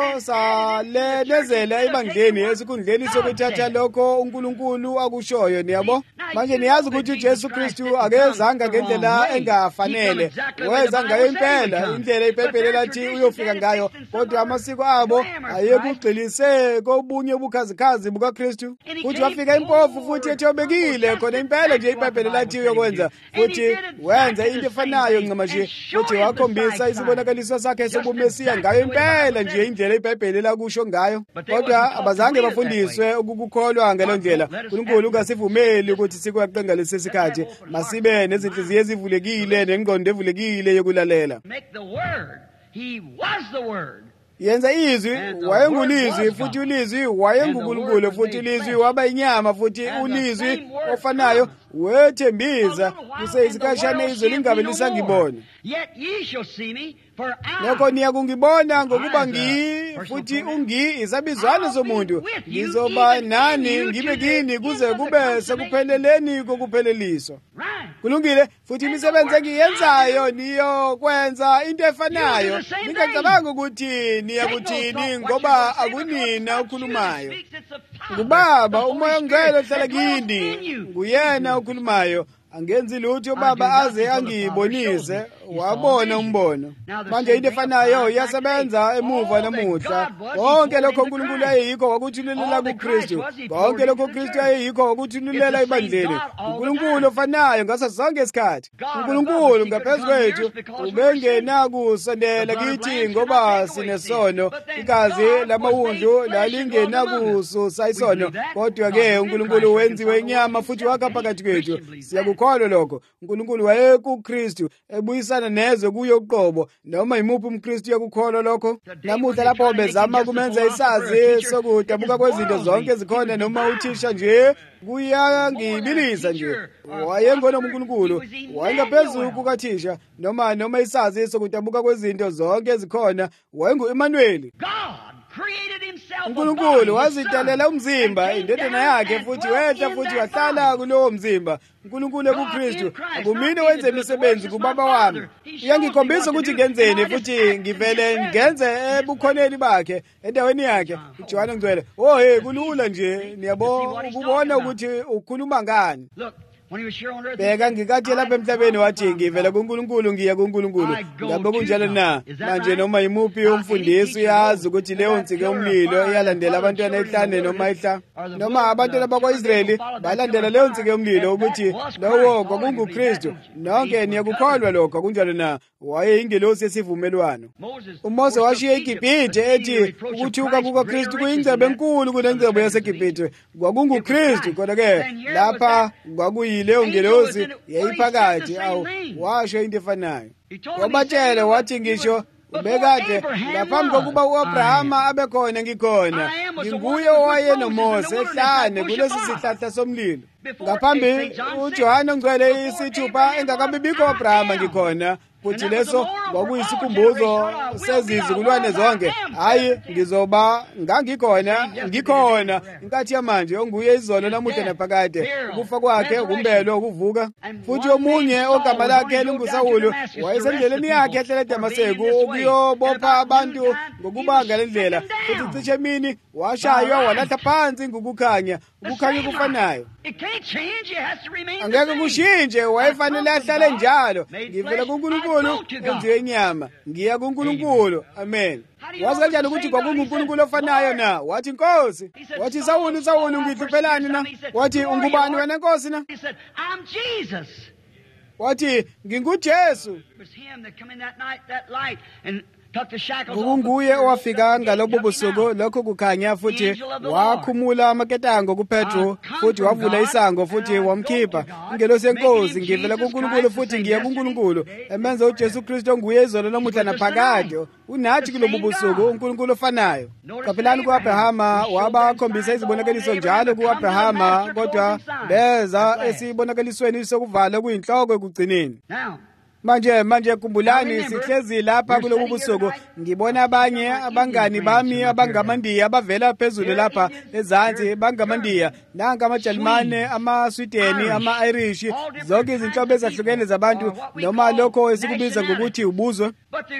salenezela ebandleni esikhundleni sokuthatha lokho uNkulunkulu akushoyo. Niyabo manje niyazi ukuthi uJesu Kristu akezanga ngendlela engafanele, weza ngayo impela indlela iphephele lathi uyofika ngayo, kodwa amasiko abo ayekugxilise kobunye ubukhazikhazi bukaKristu, futhi wafika impofu futhi ethobekile khona impela nje iphephele lathi uyokwenza, futhi wenza into efanayo ncamashi, futhi wakhombisa isibonakaliso sakhe sobumesiya ngayo impela nje indlela iphephele lakusho ngayo, kodwa abazange bafundiswe ukukholwa ngalo ndlela. uNkulunkulu ungasivumeli ukuthi sikwaqenga lesi sikhathi, masibe nezinhliziyo ezivulekile nengqondo evulekile yokulalela. Yenza izwi, wayengulizwi futhi ulizwi wayenguNkulunkulu, futhi ulizwi waba inyama, futhi ulizwi ofanayo wethembiza kuseyisikhashana izwe lingabe lisangibona. Lokho niyakungibona ngokuba ngi futhi ungi izabizwana zomuntu, ngizoba nani ngibe kini kuze kube sekupheleleni kokupheleliswa. Kulungile, futhi imisebenzi engiyenzayo niyokwenza into efanayo. Ningacabanga ukuthi niyakuthini ngoba akunina ukhulumayo. Ngubaba umoya ongcwele ohlala kini, nguyena ukhulumayo. Angenzi lutho uBaba aze angibonise, wabona umbono. Manje into efanayo iyasebenza emuva namuhla. Konke lokho uNkulunkulu ayikho wakuthulela kuKristu, konke lokho uKristu ayikho wakuthulela ebandleni. uNkulunkulu ofanayo ngaso sonke isikhathi. uNkulunkulu ngaphezulu kwethu ubengena kusondela kithi ngoba sinesono, igazi lamawundlu lalingena kususa isono, kodwa-ke uNkulunkulu wenziwe inyama futhi wakha phakathi kwethu. Siyakukholwa lokho. uNkulunkulu wayekuKristu ebuyisana nezwe kuyo uqobo, noma imuphi umKristu yakukholwa lokho. Namuhla lapho bezama kumenza isazi sokudabuka kwezinto zonke ezikhona, noma uthisha nje kuyangibilisa nje. Wayengona uNkulunkulu, wayengaphezulu kukathisha noma noma isazi sokudabuka kwezinto zonke ezikhona, wayengu-Emmanuel. uNkulunkulu wazidalela umzimba, indodana yakhe, futhi wehla futhi wahlala kulowo mzimba. uNkulunkulu ekuKristu akumina wenze imisebenzi kuBaba wami. Uyangikhombisa ukuthi ngenzeni futhi ngivele ngenze ebukhoneni bakhe endaweni yakhe. uJohane Ngcwele, oh hey kulula nje niyabo ukubona ukuthi ukhuluma ngani. Bheka ngikathi lapha emhlabeni wathi ngivela kuNkulunkulu ngiya kuNkulunkulu. Ngabe kunjalo na? Manje noma imuphi umfundisi uyazi ukuthi leyo nsike umlilo iyalandela abantwana ehlane noma ihla, noma abantwana bakwa-Israyeli balandela leyo nsike umlilo ukuthi lowo kwakunguKristu. Nonke niyakukholwa lokho kunjalo na? wayeyingelosi yesivumelwano. uMose washiya iGibhithe ethi ukuthuka kukaKristu kuyingcebo enkulu kunengcebo yaseGibhithe. KwakunguKristu kodwa-ke lapha kwakuyileyo ngelosi yayiphakathi. Awu washo into efanayo. Wabatshele wathi ngisho ubekade ngaphambi kokuba u-Abrahama abekhona ngikhona. Nginguye owaye noMose ehlane kulesi sihlahla somlilo. Ngaphambi uJohane ongcwele isithupha engakabibikho u-Abrahama ngikhona. Futhi leso kwakuyisikhumbuzo sezizukulwane zonke. Hayi ngizoba ngangikhona ngikhona inkathi yamanje onguye izolo namuhla naphakade. Ukufa kwakhe ukumbelo ukuvuka. Futhi omunye ogama lakhe linguSawulu wayesendleleni yakhe ehlele eDamaseko ukuyobopha abantu ngokubanga lendlela. Futhi cishe emini washaywa walahla phansi ngokukhanya. Ukukhanya kufanayo angeke kushintshe. Wayefanele ahlale njalo. Ngivela kuNkulunkulu enziwe inyama ngiya kuNkulunkulu. Amen. Wazi kanjani ukuthi kwakunguNkulunkulu ofanayo na? Wathi Nkosi. Wathi Sawulu Sawulu ngihluphekani na? Wathi ungubani wena Nkosi na? Wathi nginguJesu. Kunguye owafika ngalobo busuku lokho kukhanya futhi wakhumula amaketango kuPetro futhi wavula isango futhi wamkhipha. Ingelosi yenkosi ngivela kuNkulunkulu futhi ngiya kuNkulunkulu emenza uJesu Kristu onguye izolo namuhla naphakade. Unathi kulobo busuku uNkulunkulu ofanayo. Kapelani ku-Abrahama wabakhombisa izibonakaliso njalo ku-Abrahama kodwa beza esibonakalisweni sokuvala kuyinhloko ekugcineni. Manje manje kumbulani sihlezi lapha kulobu busuku ngibona abanye abangani bami abangamaNdiya abavela phezulu lapha ezansi bangamaNdiya nanga amaJalimane amaSwideni ama-Irish zonke izinhlobo ezahlukene zabantu noma lokho esikubiza ngokuthi ubuzwe.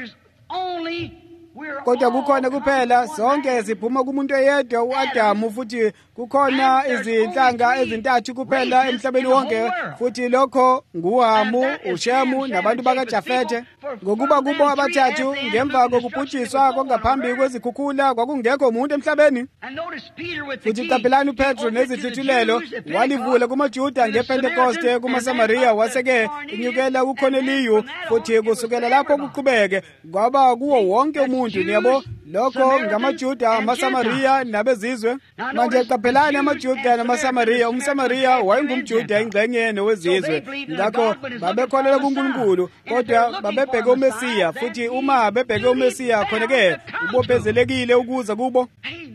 Kodwa kukhona kuphela sonke siphuma kumuntu oyedwa uAdamu futhi kukhona izinhlanga ezintathu kuphela emhlabeni wonke futhi lokho nguHamu, uShemu nabantu bakaJafethe. Ngokuba kubo abathathu ngemva kokubhujiswa kwangaphambi kwezikhukhula kwakungekho umuntu emhlabeni. Futhi qaphelani uPetro nezihluthulelo walivula kumaJuda ngePentekoste kumaSamariya waseke inyukela kuKhoneliyu futhi kusukela lapho kuqhubeke kwaba kuwo wonke umuntu. Niyabo lokho ngamaJuda amaSamariya nabezizwe. Manje qaphelani amaJuda namaSamariya. UmSamariya wayengumJuda ingxenye nowezizwe ngakho babekholelwa kuNkulunkulu kodwa babebheke uMesiya futhi uma bebheke uMesiya khona-ke ubophezelekile ukuza kubo.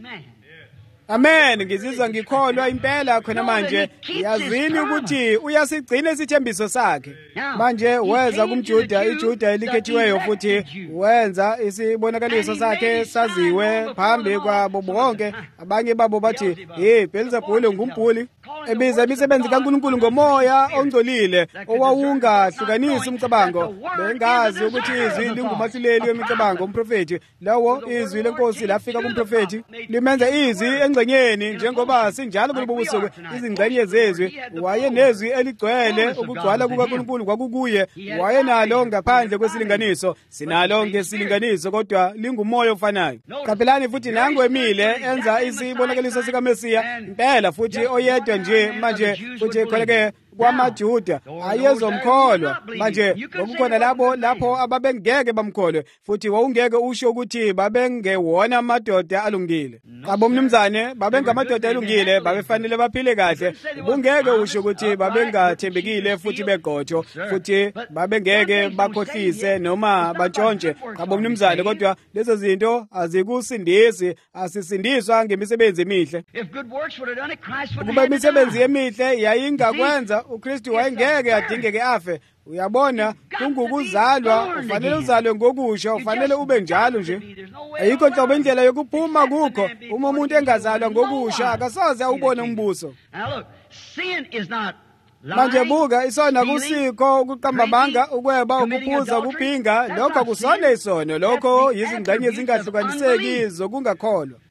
Amen. Ngizizwa ngikholwa impela khona manje. Yazini ukuthi uyasigcina isithembiso sakhe. Manje weza kumJuda iJuda elikhethiweyo futhi wenza isibonakaliso sakhe saziwe phambi kwabo bonke. Abanye babo bathi hey Beelzebuli ngumpuli. Ebiza imisebenzi kaNkulunkulu ngomoya ongcolile owawungahlukanisi umcabango. Bengazi ukuthi izwi lingumahluleli wemicabango umprofeti. Lawo izwi lenkosi lafika kumprofeti limenza izwi engxenyeni njengoba sinjalo kulobo busuku izingxenye zezwi. Waye nezwi eligcwele ukugcwala kukaNkulunkulu kwakukuye. Waye nalo ngaphandle kwesilinganiso. Sinalo ngesilinganiso kodwa lingumoya ofanayo. Qaphelani futhi nangu emile enza isibonakaliso sikaMesiya impela futhi oyedwa nje manje futhi khona-ke kwamaJuda ayezomkholwa. Manje ngokukhona labo lapho ababengeke bamkholwe futhi wawungeke usho ukuthi babengewona amadoda alungile. Abo mnumzane babengamadoda alungile babefanele baphile kahle. Ubungeke usho ukuthi babengathembekile futhi begqotho futhi babengeke bakhohlise noma bantshontshe. Abo mnumzane kodwa lezo zinto azikusindisi. Asisindiswa ngemisebenzi emihle. Ukuba imisebenzi emihle yayingakwenza uKristu wayengeke adingeke afe. Uyabona kungukuzalwa ufanele uzalwe ngokusha ufanele ube njalo nje. Ayikho nhlobo indlela yokuphuma kukho uma umuntu engazalwa ngokusha akasoze awubone umbuso. Manje buka isona kusikho ukuqambamanga ukweba ukuphuza ukuphinga lokho kusona isono lokho izingxenye ezingahlukaniseki zokungakholwa.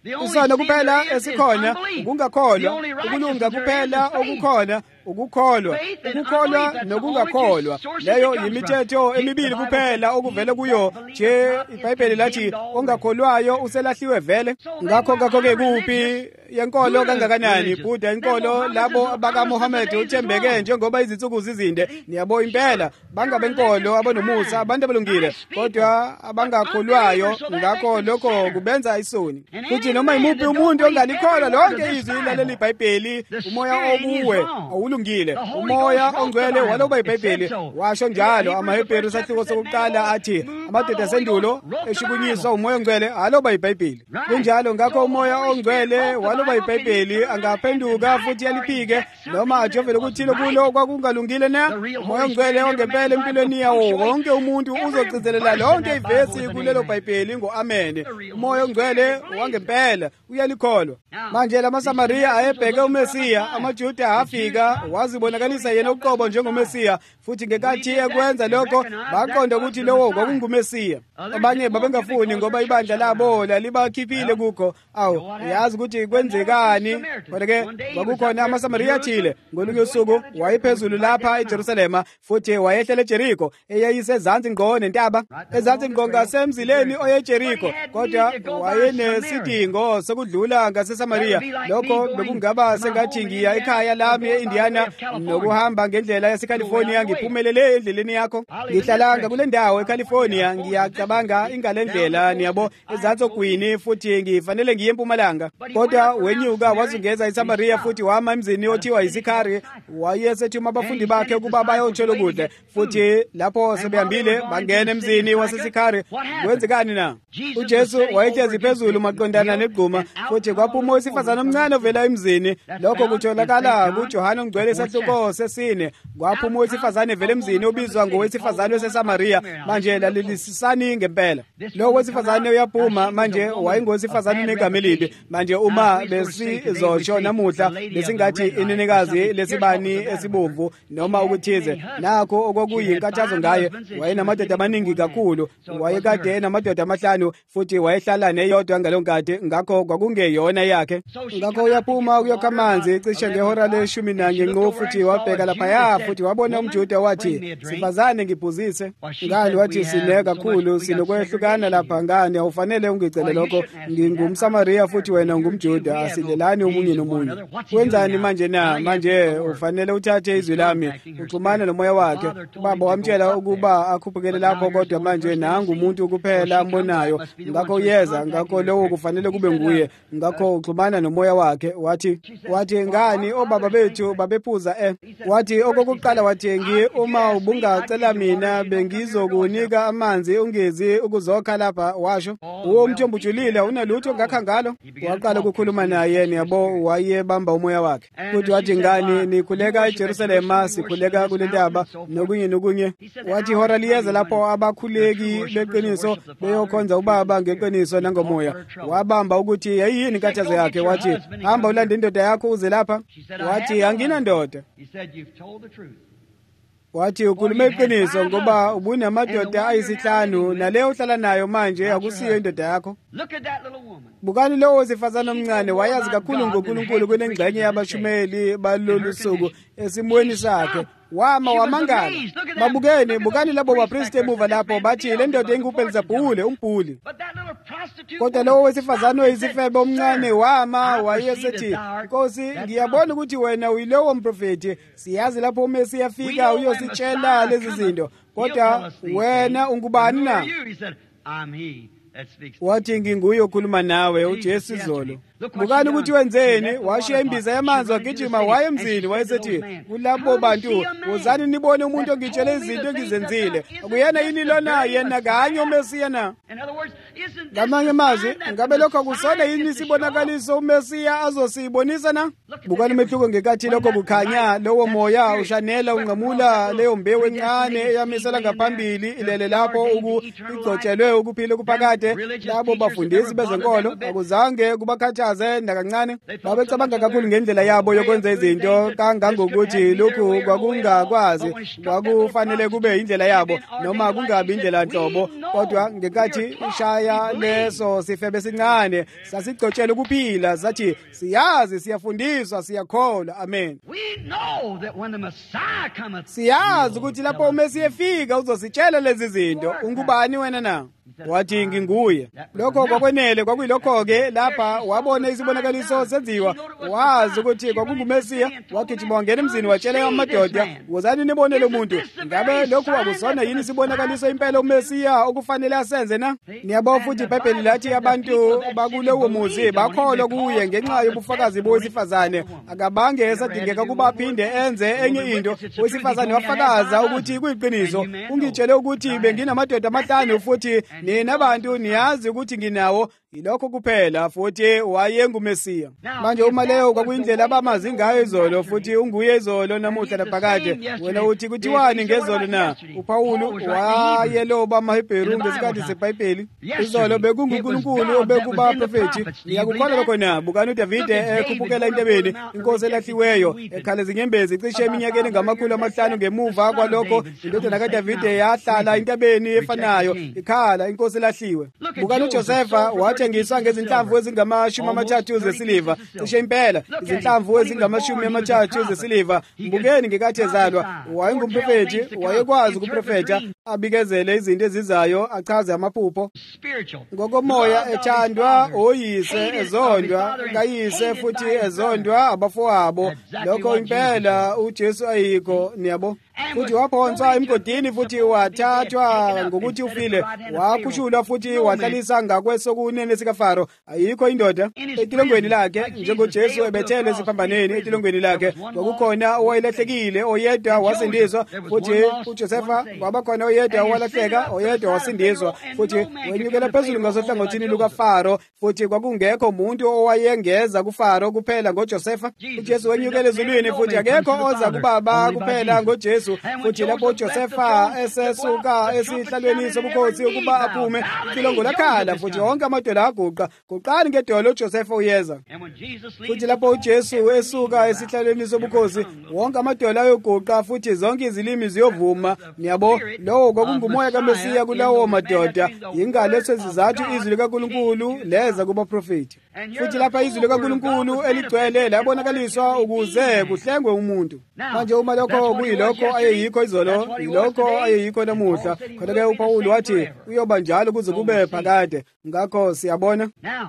Isono kuphela esikhona ukungakholwa, ukulunga kuphela okukhona ukukholwa, ukukholwa nokungakholwa. Leyo yimithetho emibili kuphela okuvele kuyo nje iBhayibheli lathi ongakholwayo uselahliwe vele. Ngakho ngakho-ke kuphi yenkolo kangakanani Buddha inkolo labo abaka Muhammad uthembeke njengoba izinsuku zizinde. Niyabo impela bangabenkolo abanomusa abantu abalungile kodwa abangakholwayo, ngakho lokho kubenza isoni. Kuthi noma imuphi umuntu ongalikholwa lonke izwi laleli iBhayibheli umoya obuwe awulungile. Umoya ongcwele waloba iBhayibheli washo njalo. AmaHebheru sahluko sokuqala athi amadoda asendulo eshukunyiswa umoya ongcwele aloba iBhayibheli. Kunjalo ngakho umoya ongcwele waloba iBhayibheli angaphenduka futhi yaliphike noma ajovele ukuthile kulo kwakungalungile na. Umoya ongcwele ongempela empilweni yawo wonke umuntu uzogcizelela lonke ivesi kulelo Bhayibheli ngo-amen. Umoya ongcwele wangempela uyalikholwa. Manje lamaSamariya ayebheke uMesiya, amaJuda afika wazibonakalisa yena uqobo njengomesiya, futhi ngekathi ekwenza lokho baqonda ukuthi lowo kwakungumesiya. Abanye babengafuni ngoba ibandla labo lalibakhiphile kukho. Awu yazi ukuthi kwenzekani. Kodwa-ke kwakukhona amaSamariya athile ngolunye usuku wayephezulu lapha eJerusalema futhi wayehlela eJeriko eyayisezansi ngqo nentaba, ezansi ngqo ngasemzileni oyeJeriko, kodwa wayenesidingo sokudlula ngaseSamariya. Lokho bekungaba sengathi ngiya ekhaya lami e-Indiana nokuhamba ngendlela yaseCalifornia ngiphumelele endleleni yakho. Ngihlalanga kule ndawo eCalifornia ngiyacabanga ingalendlela niyabo ezansi ogwini futhi ngifanele ngiye empumalanga, kodwa wenyuka wazungeza eSamariya futhi wama emzini othiwa iSikhari. Wayesethuma abafundi bakhe ukuba bayotshela ukudla, futhi lapho sebehambile bangena emzini waseSikhari. Kwenzekani na? uJesu wayehlezi phezulu maqondana negquma, futhi kwaphuma owesifazane omncane ovela emzini. Lokho kutholakala kuJohane Ongcwele isahluko sesine. Kwaphuma owesifazane vele emzini obizwa ngowesifazane waseSamariya. Manje lalelisisani ngempela. Lo wesifazane uyaphuma manje wayengowesifazane negama elibi. Manje uma besizosho namuhla besingathi inenekazi lesibani esibomvu noma ukuthize, nakho okwakuyinkatshazo ngaye. Wayenamadoda amaningi kakhulu, wayekade enamadoda amahlanu futhi wayehlala neyodwa ngalonkade, ngakho kwakungeyona yakhe. Ngakho uyaphuma uyokha amanzi cishe ngehora leshumi nanye ngqo, futhi wabheka laphaya futhi wabona umJuda wathi, sifazane ngiphuzise. Ngani wathi, sine kakhulu sinokwehlukana lapha. Ngani awufanele ungicele lokho, ngingumSamariya futhi wena ungumJuda, asidlelani omunye nomunye. Wenzani manje na? Manje ufanele uthathe izwi lami uxhumane nomoya wakhe. Ubaba wamtshela ukuba akhuphukele lapho, kodwa manje nangu umuntu kuphela ambonayo, ngakho uyeza, ngakho lowo kufanele kube nguye, ngakho uxhumana nomoya wakhe. Wathi wathi ngani obaba bethu babephuza eh wathi okokuqala wathi ngi uma ubungacela mina bengizokunika amanzi ungezi ukuzokha lapha. Washo uwo umthombo ujulile unalutho ngakha ngalo. Waqala ukukhuluma naye niyabo, wayebamba umoya wakhe. Futhi wathi ngani nikhuleka eJerusalema, sikhuleka kule ntaba nokunye nokunye. Wathi ihora liyeza lapho abakhuleki beqiniso beyokhonza ubaba ngeqiniso nangomoya. Wabamba ukuthi yayini inkathazo yakhe. Wathi hamba ulande indoda yakho uze lapha. Wathi angina ndoda. Wathi ukhulume iqiniso ngoba ubunamadoda ayisihlanu naleyo uhlala nayo manje akusiyo indoda yakho. Bukani lowo wesifazane omncane wayazi kakhulu ngoNkulunkulu kunengxenye yabashumeli balolu suku esimweni sakhe. Wama wamangala. Babukeni, bukani labo bapristi emuva lapho bathi le ndoda inguBelizebhuli umbhuli. Kodwa lowo wesifazane oyisifebe omncane wama wayesethi, Nkosi, ngiyabona ukuthi wena uyilowo mprofeti. Siyazi lapho uMesiya afika uyositshela lezi zinto. Kodwa wena ungubani na? Wathi nginguye okhuluma nawe, uJesu izolo. Bukani ukuthi wenzeni. Washiya imbiza yamanzi wagijima waye emzini. Wayesethi kulabo bantu, wozani nibone umuntu ongitshele izinto engizenzile. Akuyena yini lona yena kanye uMesiya na? Ngamanye amazwi, ngabe lokho akusona yini isibonakaliso uMesiya azosibonisa na? Bukani umehluko ngekathi lokho kukhanya lowo moya ushanela unqamula leyo mbewu encane eyamisela ngaphambili ilele lapho igcotshelwe ukuphila kuphakade. Labo bafundisi bezenkolo akuzange kubakhathaza babafaze nakancane babecabanga kakhulu ngendlela yabo yokwenza izinto kangangokuthi lokhu kwakungakwazi kwakufanele kube indlela yabo noma kungabi indlela nhlobo kodwa ngenkathi ishaya leso sifebe sincane sasigcotshela ukuphila sathi siyazi siyafundiswa siyakholwa amen siyazi ukuthi lapho uMesiya efika uzositshela lezi zinto ungubani wena na wathi nginguye lokho kwakwenele kwakuyilokho-ke lapha wabona isibonakaliso senziwa wazi ukuthi kwakungumesiya wagijima wangena emzini watshela amadoda wozani nibone lo muntu ngabe lokhu wakusona yini isibonakaliso impela umesiya okufanele asenze na niyabona futhi iBhayibheli lathi abantu bakulowo muzi bakholwa kuye ngenxa yobufakazi bowesifazane akabange esadingeka kuba aphinde enze enye into owesifazane wafakaza ukuthi kuyiqiniso ungitshele ukuthi benginamadoda amahlanu futhi nina abantu niyazi ukuthi nginawo ilokho kuphela futhi wayengumesiya manje uma leyo kwakuyindlela abamazi ngayo izolo futhi unguye izolo namuhla laphakade wena uthi kuthiwani ngezolo na uPawulu wayeloba amaHebheru ngesikhathi seBhayibheli izolo bekunguNkulunkulu obekuba profethi ngiyakukholwa lokho na bukani uDavide ekhuphukela entabeni inkosi elahliweyo ekhala izinyembezi cishe eminyakeni ngamakhulu amahlanu ngemuva kwalokho indodana kaDavide yahlala entabeni efanayo ikhala inkosi elahliwe bukani uJosefa wathi thengiswa ngezinhlamvu ezingamashumi amathathu zesiliva cishe impela izinhlamvu ezingamashumi amathathu zesiliva mbukeni ngekathi ezalwa wayengumprofethi wayekwazi ukuprofetha abikezele izinto ezizayo achaze amaphupho ngokomoya ethandwa oyise ezondwa kayise futhi ezondwa abafowabo lokho impela uJesu ayikho niyabo futhi waphonswa emgodini futhi wathathwa ngokuthi ufile wakhushulwa futhi wahlaliswa ngakwesokunene sikaFaro ayikho indoda etilongweni lakhe njengoJesu ebethele esiphambaneni etilongweni lakhe kwakukhona owayelahlekile oyedwa wasindiswa futhi uJosefa kwabakhona oyedwa owalahleka oyedwa wasindiswa futhi wenyukela phezulu ngasohlangothini lukaFaro futhi kwakungekho umuntu owayengeza kuFaro kuphela ngoJosefa uJesu wenyukela ezulwini futhi akekho oza kubaba kuphela ngoJesu futhi lapho uJosefa esesuka esihlalweni sobukhosi ukuba aphume ilongo lakhala futhi wonke amadoda aguqa kuqala ngedolo uJosefa uyeza futhi lapho uJesu esuka esihlalweni sobukhosi wonke amadoda ayoguqa futhi zonke izilimi ziyovuma niyabo lowo kwakungumoya kaMesiya kulawo madoda ingaleso sizathu izwi likaNkulunkulu leza kuba profeti futhi lapha izwi likaNkulunkulu eligcwele labonakaliswa ukuze kuhlengwe umuntu manje uma lokho kuyilokho ayeyikho izolo yilokho ayeyikho namuhla khona ke uPawulu wathi uyoba njalo kuze kube phakade ngakho siyabona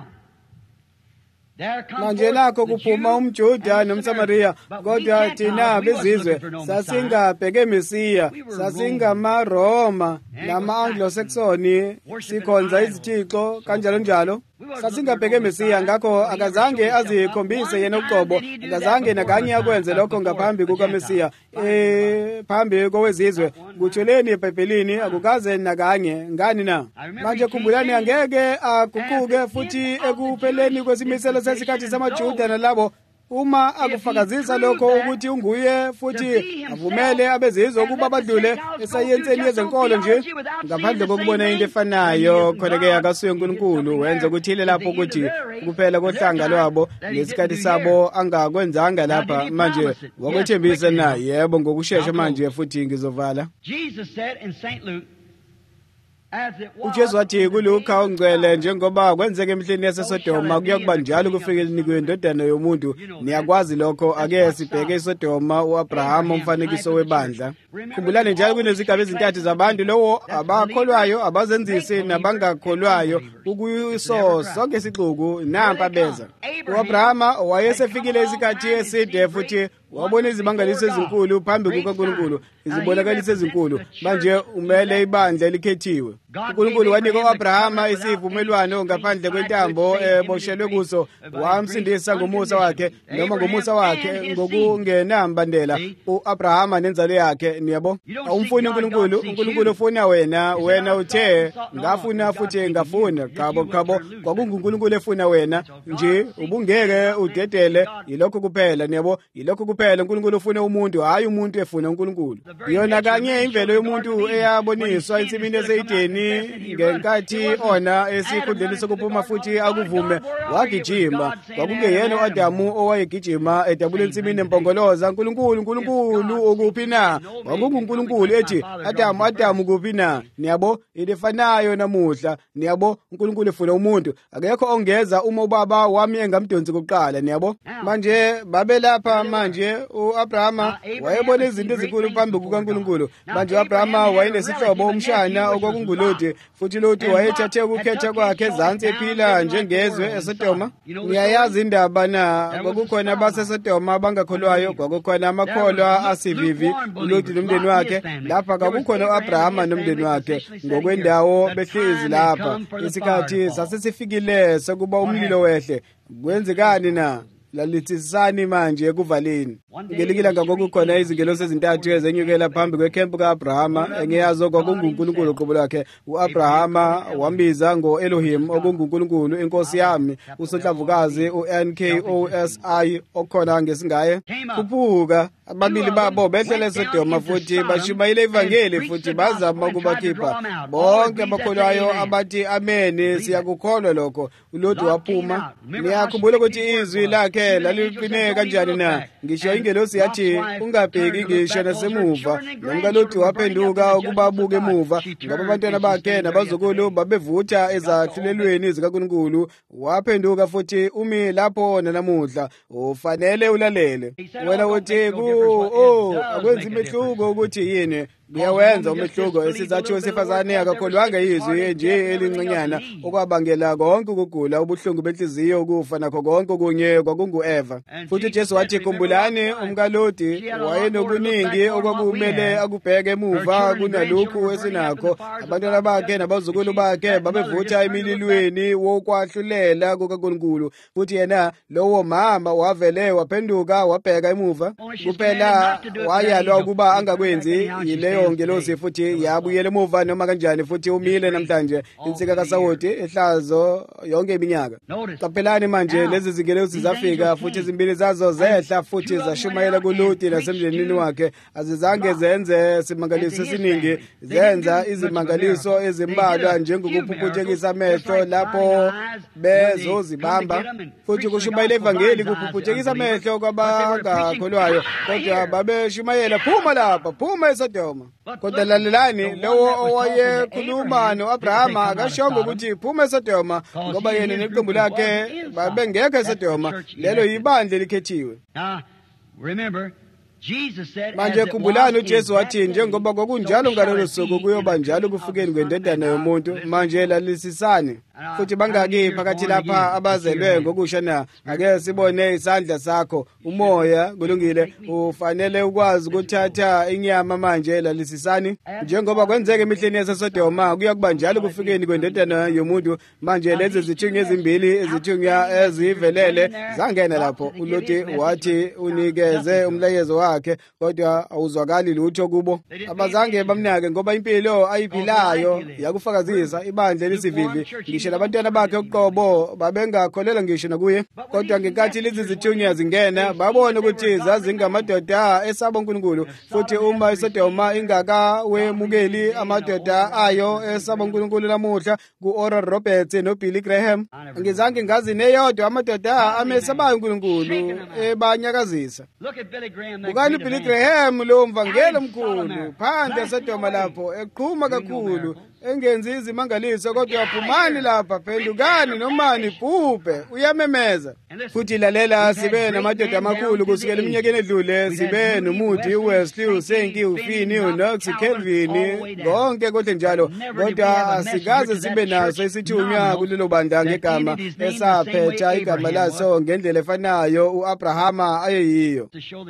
manje lakho kuphuma umJuda nomSamariya kodwa thina bezizwe sasingabheke Mesiya sasingamaRoma nama-Anglo-Saxon sikhonza izithixo kanjalo njalo sasingabheke Mesiya ngakho akazange azikhombise yena uqobo akazange nakanye akwenze lokho ngaphambi kukaMesiya eh phambi kowezizwe kutholeni eBhayibhelini akukaze nakanye ngani na manje khumbulani angeke aguquke futhi ekupheleni kwesimiselo sesikhathi samaJuda nalabo uma akufakazisa lokho ukuthi unguye futhi avumele abezizwe ukuba badlule esayenseni yezenkolo nje ngaphandle kokubona into efanayo khona ke akasuye uNkulunkulu wenza ukuthile lapho ukuthi ukuphela kohlanga lwabo ngesikhathi sabo angakwenzanga lapha manje wakwethembisa na yebo ngokusheshsha manje futhi ngizovala Jesus said in Saint Luke uJesu wathi kuLuka ongcwele njengoba kwenzeke emhleni yaseSodoma kuyakuba njalo kufikeleni kwendodana yomuntu niyakwazi lokho ake sibheke iSodoma uAbraham umfanekiso webandla khumbulani njalo kunezigaba ezintathu zabantu lowo abakholwayo abazenzisi nabangakholwayo ukuyiso sonke isixuku nampa beza uAbraham wayesefikile isikhathi eside futhi wabona izimangaliso ezinkulu phambi kukaNkulunkulu izibonakaliso ezinkulu manje umele ibandla elikhethiwe uNkulunkulu wanika uAbrahama isivumelwano ngaphandle kwentambo eboshelwe kuso wamsindisa ngomusa wakhe noma ngomusa wakhe ngokungenambandela uAbrahama nenzalo yakhe niyabo awumfuni uNkulunkulu uNkulunkulu ufuna wena wena uthe ngafuna futhi ngafuna qabo qabo kwakunguNkulunkulu efuna wena nje ubungeke udedele yilokho kuphela niyabo yilokho kuphela kuphela uNkulunkulu ufune umuntu, hayi umuntu efuna uNkulunkulu. Yona kanye imvelo yomuntu eyaboniswa ensimini eseyideni ngenkathi ona esikhundleni sokuphuma futhi akuvume wagijima. Kwakungeyena uAdamu owayegijima edabula ensimini empongoloza, "Nkulunkulu, Nkulunkulu ukuphi na?" KwakunguNkulunkulu ethi, "Adamu, Adamu kuphi na?" Niyabo, ilifanayo namuhla. Niyabo, uNkulunkulu efuna umuntu. Akekho ongeza uma ubaba wami engamdonsi kuqala. Niyabo, manje babe lapha manje uAbrahama wayebona izinto ezinkulu phambi kukaNkulunkulu. Manje uAbrahama wayenesihlobo umshana okwakunguLoti, futhi Loti wayethathe ukukhetha kwakhe ezansi ephila njengezwe eSodoma. Niyayazi indaba na, kwakukhona abaseSodoma abangakholwayo, kwakukhona amakholwa asivivi, uLoti nomndeni wakhe. Lapha kwakukhona uAbrahama nomndeni wakhe ngokwendawo behlezi lapha. Isikhathi sasesifikile sokuba umlilo wehle. Kwenzekani na? Lalithisani manje ekuvaleni. Ngelikila ngakokukhona izingelosi ezintathu ezenyukela phambi kwekhempu ka-Abrahama, engeyazo kwakunguNkulunkulu uqobo lwakhe. U-Abrahama wambiza ngo-Elohim okunguNkulunkulu, inkosi yami, usonhlavukazi u-N K O S I okhona ngesingaye. Kuphuka ababili babo behlele eSodoma futhi bashumayela ivangeli futhi bazama ukubakhipha. Bonke abakholwayo abathi ameni siyakukholwa lokho. uLoti waphuma. Niyakhumbula ukuthi izwi lakhe laliqine kanjani na? Ngisho ingelosi yathi ungabheki ngisho nasemuva. NomkaLoti waphenduka ukuba abuke emuva, ngoba abantwana bakhe nabazukulu babevutha ezahlulelweni zikaNkulunkulu. Waphenduka futhi umi lapho nanamuhla. Ufanele ulalele. Wena uthi ku oh akwenzi imehluko ukuthi yini? Kuyawenza umehluko. Isizathu wesifazane akakholwanga izwi nje elincinyana okwabangela konke ukugula, ubuhlungu benhliziyo, ukufa nakho konke kunye kwakungu-Eva. Futhi uJesu wathi, "Khumbulani umkaLoti wayenokuningi okwakumele akubheke emuva kunalokhu esinakho. Abantwana bakhe nabazukulu bakhe babevutha emililweni wokwahlulela kukaNkulunkulu, futhi yena lowo mama wavele waphenduka wabheka emuva. Kuphela wayalwa ukuba angakwenzi yileyo ngelosi futhi yabuyela emuva noma kanjani, futhi umile namhlanje insika kaSawoti ehlazo yonke iminyaka." Qaphelani manje, lezi zingelosi zafika futhi izimbili zazo zehla futhi zashumayela kuLoti nasemndenini wakhe. Azizange zenze simangaliso esiningi, zenza izimangaliso ezimbalwa njengokuphuphuzekisa amehlo lapho bezozibamba, futhi kushumayela ivangeli kuphuphuzekisa amehlo kwabangakholwayo, kodwa babeshumayela, "Phuma lapha, phuma eSodoma." Kodwa lalelani, lowo owayekhuluma no-Abrahama akashongo ukuthi phuma eSodoma, ngoba yena neqembu lakhe babengekho eSodoma. Lelo yibandla elikhethiwe. Manje khumbulani, uJesu wathi njengoba kwakunjalo ngalolo suku kuyoba njalo kufikeni kwendodana yomuntu. Manje lalisisane futhi bangaki phakathi lapha abazelwe ngokusha na? Ake sibone isandla sakho. Umoya kulungile, ufanele ukwazi ukuthatha inyama. Manje lalisisani njengoba kwenzeka emihleni yaseSodoma, kuya kuba njalo kufikeni kwendodana yomuntu. Manje lezi zithunywa ezimbili, izithunywa ezivelele zangena lapho. uLoti wathi unikeze umlayezo wakhe, kodwa awuzwakali lutho kubo. Abazange bamnake ngoba impilo ayiphilayo yakufakazisa ibandla lesivivi. Ngisho labantwana bakhe uqobo babengakholelwa ngisho nakuye, kodwa ngenkathi lezi zithunywa zingena babona ukuthi zazingamadoda esaba uNkulunkulu, futhi uma iSodoma ingakawemukeli amadoda ayo esaba uNkulunkulu namuhla ku-Oral Roberts noBilly Graham, ngizange ngazi neyodwa amadoda amesabayo uNkulunkulu ebanyakazisa. Ukani uBilly Graham lo mvangelo omkhulu phandle eSodoma lapho eqhuma kakhulu, engenzi izimangaliso, kodwa yaphumani lapha, phendukani nomani bhubhe, uyamemeza. Futhi lalela, sibe namadoda amakhulu kusukela eminyakeni edlule. Sibe noMuthi, uWesley, uSenki, uFinney, uKnox, uKelvin, konke kodwa njalo, kodwa asikaze sibe naso isithunywa kulelo bandla ngegama esaphetha igama laso ngendlela efanayo uAbrahama ayeyiyo,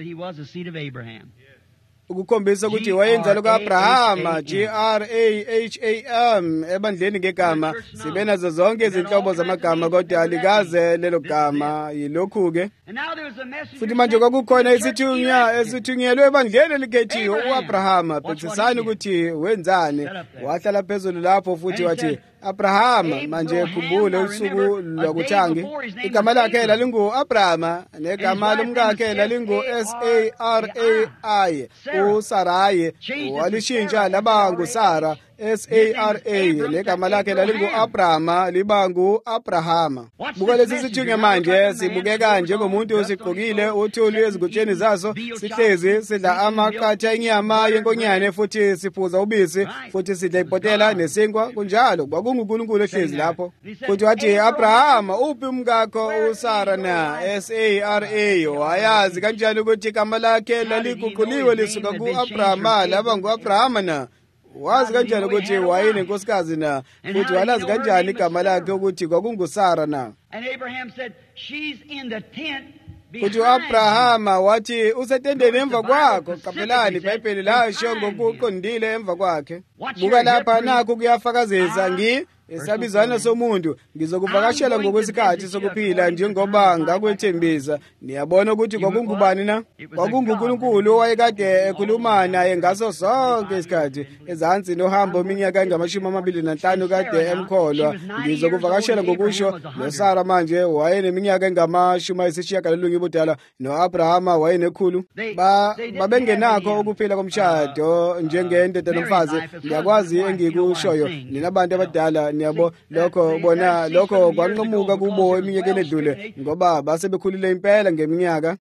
ukukhombisa ukuthi wayenzalo ka-Abrahama, G R A H A M, ebandleni ngegama. Sibe nazo zonke izinhlobo zamagama, kodwa alikaze lelo gama. Yilokhu-ke futhi manje kwakukhona isithunywa esithunyelwe ebandleni elikhethiwe, u-Abrahama. Bhekisisani ukuthi wenzani. Wahlala phezulu lapho futhi wathi, Abrahama. Manje khumbule usuku lwakuthangi igama lakhe lalingu-Abrahama negama lomkakhe lalingu-S A R A I. uSarayi walishintsha laba nguSara. S A R A negama lakhe lalingu-Abrahama liba ngu-Abrahama. Buka lesi sithunywa manje sibukeka njengomuntu osigqokile uthuli ezigutsheni zaso, sihlezi sidla amakhatha enyama yenkonyane futhi siphuza ubisi futhi sidla ibhotela nesinkwa kunjalo. KwakunguNkulunkulu ehlezi lapho. Futhi wathi, Abrahama, uphi umkakho uSara na? S A R A wayazi kanjani ukuthi igama lakhe laliguquliwe lisuka ku-Abrahama laba ngu-Abrahama na? Wazi kanjani ukuthi wayenenkosikazi na? Futhi walazi kanjani igama lakhe ukuthi kwakunguSara na? Futhi u-Abrahama wathi usetendeni emva kwakho. Qaphelani iBhayibheli lasho ngokuqondile emva kwakhe. Buka lapha nakho kuyafakazisa ngi esabizwana somuntu ngizokuvakashela ngokwesikhathi sokuphila njengoba ngakwethembisa. Niyabona ukuthi kwakungubani na? KwakunguNkulunkulu owayekade ekhuluma naye ngaso sonke isikhathi. Ezansi nohambo iminyaka engamashumi amabili nanhlanu kade emkholwa. Ngizokuvakashela ngokusho noSara manje wayeneminyaka engamashumi ayisishiyagalolunye ubudala, no-Abrahama wayenekhulu. Babengenakho ukuphila komshado njengendoda nomfazi. Ngiyakwazi engikushoyo nina abantu abadala, niyabo lokho bona lokho kwanqamuka kubo eminyakeni edlule ngoba base bekhulile impela ngeminyaka.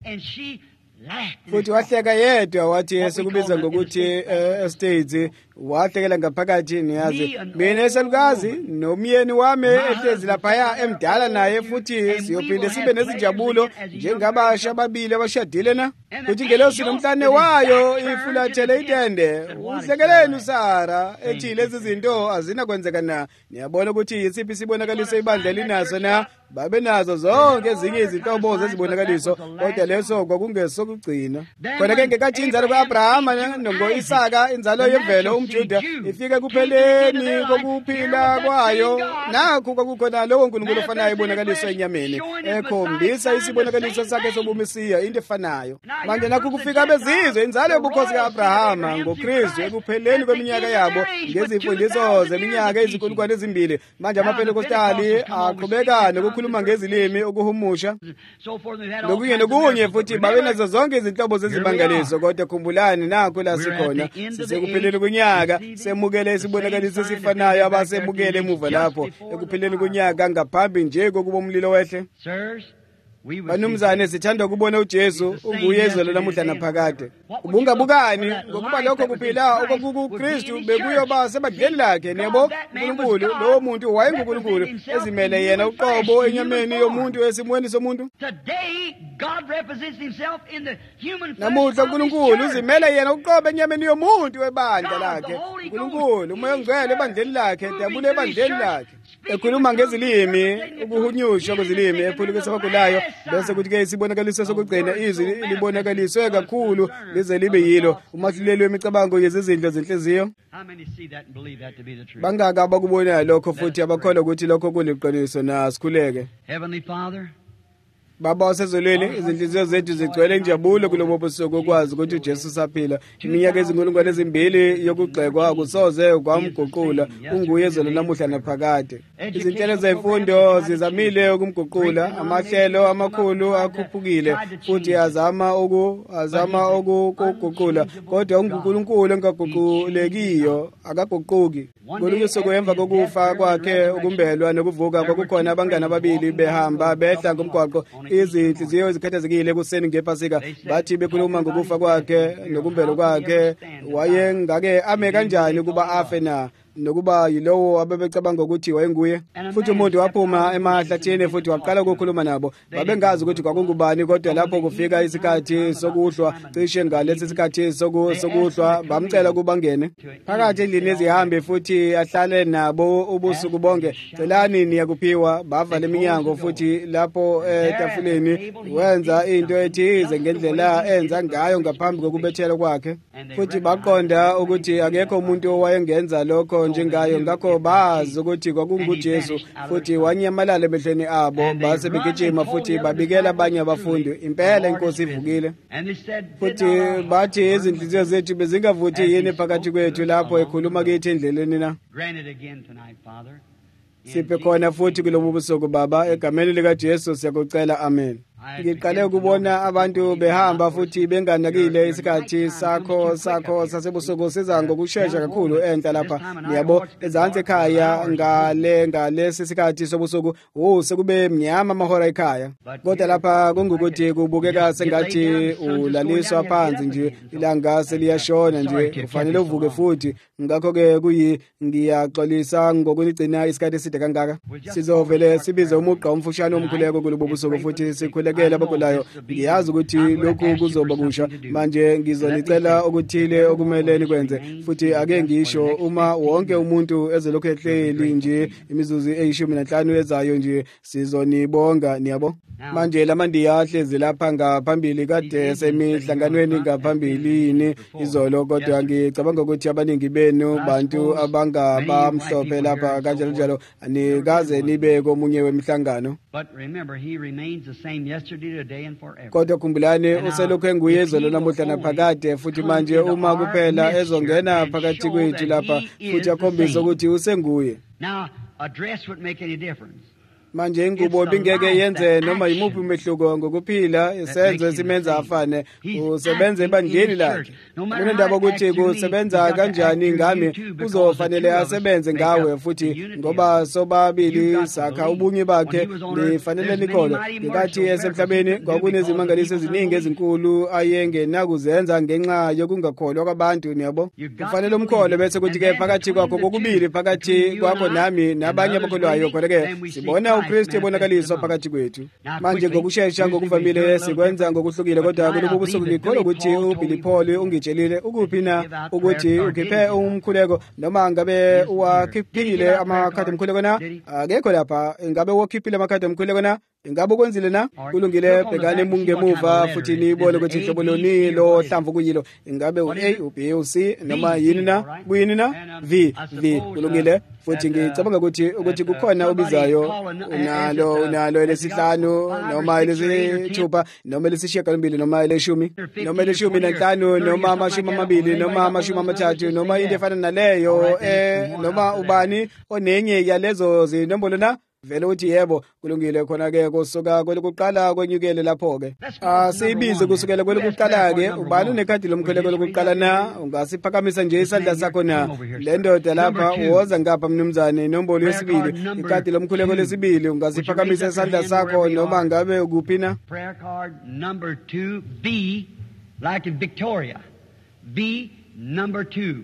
Futhi wahleka yedwa wathi esikubiza ngokuthi estates. Wahlekela ngaphakathi. Niyazi mina esalukazi nomyeni wami ehlezi laphaya emdala naye futhi siyophinde sibe nezinjabulo njengabasha ababili abashadile na. Futhi ngelosi nomhlane wayo ifulathele itende. Uhlekeleni uSara ethi lezi zinto azinakwenzeka na? Niyabona ukuthi yisiphi isibonakaliso ibandla linaso na? Babe nazo zonke ezinye izinhlobo zezibonakaliso kodwa leso kwakungesokugcina. Khona ke ngekathi inzalo ka-Abrahama ngo-Isaka inzalo yemvelo umJuda ifike kupheleni kokuphila kwayo, nakho kwakukhona lowo Nkulunkulu ofanayo ibonakaliso enyameni ekhombisa isibonakaliso sakhe sobumisiya into efanayo. Manje nakho kufika bezizwe inzalo yobukhosi ka-Abrahama ngoKristu ekupheleni kweminyaka yabo ngezimfundiso zeminyaka ezinkulungwane ezimbili. Manje amaPentekostali aqhubeka nokukhuluma ngezilimi ukuhumusha nokunye nokunye futhi babe nazo zonke izinhlobo zezimangaliso. Kodwa khumbulani nakho la sikhona sisekupheleni kwenyaka semukele isibonakaliso esifanayo abasemukele emuva lapho ekupheleni kwenyaka ngaphambi nje kokuba umlilo wehle. Banumzane sithanda ukubona uJesu unguye izolo lamuhla naphakade. Ubungabukani ngokuba lokho kuphila okukuKristu bekuyoba sebadleni lakhe. Niyabo uNkulunkulu lowo muntu wayenguNkulunkulu ezimele yena uqobo enyameni yomuntu esimweni somuntu. Namuhla uNkulunkulu uzimele yena uqobo enyameni yomuntu webandla lakhe. uNkulunkulu umoya ongcwele ebandleni lakhe dabule ebandleni lakhe ekhuluma ngezilimi ukuhunyushwa kwezilimi ephulukisa abagulayo. Bese kuthi ke isibonakaliso sokugcina izwi libonakaliswe kakhulu lize libe yilo umahluleli wemicabango yezizindlo zenhliziyo. Bangaka abakubona lokho futhi abakholwa ukuthi lokho kuliqiniso na sikhuleke. Baba wasezolweni izinhliziyo zethu zigcwele injabulo kulobo busuku ukwazi ukuthi uJesu usaphila. Iminyaka ezinkulungwane ezimbili yokugxekwa kusoze kwamguqula. Unguye izolo namuhla naphakade. Izinhlelo zemfundo zizamile ukumguqula. Amahlelo amakhulu akhuphukile futhi azama uku azama ukuguqula kodwa uNkulunkulu ongaguqulekiyo akaguquki. Kolunye usuku emva kokufa kwakhe ukumbelwa nokuvuka kwakukhona abangane ababili behamba behla ngomgwaqo. Izinhliziyo ezikhathazekile ekuseni ngePasika bathi bekhuluma ngokufa kwakhe nokumbelo kwakhe. Wayengake ame kanjani ukuba afe na nokuba yilowo abebecabanga ukuthi wayenguye. Futhi umuntu waphuma emahlathini futhi waqala ukukhuluma nabo. Babengazi ukuthi kwakungubani kodwa lapho kufika isikhathi sokuhlwa cishe ngalesi sikhathi sokuhlwa bamcela ukuba ngene phakathi endlini ezihambe futhi ahlale nabo ubusuku bonke. Celani niyakuphiwa. Bavala iminyango futhi lapho etafuleni wenza into ethize ngendlela enza ngayo ngaphambi kokubethela kwakhe. Futhi baqonda ukuthi akekho umuntu owayengenza lokho njengayo ngakho bazi ukuthi kwakunguJesu futhi wanyamalala emehlweni abo. Base begijima futhi babikela abanye abafundi impela inkosi ivukile. Futhi bathi izinhliziyo zethu bezingavuthi yini phakathi kwethu lapho ekhuluma kithi endleleni na. siphe khona futhi kulobu busuku Baba egameni lika Jesu siyakucela amen. Ngiqale ukubona abantu behamba futhi benganakile isikhathi sakho sakho sasebusuku siza ngokusheshsha kakhulu enhla lapha yabo ezantsi ekhaya ngale ngalesi sikhathi sobusuku oh sekube mnyama amahora ekhaya kodwa lapha kungukuthi kubukeka sengathi ulaliswa phansi nje ilanga seliyashona nje ufanele uvuke futhi ngakho ke kuyi ngiyaxolisa ngokunigcina isikhathi eside kangaka sizovele sibize umugqa omfushane omkhuleko kulobu busuku futhi sikhule kela bakulayo ngiyazi ukuthi lokhu kuzoba kusha manje ngizonicela ukuthile okumele nikwenze futhi ake ngisho uma wonke umuntu ezolokhu ehleli nje imizuzu eyishumi nanhlanu ezayo nje sizonibonga niyabo manje lamandiya ahlezi lapha ngaphambili kade semihlanganweni ngaphambilini izolo kodwa ngicabanga ukuthi abaningi benu bantu abangabamhlophe lapha kanjalo njalo anikaze nibe komunye wemihlangano kodwa khumbulani uselokhu enguye izolo namuhla naphakade futhi manje uma kuphela ezongena phakathi kwethu lapha futhi akhombisa ukuthi usenguye manje ingubo bingeke yenze noma yimuphi umehluko ngokuphila isenzo simenza afane usebenza ebandleni lakhe kunendaba ukuthi kusebenza kanjani ngami kuzofanele asebenze ngawe futhi ngoba sobabili sakha ubunye bakhe nifanele nikholwe ngenkathi esemhlabeni kwakunezimangaliso eziningi ezinkulu ayengenakuzenza ngenxa yokungakholwa kwabantu niyabo kufanele umkholo bese kuthi ke phakathi kwakho kokubili phakathi kwakho nami nabanye abakholwayo khona ke sibona uKristu ebonakaliswa phakathi kwethu manje ngokusheshsha ngokuvamile sikwenza ngokuhlukile kodwa kulobu busuku ngikholwa ukuthi uBilly Paul ungitshelile ukuphi na ukuthi ukhiphe umkhuleko noma ngabe uwakhiphile amakhadi omkhuleko na akekho lapha ingabe wakhiphile amakhadi omkhuleko na ingabe ukwenzile na kulungile bhekani emungemuva futhi nibone ukuthi ihlobo loni lo hlamvu kuyilo ingabe u-A u-B u-C noma yini na kuyini na V V kulungile futhi ngicabanga ukuthi ukuthi kukhona obizayo unalo unalo lesihlanu noma lesithupha noma lesishiyagalombili noma leshumi noma leshumi nanhlanu noma amashumi amabili noma amashumi amathathu noma into efana naleyo eh noma ubani onenye yalezo zinombolo na vele uthi yebo kulungile khona ke kusuka kwelokuqala kwenyukele lapho ke asibize kusukela kwelokuqala ke ubani unekhadi lomkhuleko lokuqala na ungasiphakamisa nje isandla sakho na le ndoda lapha woza ngapha mnumzane inombolo yesibili ikhadi lomkhuleko lesibili ungasiphakamisa isandla sakho noma ngabe ukuphi na prayer card number two B like in Victoria B number two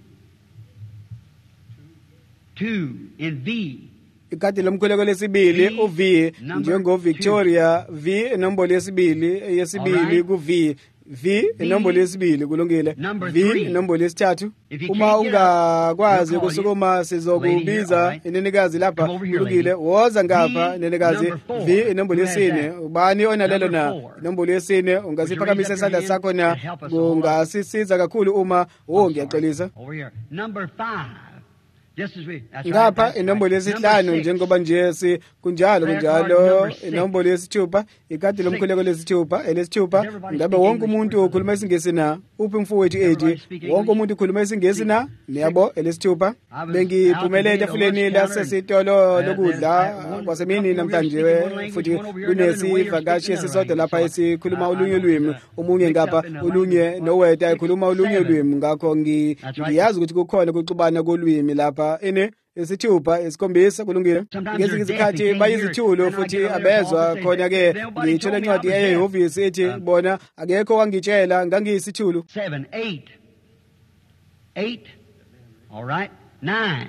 two in V ikhadi lomkhuleko lesibili uV njengo Victoria V inombolo yesibili yesibili ku V V inombolo yesibili kulungile V inombolo yesithathu uma ungakwazi kusukuma sizokubiza inenikazi lapha kulungile woza ngapha inenikazi V inombolo yesine ubani onalelo na inombolo yesine ungasiphakamisa isandla sakho na kungasisiza kakhulu uma wo ngiyaxolisa number five ngapha inombolo yesihlanu njengoba nje si kunjalo kunjalo inombolo yesithupha ikhadi lomkhuleko lesithupha elesithupha ngabe wonke umuntu ukhuluma isingisi na uphi mfowethu edi wonke umuntu ukhuluma isingisi na niyabo elesithupha bengiphumelele efuleni lasesitolo lokudla kwasemini namhlanje futhi kunesivakashi esisodwa lapha esikhuluma olunye ulwimi umunye ngapha olunye noweta ekhuluma olunye ulwimi ngakho ngiyazi ukuthi kukhona ukuxubana kolwimi lapha ene isithupha isikhombisa kulungile ngezinye izikhathi bayizithulo futhi abezwa khona ke ngithola incwadi eyehhovisi ethi bona akekho wangitshela ngangiyisithulo seven eight eight all right nine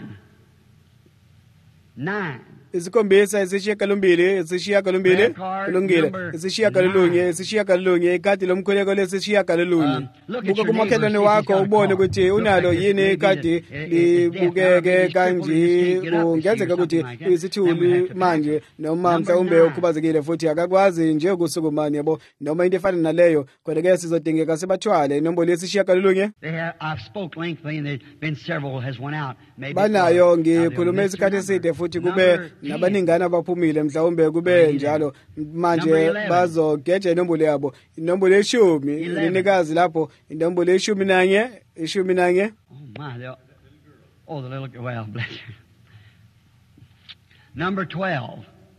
nine isikhombisa isishiyagalombili isishiyagalombili kulungile isishiyagalolunye isishiyagalolunye ikhadi lomkhuleko lesishiyagalolunye buka kumakhelwane wakho ubone ukuthi unalo yini ikhadi libukeke kanje kungenzeka ukuthi uyisithuli manje noma mhlawumbe ukhubazekile futhi akakwazi nje ukusukumana yabo noma into efana naleyo kodwa ke sizodingeka sibathwale inombolo lesishiyagalolunye banayo ngikhulume isikhathi eside futhi kube nabaningana abaphumile mhlawumbe kube njalo manje bazogeja inombolo yabo inombolo yeshumi inenikazi lapho inombolo yeshumi nanye ishumi nanye oh my oh the little well bless you Number twelve.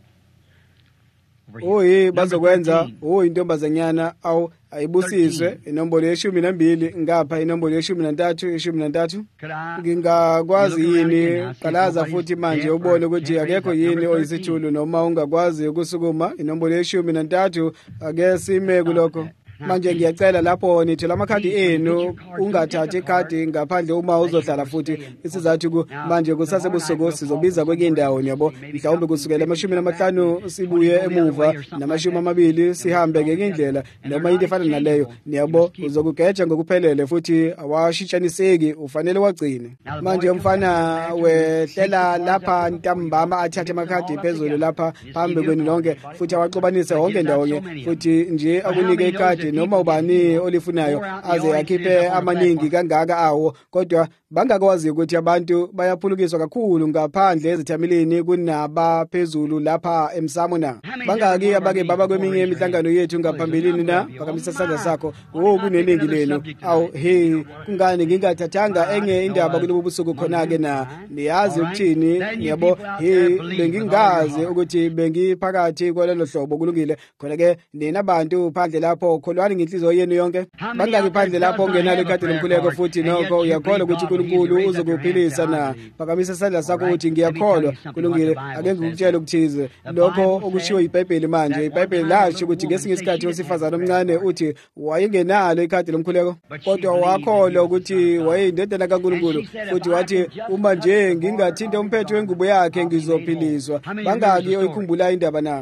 Oyi bazokwenza oyintombazanyana awu ayibusiswe inombolo yeshumi nambili ngapha inombolo yeshumi nantathu yeshumi nantathu. Ngingakwazi yini qalaza futhi manje ubone ukuthi akekho yini oyisithulu noma ungakwazi ukusukuma inombolo yeshumi nantathu ake sime kulokho. Manje ngiyacela lapho nithi lamakhadi enu ungathathi ikhadi ngaphandle uma uzohlala futhi isizathu ku manje kusasebusuku sizobiza kwenye indawo yabo mhlawumbe kusukela amashumi namahlanu sibuye emuva namashumi amabili sihambe ngendlela noma into efana naleyo niyabo uzokugeja ngokuphelele futhi awashitshaniseki ufanele wagcine. Manje umfana wehlela lapha ntambama athathe amakhadi phezulu lapha phambi kwenu lonke futhi awaxobanise wonke ndawonye futhi nje akunike ikhadi noma ubani olifunayo aze akhiphe amaningi kangaka awo kodwa bangakwazi ukuthi abantu bayaphulukiswa kakhulu ngaphandle ezithamilini kunabaphezulu lapha emsamo na bangaki abake baba kweminye imihlangano yethu ngaphambilini na phakamisa isandla sakho wo kuneningi lenu awu hey kungani ngingathathanga enye indaba kulobu busuku khona ke na niyazi ukuthini yabo hey bengingazi ukuthi bengiphakathi kwalelo hlobo kulungile khona ke nina abantu phandle lapho kholwani ngenhliziyo yenu yonke bangaki phandle lapho ungenalo ikhadi lomkhuleko futhi nokho uyakholwa ukuthi uNkulunkulu uzokuphilisa na phakamisa isandla sakho uthi ngiyakholwa kulungile ake ngikutshela ukuthize lokho okushiwo iBhayibheli manje iBhayibheli lasho ukuthi ngesinye isikhathi osifazana omncane uthi wayengenalo ikhadi lomkhuleko kodwa wakholwa ukuthi wayeyindodana kaNkulunkulu futhi wathi uma nje ngingathinta umphetho wengubo yakhe ngizophiliswa bangaki oyikhumbula indaba na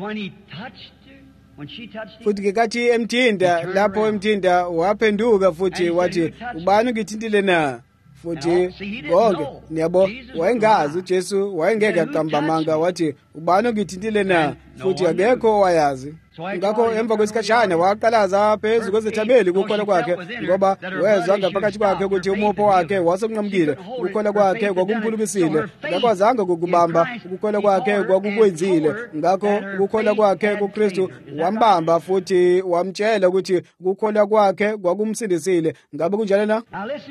futhi ngekathi emthinda lapho emthinda waphenduka futhi wathi ubani ngithintile na futhi konke niyabo wayengazi uJesu wayengeke aqambamanga wathi ubani ngithintile na futhi akekho wayazi ngakho emva kwesikhashana waqalaza phezulu kwezithameli ukukholwa kwakhe ngoba wezwa ngaphakathi kwakhe ukuthi umopho wakhe wasomnqamukile ukukholwa kwakhe kwakumphulukisile ngakwazanga ukubamba ukukholwa kwakhe kwakukwenzile ngakho ukukholwa kwakhe kuKristu wambamba futhi wamtshela ukuthi ukukholwa kwakhe kwakumsindisile ngabe kunjalo na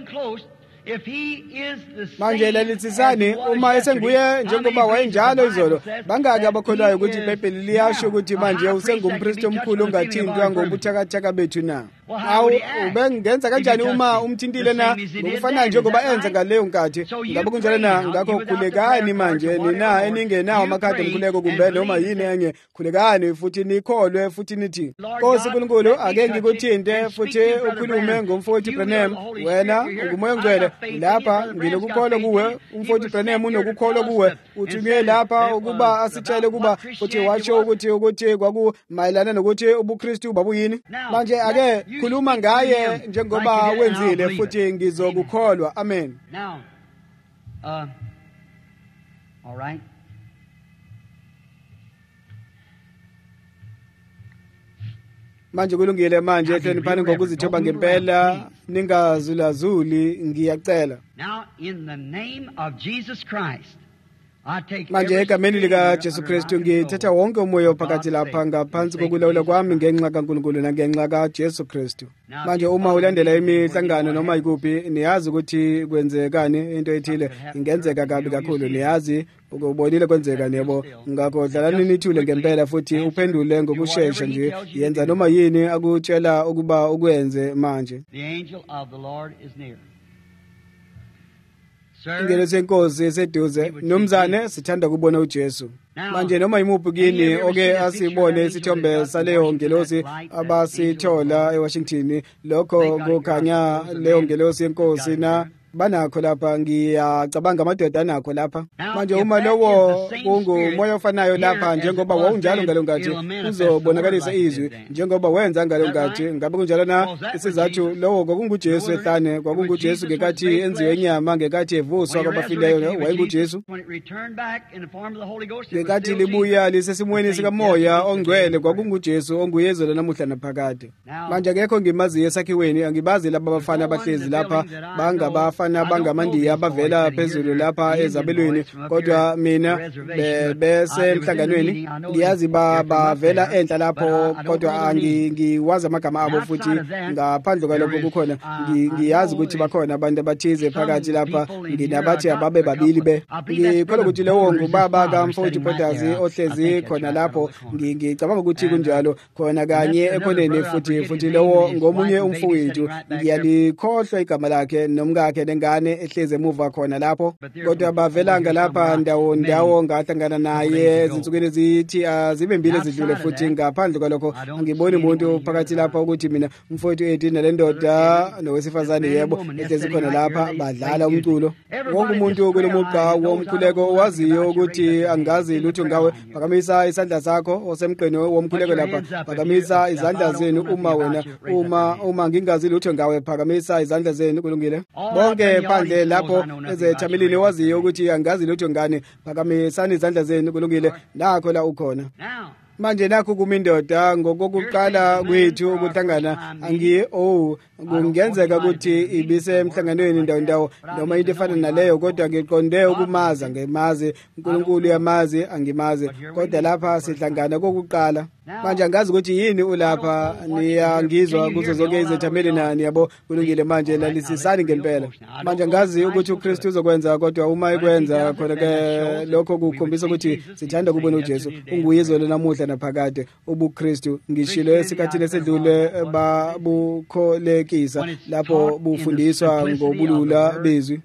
manje lelitsisani uma esenguye njengoba wayenjalo izolo bangaki abakholwayo ukuthi iBhayibheli liyasho ukuthi manje usengumpristi omkhulu ongathintwa ngobuthakathaka bethu na awu ubengenza kanjani uma umthintile na ngokufana njengoba enza ngaleyo nkathi ngabe kunjalo na ngakho khulekani manje nina eningenawo amakhadi omkhuleko kumbe noma yini enye khulekani futhi nikholwe futhi nithi Nkosi uNkulunkulu ake ngikuthinte futhi ukhulume ngomfowethu Branham wena ungumoya ongcwele lapha ngilokukholwa kuwe umfowethu Branham unokukholwa kuwe uthunywe lapha ukuba asitshele kuba futhi washo ukuthi ukuthi kwakumayelana nokuthi ubuKristu babuyini manje ake khuluma ngaye njengoba wenzile futhi ngizokukholwa amen. Now uh all right manje kulungile manje ehloniphani ngokuzithoba ngempela ningazulazuli ngiyacela now in the name of Jesus Christ manje egameni lika Jesu Kristu ngithatha wonke umoya phakathi lapha ngaphansi kokulawula kwami ngenxa kaNkulunkulu nangenxa kaJesu Kristu manje uma ulandela imihlangano noma ikuphi niyazi ukuthi kwenzekani into ethile ingenzeka kabi kakhulu niyazi ukubonile kwenzeka yebo ngakho dlalani nithule ngempela futhi uphendule ngokusheshsha nje yenza noma yini akutshela ukuba ukwenze manje. The angel of the Lord is near. Ingelo senkosi eseduze nomzane sithanda kubona uJesu manje noma imuphi kini oke asibone isithombe saleyo ngelosi abasithola eWashington lokho kukhanya leyo ngelosi yenkosi na banakho lapha ngiyacabanga amadoda anakho lapha manje uma lowo kungumoya ofanayo lapha njengoba wawunjalo ngalongathi uzobonakalisa izwi njengoba wenza ngalongathi ngabe kunjalo na isizathu lowo kwakunguJesu ehlane kwakunguJesu ngekathi enziwe inyama ngekathi evuswa kwabafileyo wayenguJesu ngekathi libuya lisesimweni sikamoya ongcwele kwakunguJesu onguyezelo namuhla naphakade manje akekho ngimaziyo esakhiweni angibazi laba bafana abahlezi lapha bangabafana abafana bangamandiya abavela phezulu lapha ezabelweni kodwa mina bese emhlanganweni ngiyazi bavela enhla lapho kodwa angiwazi amagama abo futhi ngaphandle kwalokho kukhona ngiyazi ukuthi bakhona abantu abathize phakathi lapha nginabathi ababe babili be ngikholwa ukuthi lewo ngubaba kaMfowethu Bhodazi ohlezi khona lapho ngicabanga ukuthi kunjalo khona kanye ekhoneni futhi futhi lewo ngomunye umfowethu ngiyalikhohlwa igama lakhe nomkakhe nengane ehleze emuva khona lapho kodwa bavelanga lapha ndawo ndawo ngahlangana naye ezinsukwini ezithi azibe mbili ezidlule futhi ngaphandle kwalokho ngibona umuntu phakathi lapha ukuthi mina umfowethu eighteen nalendoda nowesifazane yebo ehlezi khona lapha badlala umculo wonke umuntu kulomuqa womkhuleko waziyo ukuthi angazi lutho ngawe phakamisa isandla sakho osemqeni womkhuleko lapha phakamisa izandla zenu uma wena uma uma ngingazi lutho ngawe phakamisa izandla zenu kulungile bonke phandle lapho ezethamelini waziyo ukuthi angazi lutho ngane phakamisani izandla zenu kulungile nakho la ukhona manje nakho kumindoda ngokokuqala kwethu ukuhlangana angi oh kungenzeka ukuthi ibise emhlanganweni ndawo ndawo noma into efana naleyo kodwa ngiqonde ukumaza ngemazi uNkulunkulu yamazi angimazi kodwa lapha sihlangana kokuqala manje angazi ukuthi yini ulapha niyangizwa kuzo zonke izethameli nani yabo kulungile manje lalisisani ngempela manje angazi ukuthi uKristu uzokwenza kodwa uma ekwenza khona ke lokho kukhombisa ukuthi sithanda kubona uJesu unguyizolo namuhla naphakade ubuKristu ngishilo esikhathini esedlule babukholekisa lapho bufundiswa ngobulula bezwi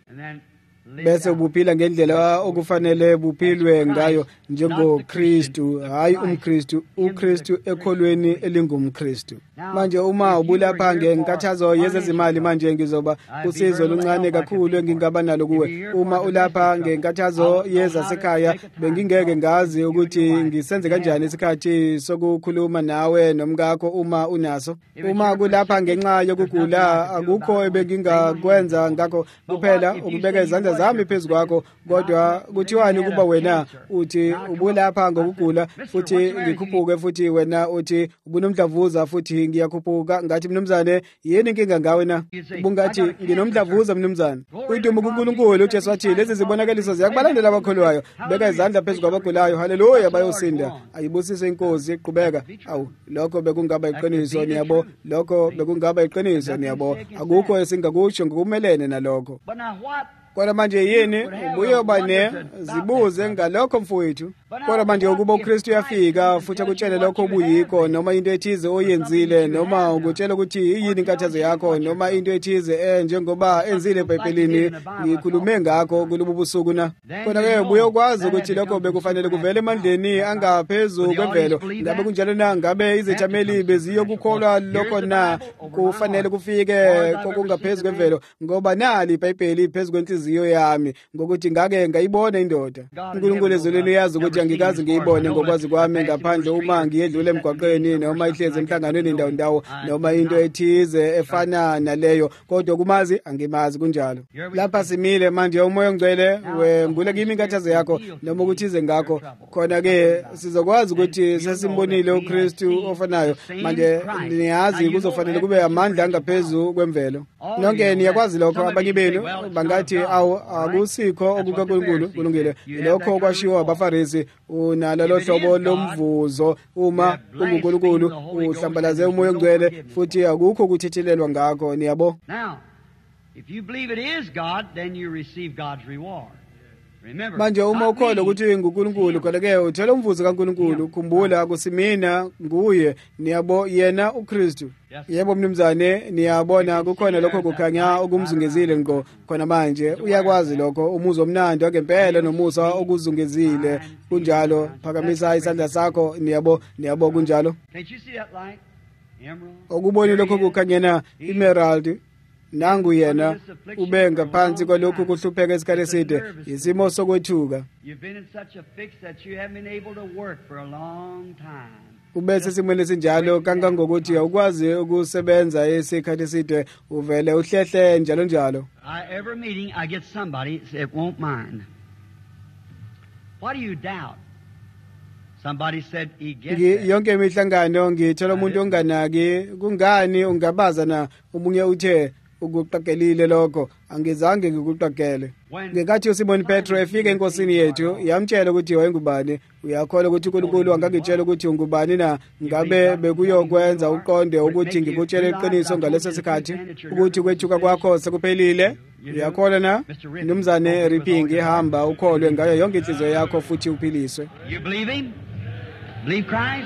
bese ubuphila ngendlela okufanele buphilwe ngayo njengoKristu hayi umKristu uKristu ekholweni elingumKristu manje uma ubulapha ngenkathazo yezezimali manje ngizoba usizo luncane kakhulu engingaba nalo kuwe uma ulapha ngenkathazo yezasekhaya bengingeke ngazi ukuthi ngisenze kanjani isikhathi sokukhuluma nawe nomkakho uma unaso uma kulapha ngenxa yokugula akukho ebengingakwenza ngakho kuphela ukubeka izandla zami phezu kwakho kodwa kuthiwani kuba wena uthi ubulapha ngokugula futhi ngikhuphuke futhi wena uthi ubunomdlavuza futhi ngiyakhuphuka ngathi mnumzane yini inkinga ngawe na ubungathi nginomdlavuza mnumzane uyidumo kuNkulunkulu uJesu wathi lezi zibonakaliso ziyakubalandela abakholwayo beka izandla phezu kwabagulayo haleluya bayosinda ayibusise inkosi iqhubeka awu lokho bekungaba iqiniso niyabo lokho bekungaba iqiniso niyabo akukho esingakusho ngokumelene nalokho kodwa manje yini ubuye bane zibuze ngalokho mfowethu kodwa manje ukuba uKristu uyafika futhi akutshele lokho obuyikho noma into ethize oyenzile noma ukutshela ukuthi yini inkathazo yakho noma into ethize eh njengoba enzile eBhayibhelini ngikhulume ngakho kulobu busuku na kodwa ke ubuye ukwazi ukuthi lokho bekufanele kuvele emandleni angaphezulu kwemvelo ngabe kunjalo na ngabe izethameli beziyokukholwa lokho na kufanele kufike kokungaphezulu kwemvelo ngoba nali iBhayibheli phezulu kwenhliziyo yami ngokuthi ngake ngayibona indoda uNkulunkulu ezulwini uyazi ukuthi angikazi ngiyibone ngokwazi kwami ngaphandle uma ngiyedlule emgwaqweni noma ihleze emhlanganweni ndawo ndawo noma into ethize efana naleyo kodwa kumazi angimazi kunjalo lapha simile manje umoya ongcwele wembule kimi inkathazo yakho noma ukuthize ngakho khona ke sizokwazi ukuthi sesimbonile uKristu ofanayo manje niyazi kuzofanele kube amandla angaphezulu kwemvelo nonke niyakwazi lokho abanye benu bangathi awu akusikho okukaNkulunkulu kulungile lokho kwashiwo abaFarisi unalo lo hlobo lomvuzo uma uNkulunkulu uhlambalaze umoya ongcwele futhi akukho ukuthethelelwa ngakho niyabo now if you believe it is God then you receive God's reward manje uma ukholwa ukuthi nguNkulunkulu kodwa-ke uthola umvuzo kaNkulunkulu khumbula kusimina nguye niyabo yena uKristu yebo mnumzane niyabona kukhona lokho kukhanya okumzungezile ngqo khona manje uyakwazi lokho umuzo omnandi ngempela nomusa okuzungezile kunjalo phakamisa isandla sakho niyabo niyabo kunjalo okuboni lokho kukhanyena emerald nangu yena ube ngaphansi kwalokhu kuhlupheka isikhathi eside isimo sokwethuka ube sesimweni esinjalo kangangokuthi awukwazi ukusebenza isikhathi eside uvele uhlehle njalo njalo every meeting I get somebody that won't mind what do you doubt somebody said he gets yonke imihlangano ngithola umuntu onganaki kungani ungabaza na umunye uthe ukuqagelile lokho angizange ngikuqagele ngekathi uSimon Petro efika enkosini yethu yamtshela ukuthi wayengubani uyakholwa ukuthi uNkulunkulu angangitshela ukuthi ungubani na ngabe bekuyokwenza uqonde ukuthi ngikutshele iqiniso ngaleso sikhathi ukuthi kwethuka kwakho sekuphelile uyakholwa na Mnumzane Ripingi hamba ukholwe ngayo yonke inhliziyo yakho futhi uphiliswe You believe him? Believe Christ?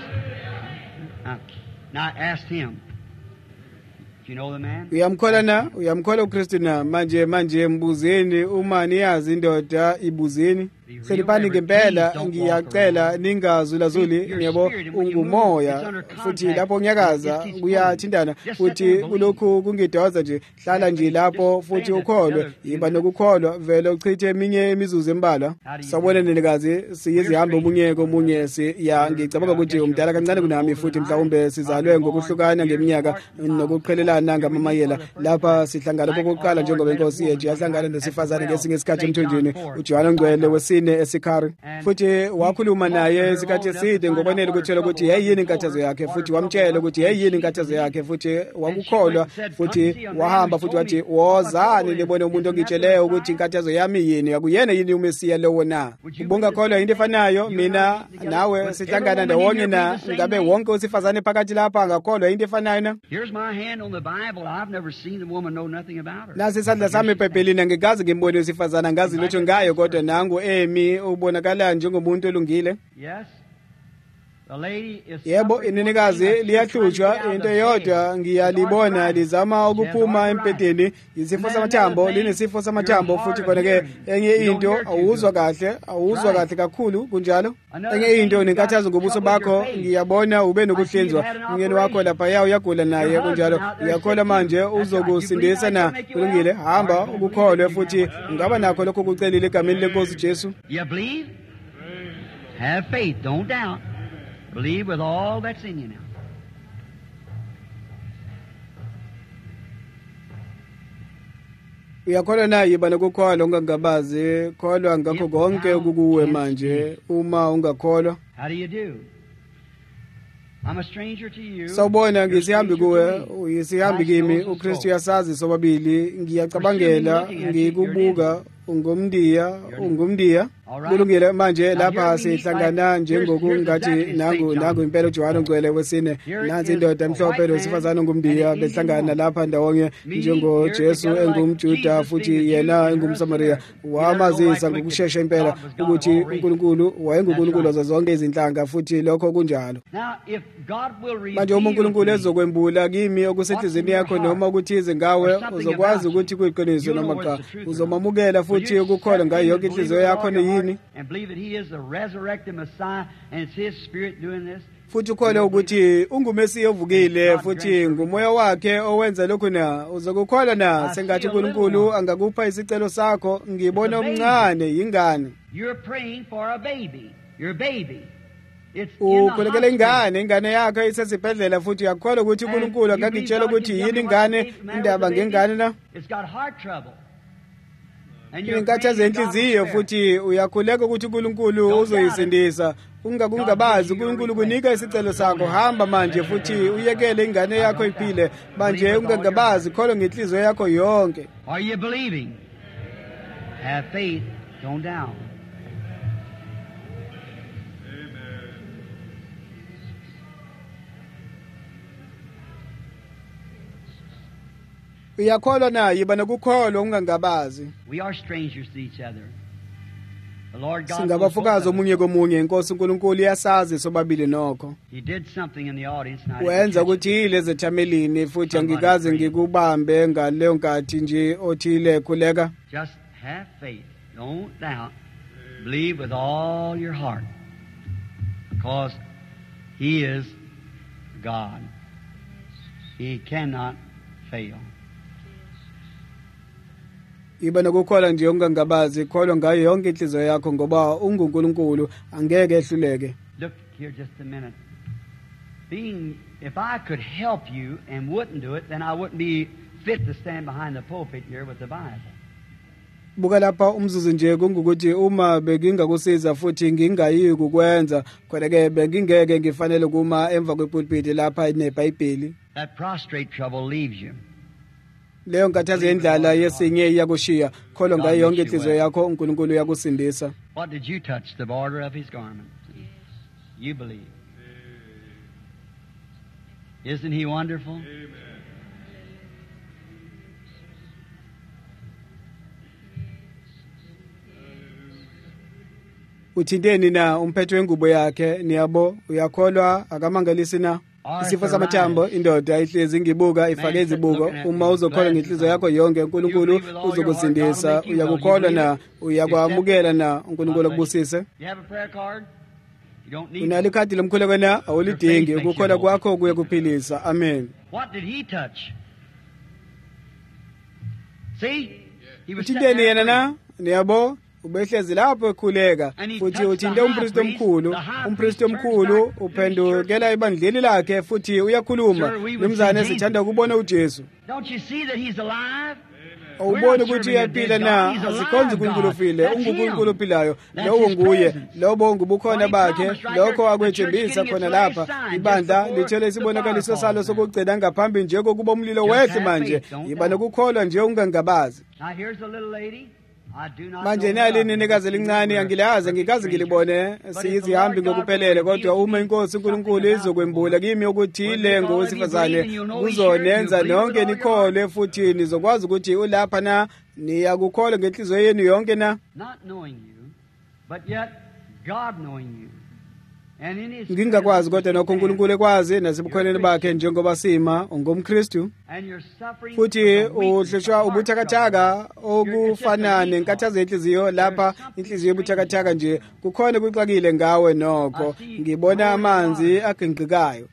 Uh, now ask him. Do you know the man? uyamkholwa na uyamkholwa uKristu na manje manje mbuzeni uma niyazi indoda ibuzeni selipani ngempela ngiyacela ningazulazuli yebo ungumoya futhi lapho nyakaza kuyathindana futhi kulokhu kungidoza nje hlala nje lapho futhi ukholwe yiba nokukholwa vele uchithe eminye imizuzu embalwa sabona nenikazi siyizihambe omunye komunye siya ngicabanga ukuthi umdala kancane kunami futhi mhlawumbe sizalwe ngokuhlukana ngeminyaka nokuqhelelana ngamamayela lapha sihlangana kokuqala njengoba inkosi yethu yahlangana nesifazane ngesinye isikhathi emthonjeni uJohn Ngcwele wesine esikari futhi wakhuluma naye isikhathi eside ngokwanele ukutshela ukuthi hey yini inkathazo yakhe futhi wamtshela ukuthi hey yini inkathazo yakhe futhi wakukholwa futhi wahamba futhi wathi wozani libone umuntu ongitsheleyo ukuthi inkathazo yami yini akuyena yini uMesiya lowo na ubonga kholwa into efanayo mina nawe sihlangana ndawonye na ngabe wonke usifazane phakathi lapha angakholwa into efanayo na Here's my hand on the Bible. I've never seen the woman know nothing about her. nasi isandla sami eBhayibhelini ngikazi ngimbone usifazana ngazi lutho ngayo kodwa nangu emi ubonakala njengomuntu olungile Yes. The lady is yebo inenikazi liyahlutshwa into yodwa ngiyalibona lizama ukuphuma empedeni isifo samathambo linesifo samathambo futhi khona ke enye into awuzwa kahle awuzwa kahle kakhulu kunjalo enye into nenkathazo ngobuso bakho ngiyabona ube nokuhlinzwa umyeni wakho lapha yawo yagula naye kunjalo uyakhola manje uzokusindisa na kulungile hamba ukukholwe futhi ungaba nakho lokho kucelile egameni lenkosi Jesu You believe? Have faith. Don't doubt. Believe with all that's in you now. uyakholwa naye bana kukholwa ungangabazi kholwa ngakho konke ukukuwe manje uma ungakholwa How do you do? I'm a stranger to you. sawubona ngisihambi kuwe uyisihambi kimi uKristu yasazi sobabili ngiyacabangela ngikubuka ungumndiya ungumndiya kulungile manje lapha sihlangana njengokungathi nangu nangu impela uJohn Ngcwele wesine nansi indoda emhlophe losifazana ongumndiya behlangana lapha ndawonye njengo Jesu engumJuda futhi yena engumSamaria wamazisa ngokusheshsha impela ukuthi uNkulunkulu wayenguNkulunkulu wazo zonke izinhlanga futhi lokho kunjalo Now, if God will reveal manje uma uNkulunkulu to me ezokwembula kimi okusenhlizweni yakho noma ukuthize ngawe uzokwazi ukuthi kuyiqiniso noma cha uzomamukela futhi ukukholwa ngayo yonke inhliziyo yakho neyini and believe that He is the resurrected Messiah and it's His Spirit doing this. futhi ukholwa ukuthi ungumesiya ovukile futhi ngumoya wakhe owenza lokho na uzokukholwa na sengathi uNkulunkulu angakupha isicelo sakho ngibona omncane yingane You're praying for a baby. Your baby. It's in the ukhulekela hospital. ingane ingane yakho isesibhedlela futhi uyakholwa ukuthi uNkulunkulu angakutshela ukuthi yini ingane indaba ngengane na It's got heart trouble. And you're inkathazo praying God enhliziyo will spare. futhi uyakhuleka ukuthi uNkulunkulu uzoyisindisa ungakungabazi uNkulunkulu kunika isicelo sakho hamba manje futhi uyekele ingane yakho iphile manje ungangabazi kholwa ngenhliziyo yakho yonke Are you believing? Have faith. Don't doubt. uyakholwa naye bana kukholwa ungangabazi We are strangers to each other. The Lord God knows both singabafukazi of us. omunye komunye inkosi uNkulunkulu iyasazi sobabili nokho He did something in the audience. and I didn't wenza catch it. ukuthi yile zethamelini futhi angikaze ngikubambe ngaleyo nkathi nje othile khuleka Just have faith. Don't doubt. Believe with all your heart. Because He is God. He cannot fail. iba nokukholwa nje ungangabazi kholwa ngayo yonke inhliziyo yakho ngoba unguNkulunkulu angeke ehluleke Look here just a minute. Being, if I could help you and wouldn't do it, then I wouldn't be fit to stand behind the pulpit here with the Bible. buka lapha umzuzu nje kungukuthi uma bengingakusiza futhi ngingayi ukwenza khona ke bengingeke ngifanele kuma emva kwepulpit lapha neBhayibheli That prostrate trouble leaves you. leyo nkathazo yendlala yesinye iyakushiya kholwa ngayo yonke inhliziyo yakho uNkulunkulu uyakusindisa. What did you touch? The border of his garment. You believe. Isn't he wonderful? Uthinteni na umphetho wengubo yakhe niyabo uyakholwa akamangalisi na isifo samathambo indoda ayihlezi ngibuka ifake izibuko uma uzokholwa ngenhliziyo yakho yonke uNkulunkulu uzokusindisa uyakukholwa na uyakwamukela na uNkulunkulu akubusise. Unalo ikhadi lomkhuleko na awulidingi ukukholwa kwakho kuye kuphilisa. Amen. What did he touch? See? He was uthinteni yena na niyabo ubehlezi lapho ekhuleka futhi uthinte umpristi omkhulu umpristi omkhulu uphendukela ebandleni lakhe futhi uyakhuluma nomzana esithanda ukubona uJesu. Don't you see that he's alive? Awubona ukuthi uyaphila na asikhonzi uNkulunkulu ufile unguNkulunkulu ophilayo lowo nguye lobo ngubukhona bakhe lokho akwethembisa khona lapha ibandla lithole isibonakaliso salo sokugcina ngaphambi nje kokuba umlilo wehle manje yiba nokukholwa nje ungangabazi. Now here's a little lady. Manje nali ninikazi lincane angilazi ngikazi ngilibone siyizihambi ngokuphelele kodwa uma inkosi uNkulunkulu izokwembula kimi ukuthi ile ngowesifazane kuzonenza nonke nikholwe futhi nizokwazi ukuthi ulapha na niyakukholwa ngenhliziyo yenu yonke na. Not knowing you, but yet God knowing you. Ngingakwazi kodwa nokho uNkulunkulu ekwazi nasebukhoneni bakhe njengoba sima ungumKristu futhi uhleshwa ubuthakathaka okufana nenkathazo yenhliziyo lapha inhliziyo ebuthakathaka nje kukhona kuxakile ngawe nokho ngibona amanzi agengqikayo.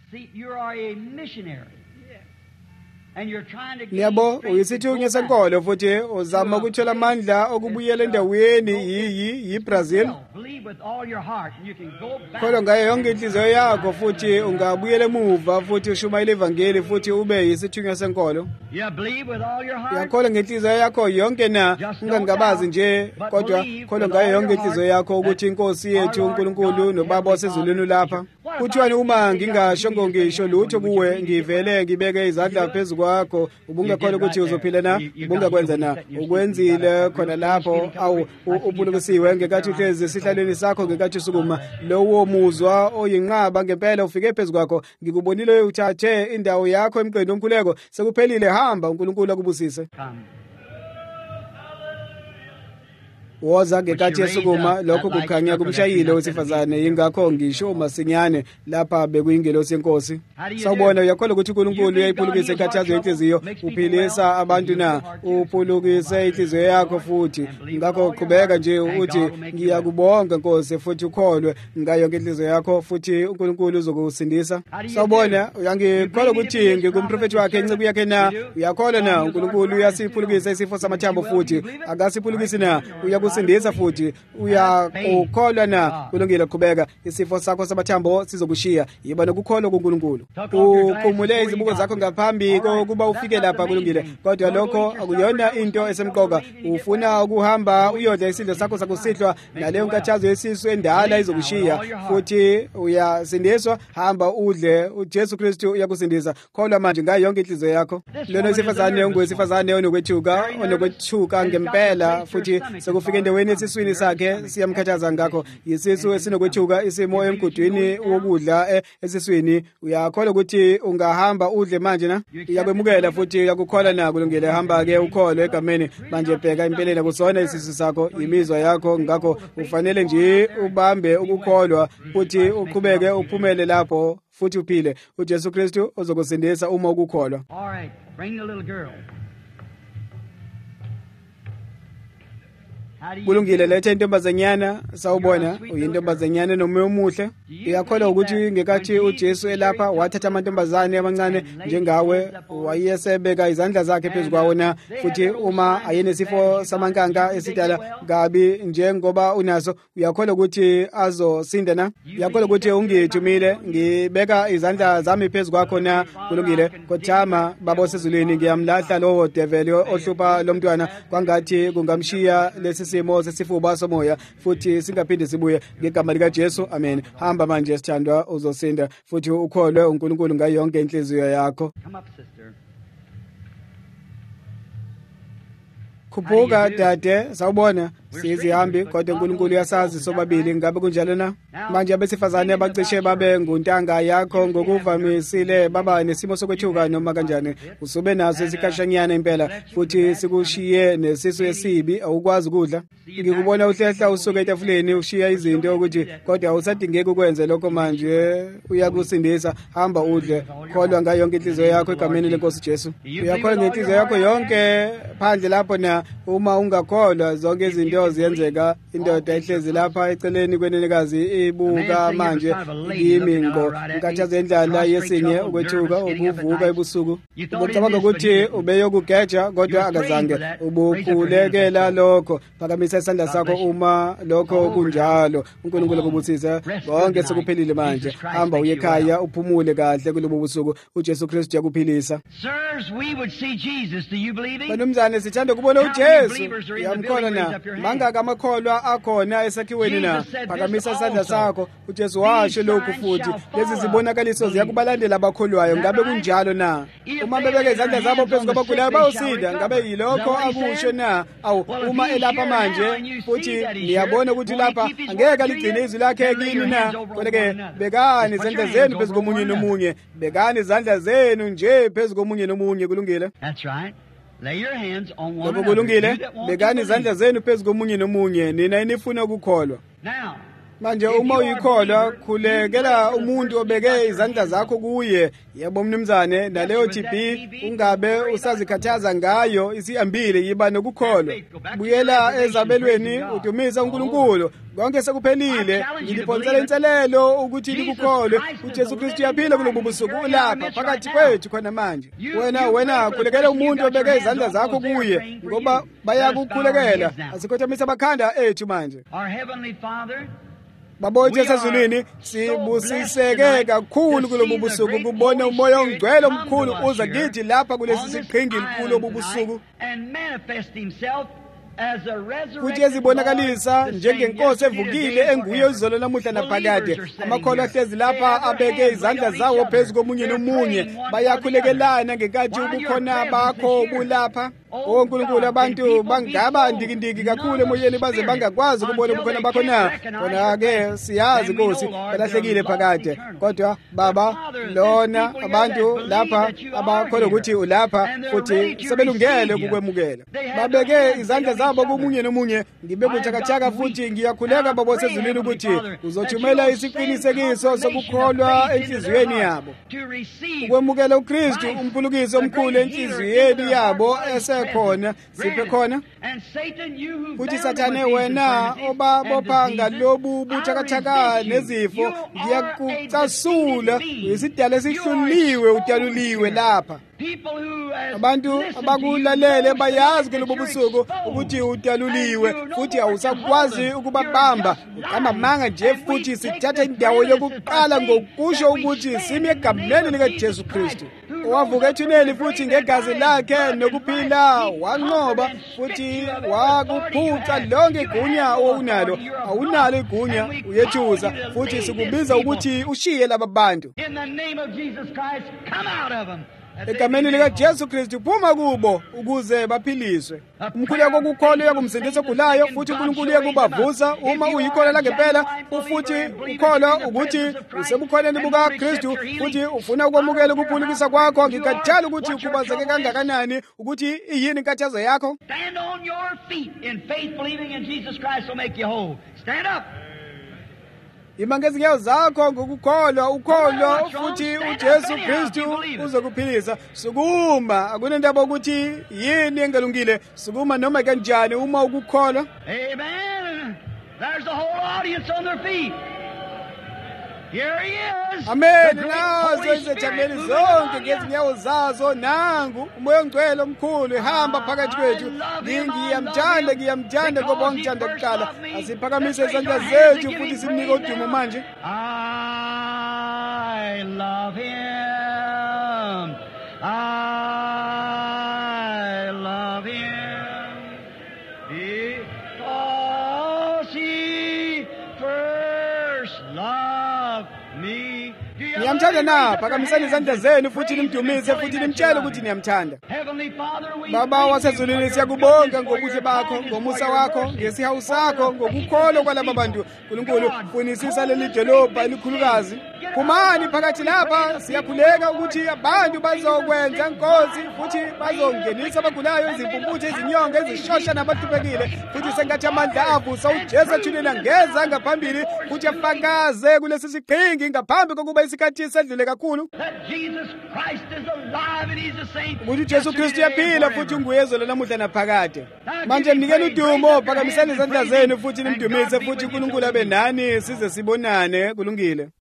Niyabo uyisithunywa senkolo futhi uzama ukuthola amandla okubuyela endaweni yiyi yiBrazil. Kholwa ngayo yonke inhliziyo yakho futhi ungabuyela emuva futhi ushumayele ivangeli futhi ube yisithunywa senkolo. Uyakholwa ngenhliziyo yakho yonke na ungangabazi nje kodwa kholwa ngayo yonke inhliziyo yakho ukuthi inkosi yethu uNkulunkulu noBaba wasezulwini lapha. Kuthiwani uma ngingasho ngisho lutho kuwe ngivele ngibeke izandla phezulu kwakho ubungekholwa ukuthi uzophila na ubungakwenza na ukwenzile khona lapho awu ubulukisiwe ngekathi uhlezi esihlalweni sakho ngekathi usukuma lowo muzwa oyinqaba ngempela ufike phezulu kwakho ngikubonile uthathe indawo yakho emqedweni omkhuleko sekuphelile hamba uNkulunkulu akubusise. Woza ngekathi esukuma lokho kukhanya kumshayile wesifazane ingakho ngisho masinyane lapha bekuyingelosi yenkosi. Sawubona uyakholwa ukuthi uNkulunkulu uyayiphulukisa inkathazo yenhliziyo uphilisa abantu na uphulukise inhliziyo yakho futhi ngakho qhubeka nje uthi ngiyakubonga Nkosi futhi ukholwe ngayo yonke inhliziyo yakho futhi uNkulunkulu uzokusindisa. Sawubona uyangikholwa ukuthi ngingumprofeti wakhe incebo yakhe na uyakholwa na uNkulunkulu uyasiphulukisa isifo samathambo futhi akasiphulukisi na uyaku sindisa futhi uyakholwa na kulungile qhubeka isifo sakho samathambo sizokushiya yiba nokukholwa kuNkulunkulu ukhumule izibuko zakho ngaphambi kokuba ufike lapha kulungile kodwa lokho akuyona into esemqoka ufuna ukuhamba uyodla isidlo sakho sakusihlwa naleyo nkathazo yesisu endala izokushiya futhi uyasindiswa hamba udle uJesu Kristu uyakusindisa kholwa manje ngayo yonke inhliziyo yakho. Lona isifazane ungowesifazane onokwethuka onokwethuka ngempela futhi sekufike endaweni esiswini sakhe siyamkhathaza ngakho yisisu esinokwethuka isimo emgudwini wokudla esiswini uyakholwa ukuthi ungahamba udle manje na uyakwemukela futhi uyakukholwa na kulungile hamba ke ukholwe egameni manje bheka impeleni kusona isisu sakho imizwa yakho ngakho ufanele nje ubambe ukukholwa futhi uqhubeke uphumele lapho futhi uphile uJesu Kristu uzokusindisa uma ukukholwa. All right, bring the little girl. Kulungile lethe intombazanyana sawubona uyintombazanyana nomoya omuhle uyakholwa ukuthi ngekathi uJesu elapha wathatha amantombazane amancane njengawe wayesebeka izandla zakhe phezukwawo na futhi uma ayenesifo samankanga esidala gabi njengoba unaso uyakholwa ukuthi azosinda na uyakholwa ukuthi ungithumile ngibeka izandla zami phezukwakho na kulungile kodwa baba sezulwini ngiyamlahla lowo devil ohlupha lomntwana kwangathi kungamshiya lesi simo sesifuba somoya futhi singaphinde sibuye ngegama lika Jesu amen. Hamba manje sithandwa uzosinda futhi ukholwe uNkulunkulu ngayo yonke inhliziyo yakho. Come up, sister. Khuphuka dade, sawubona. Sizihambi kodwa uNkulunkulu uyasazi sobabili, ngabe kunjalo na? Manje abesifazane bacishe babe nguntanga yakho ngokuvamisile baba nesimo sokwethuka noma kanjani. Usube nazo isikhashanyana impela futhi sikushiye nesiso esibi awukwazi ukudla. Ngikubona uhlehla usuke etafuleni ushiya izinto ukuthi kodwa awusadingeki ukwenza lokho manje uyakusindisa. Hamba udle, kholwa ngayo yonke inhliziyo yakho egameni lenkosi Jesu. Uyakholwa ngenhliziyo yakho yonke phandle lapho na uma ungakholwa zonke izinto ziyenzeka. Indoda ehlezi lapha eceleni kwenenekazi ibuka manje kimi ngo inkathazo endlala yesinye ukwethuka ukuvuka ebusuku. Ubucabanga ukuthi ubeyokugeja kodwa akazange ubukhulekela lokho. Phakamisa isandla sakho uma lokho kunjalo. uNkulunkulu kubusise konke sekuphelile manje. Hamba uye ekhaya uphumule kahle kulobo busuku. uJesu Kristu uyakuphilisa. Sirs, we would see Jesus. Do you believe him? Banumzane sithanda kubona uJesu. Yamkholwa na? Mangaka amakholwa akhona esakhiweni na? Phakamisa isandla sakho. uJesu washo lokhu futhi. Lezi zibonakaliso ziyakubalandela abakholwayo. Ngabe kunjalo na? Uma bebeke izandla zabo phezu kwabagulayo bayosida. Ngabe yilokho akusho na? Awu uma elapha manje futhi niyabona ukuthi lapha angeke aligcine izwi lakhe kini na? Kodwa-ke bekani izandla zenu phezu komunye nomunye. Bekani izandla zenu nje phezu komunye nomunye. Kulungile? That's right. Lay your hands on one Lokho another. kulungile. You that want to Bekani izandla believe. zenu phezu komunye nomunye. Nina enifuna ukukholwa. Now, Manje uma uyikholwa khulekela umuntu obeke izandla zakho kuye. Yebo mnumzane, naleyo T B ungabe usazikhathaza ngayo isihambile yiba nokukholwa. Buyela ezabelweni udumisa uNkulunkulu. Konke sekuphelile. Ngiliphonsela inselelo ukuthi likukholwe. uJesu Kristu uyaphila kulobu busuku ulapha phakathi kwethu khona manje. Wena wena khulekela umuntu obeke izandla zakho kuye ngoba bayakukhulekela. Asikhothamisa abakhanda ethu manje. our Heavenly Father, Babothi esazulwini sibusiseke kakhulu kulobu busuku kubona umoya ongcwele omkhulu uza kithi lapha kulesi siqhingi kulobu busuku and manifest himself as a resurrected futhi ezibonakalisa Lord, the njengenkosi same evukile yesterday, enguye forever. izolo namuhla naphakade. Believers are sitting Amakholwa here. ahlezi lapha They have their abeke hands izandla laid on zawo each phezu other. komunye They're nomunye praying one bayakhulekelana for the ngenkathi other. ubukhona While your bakho presence is here. bulapha. Oh, Oh Nkulunkulu, God, abantu can people bangaba be ndikindiki so kakhulu numb of emoyeni baze spirit bangakwazi ukubona until ubukhona they bakho can't na? recognize Kona-ke your presence? siyazi Then we Nkosi know, Lord, balahlekile they're lost phakade. eternally. Kodwa Baba, But Father, there's lona people here abantu that believe lapha that you are abakholwa here, ukuthi ulapha and they're ready futhi to sebelungele receive you. kukwemukela. They have their Babeke hands izandla laid on zabo each other. komunye nomunye. Ngibe buthakathaka futhi ngiyakhuleka Baba sezulwini ukuthi uzothumela isiqinisekiso sokukholwa enhliziyweni yabo. Ukwemukela uKristu umphulukiso omkhulu enhliziyweni yabo esekhona siphe khona. Futhi Sathane wena obabopha ngalobu buthakathaka nezifo ngiyakucasula isidala esihluliwe udaluliwe lapha. Abantu abakulalele bayazi kulobo busuku ukuthi udaluliwe futhi awusakwazi ukubabamba. Amamanga nje futhi sithatha indawo yokuqala ngokusho ukuthi simi egameni likaJesu Kristu owavuka ethuneni futhi ngegazi lakhe nokuphila wanqoba futhi wakuphutha lonke igunya owunalo. Awunalo igunya uyethuza futhi sikubiza ukuthi ushiye laba bantu. In the name of Jesus Christ, come out of them. Egameni likaJesu Kristu phuma kubo ukuze baphiliswe. Umkhuleko kokukholwa uyakumsindisa ogulayo futhi uNkulunkulu uyakubavusa uma uyikholwa la ngempela futhi ukholwa ukuthi usebukhoneni buka Kristu futhi ufuna ukwamukela ukuphulukisa kwakho. Ngikathala ukuthi ukhubazeke kangakanani ukuthi iyini inkathazo yakho. Stand on your feet in faith, believing in Jesus Christ will make you whole. Stand up. Ima ngezinyawo zakho ngokukholwa ukholwa futhi uJesu Kristu uzokuphilisa. Sukuma, akunendaba ukuthi yini engalungile. Sukuma noma kanjani uma ukukholwa. Amen. There's the whole audience on their feet. Here he is. Amen. The great Nazo Holy izethameli Spirit zonke moving among ngezinyawo zazo nangu umoya ongcwele omkhulu ehamba phakathi kwethu. Ngiyamthanda ngiyamthanda ngoba ngithanda kuqala. Asiphakamise izandla zethu futhi simnike udumo manje. I love him. I love him. Because he first loved me. niyamthanda na? Phakamisani izandla zenu futhi nimdumise futhi nimtshele ukuthi niyamthanda. Baba wasezulwini, siyakubonga ngobuhle bakho, ngomusa wakho, ngesihawu sakho, ngokukholwa kwalaba bantu. Nkulunkulu, funisisa leli dolobha elikhulukazi. Kumani phakathi lapha, siyakhuleka ukuthi abantu bazokwenza Nkosi futhi bazongenisa abagulayo, izimpumputhe, izinyongo, izishosha nabahluphekile, futhi sengathi amandla avusa uJesu athulile ngeza ngaphambili futhi afakaze kulesi siqhingi ngaphambi kokuba isikhathi sedlule kakhulu ukuthi uJesu Kristu uyaphila futhi unguyezolo lamuhla naphakade. Manje mnikeni udumo, phakamisani izandla zenu futhi nimdumise futhi uNkulunkulu abe nani size sibonane. Kulungile.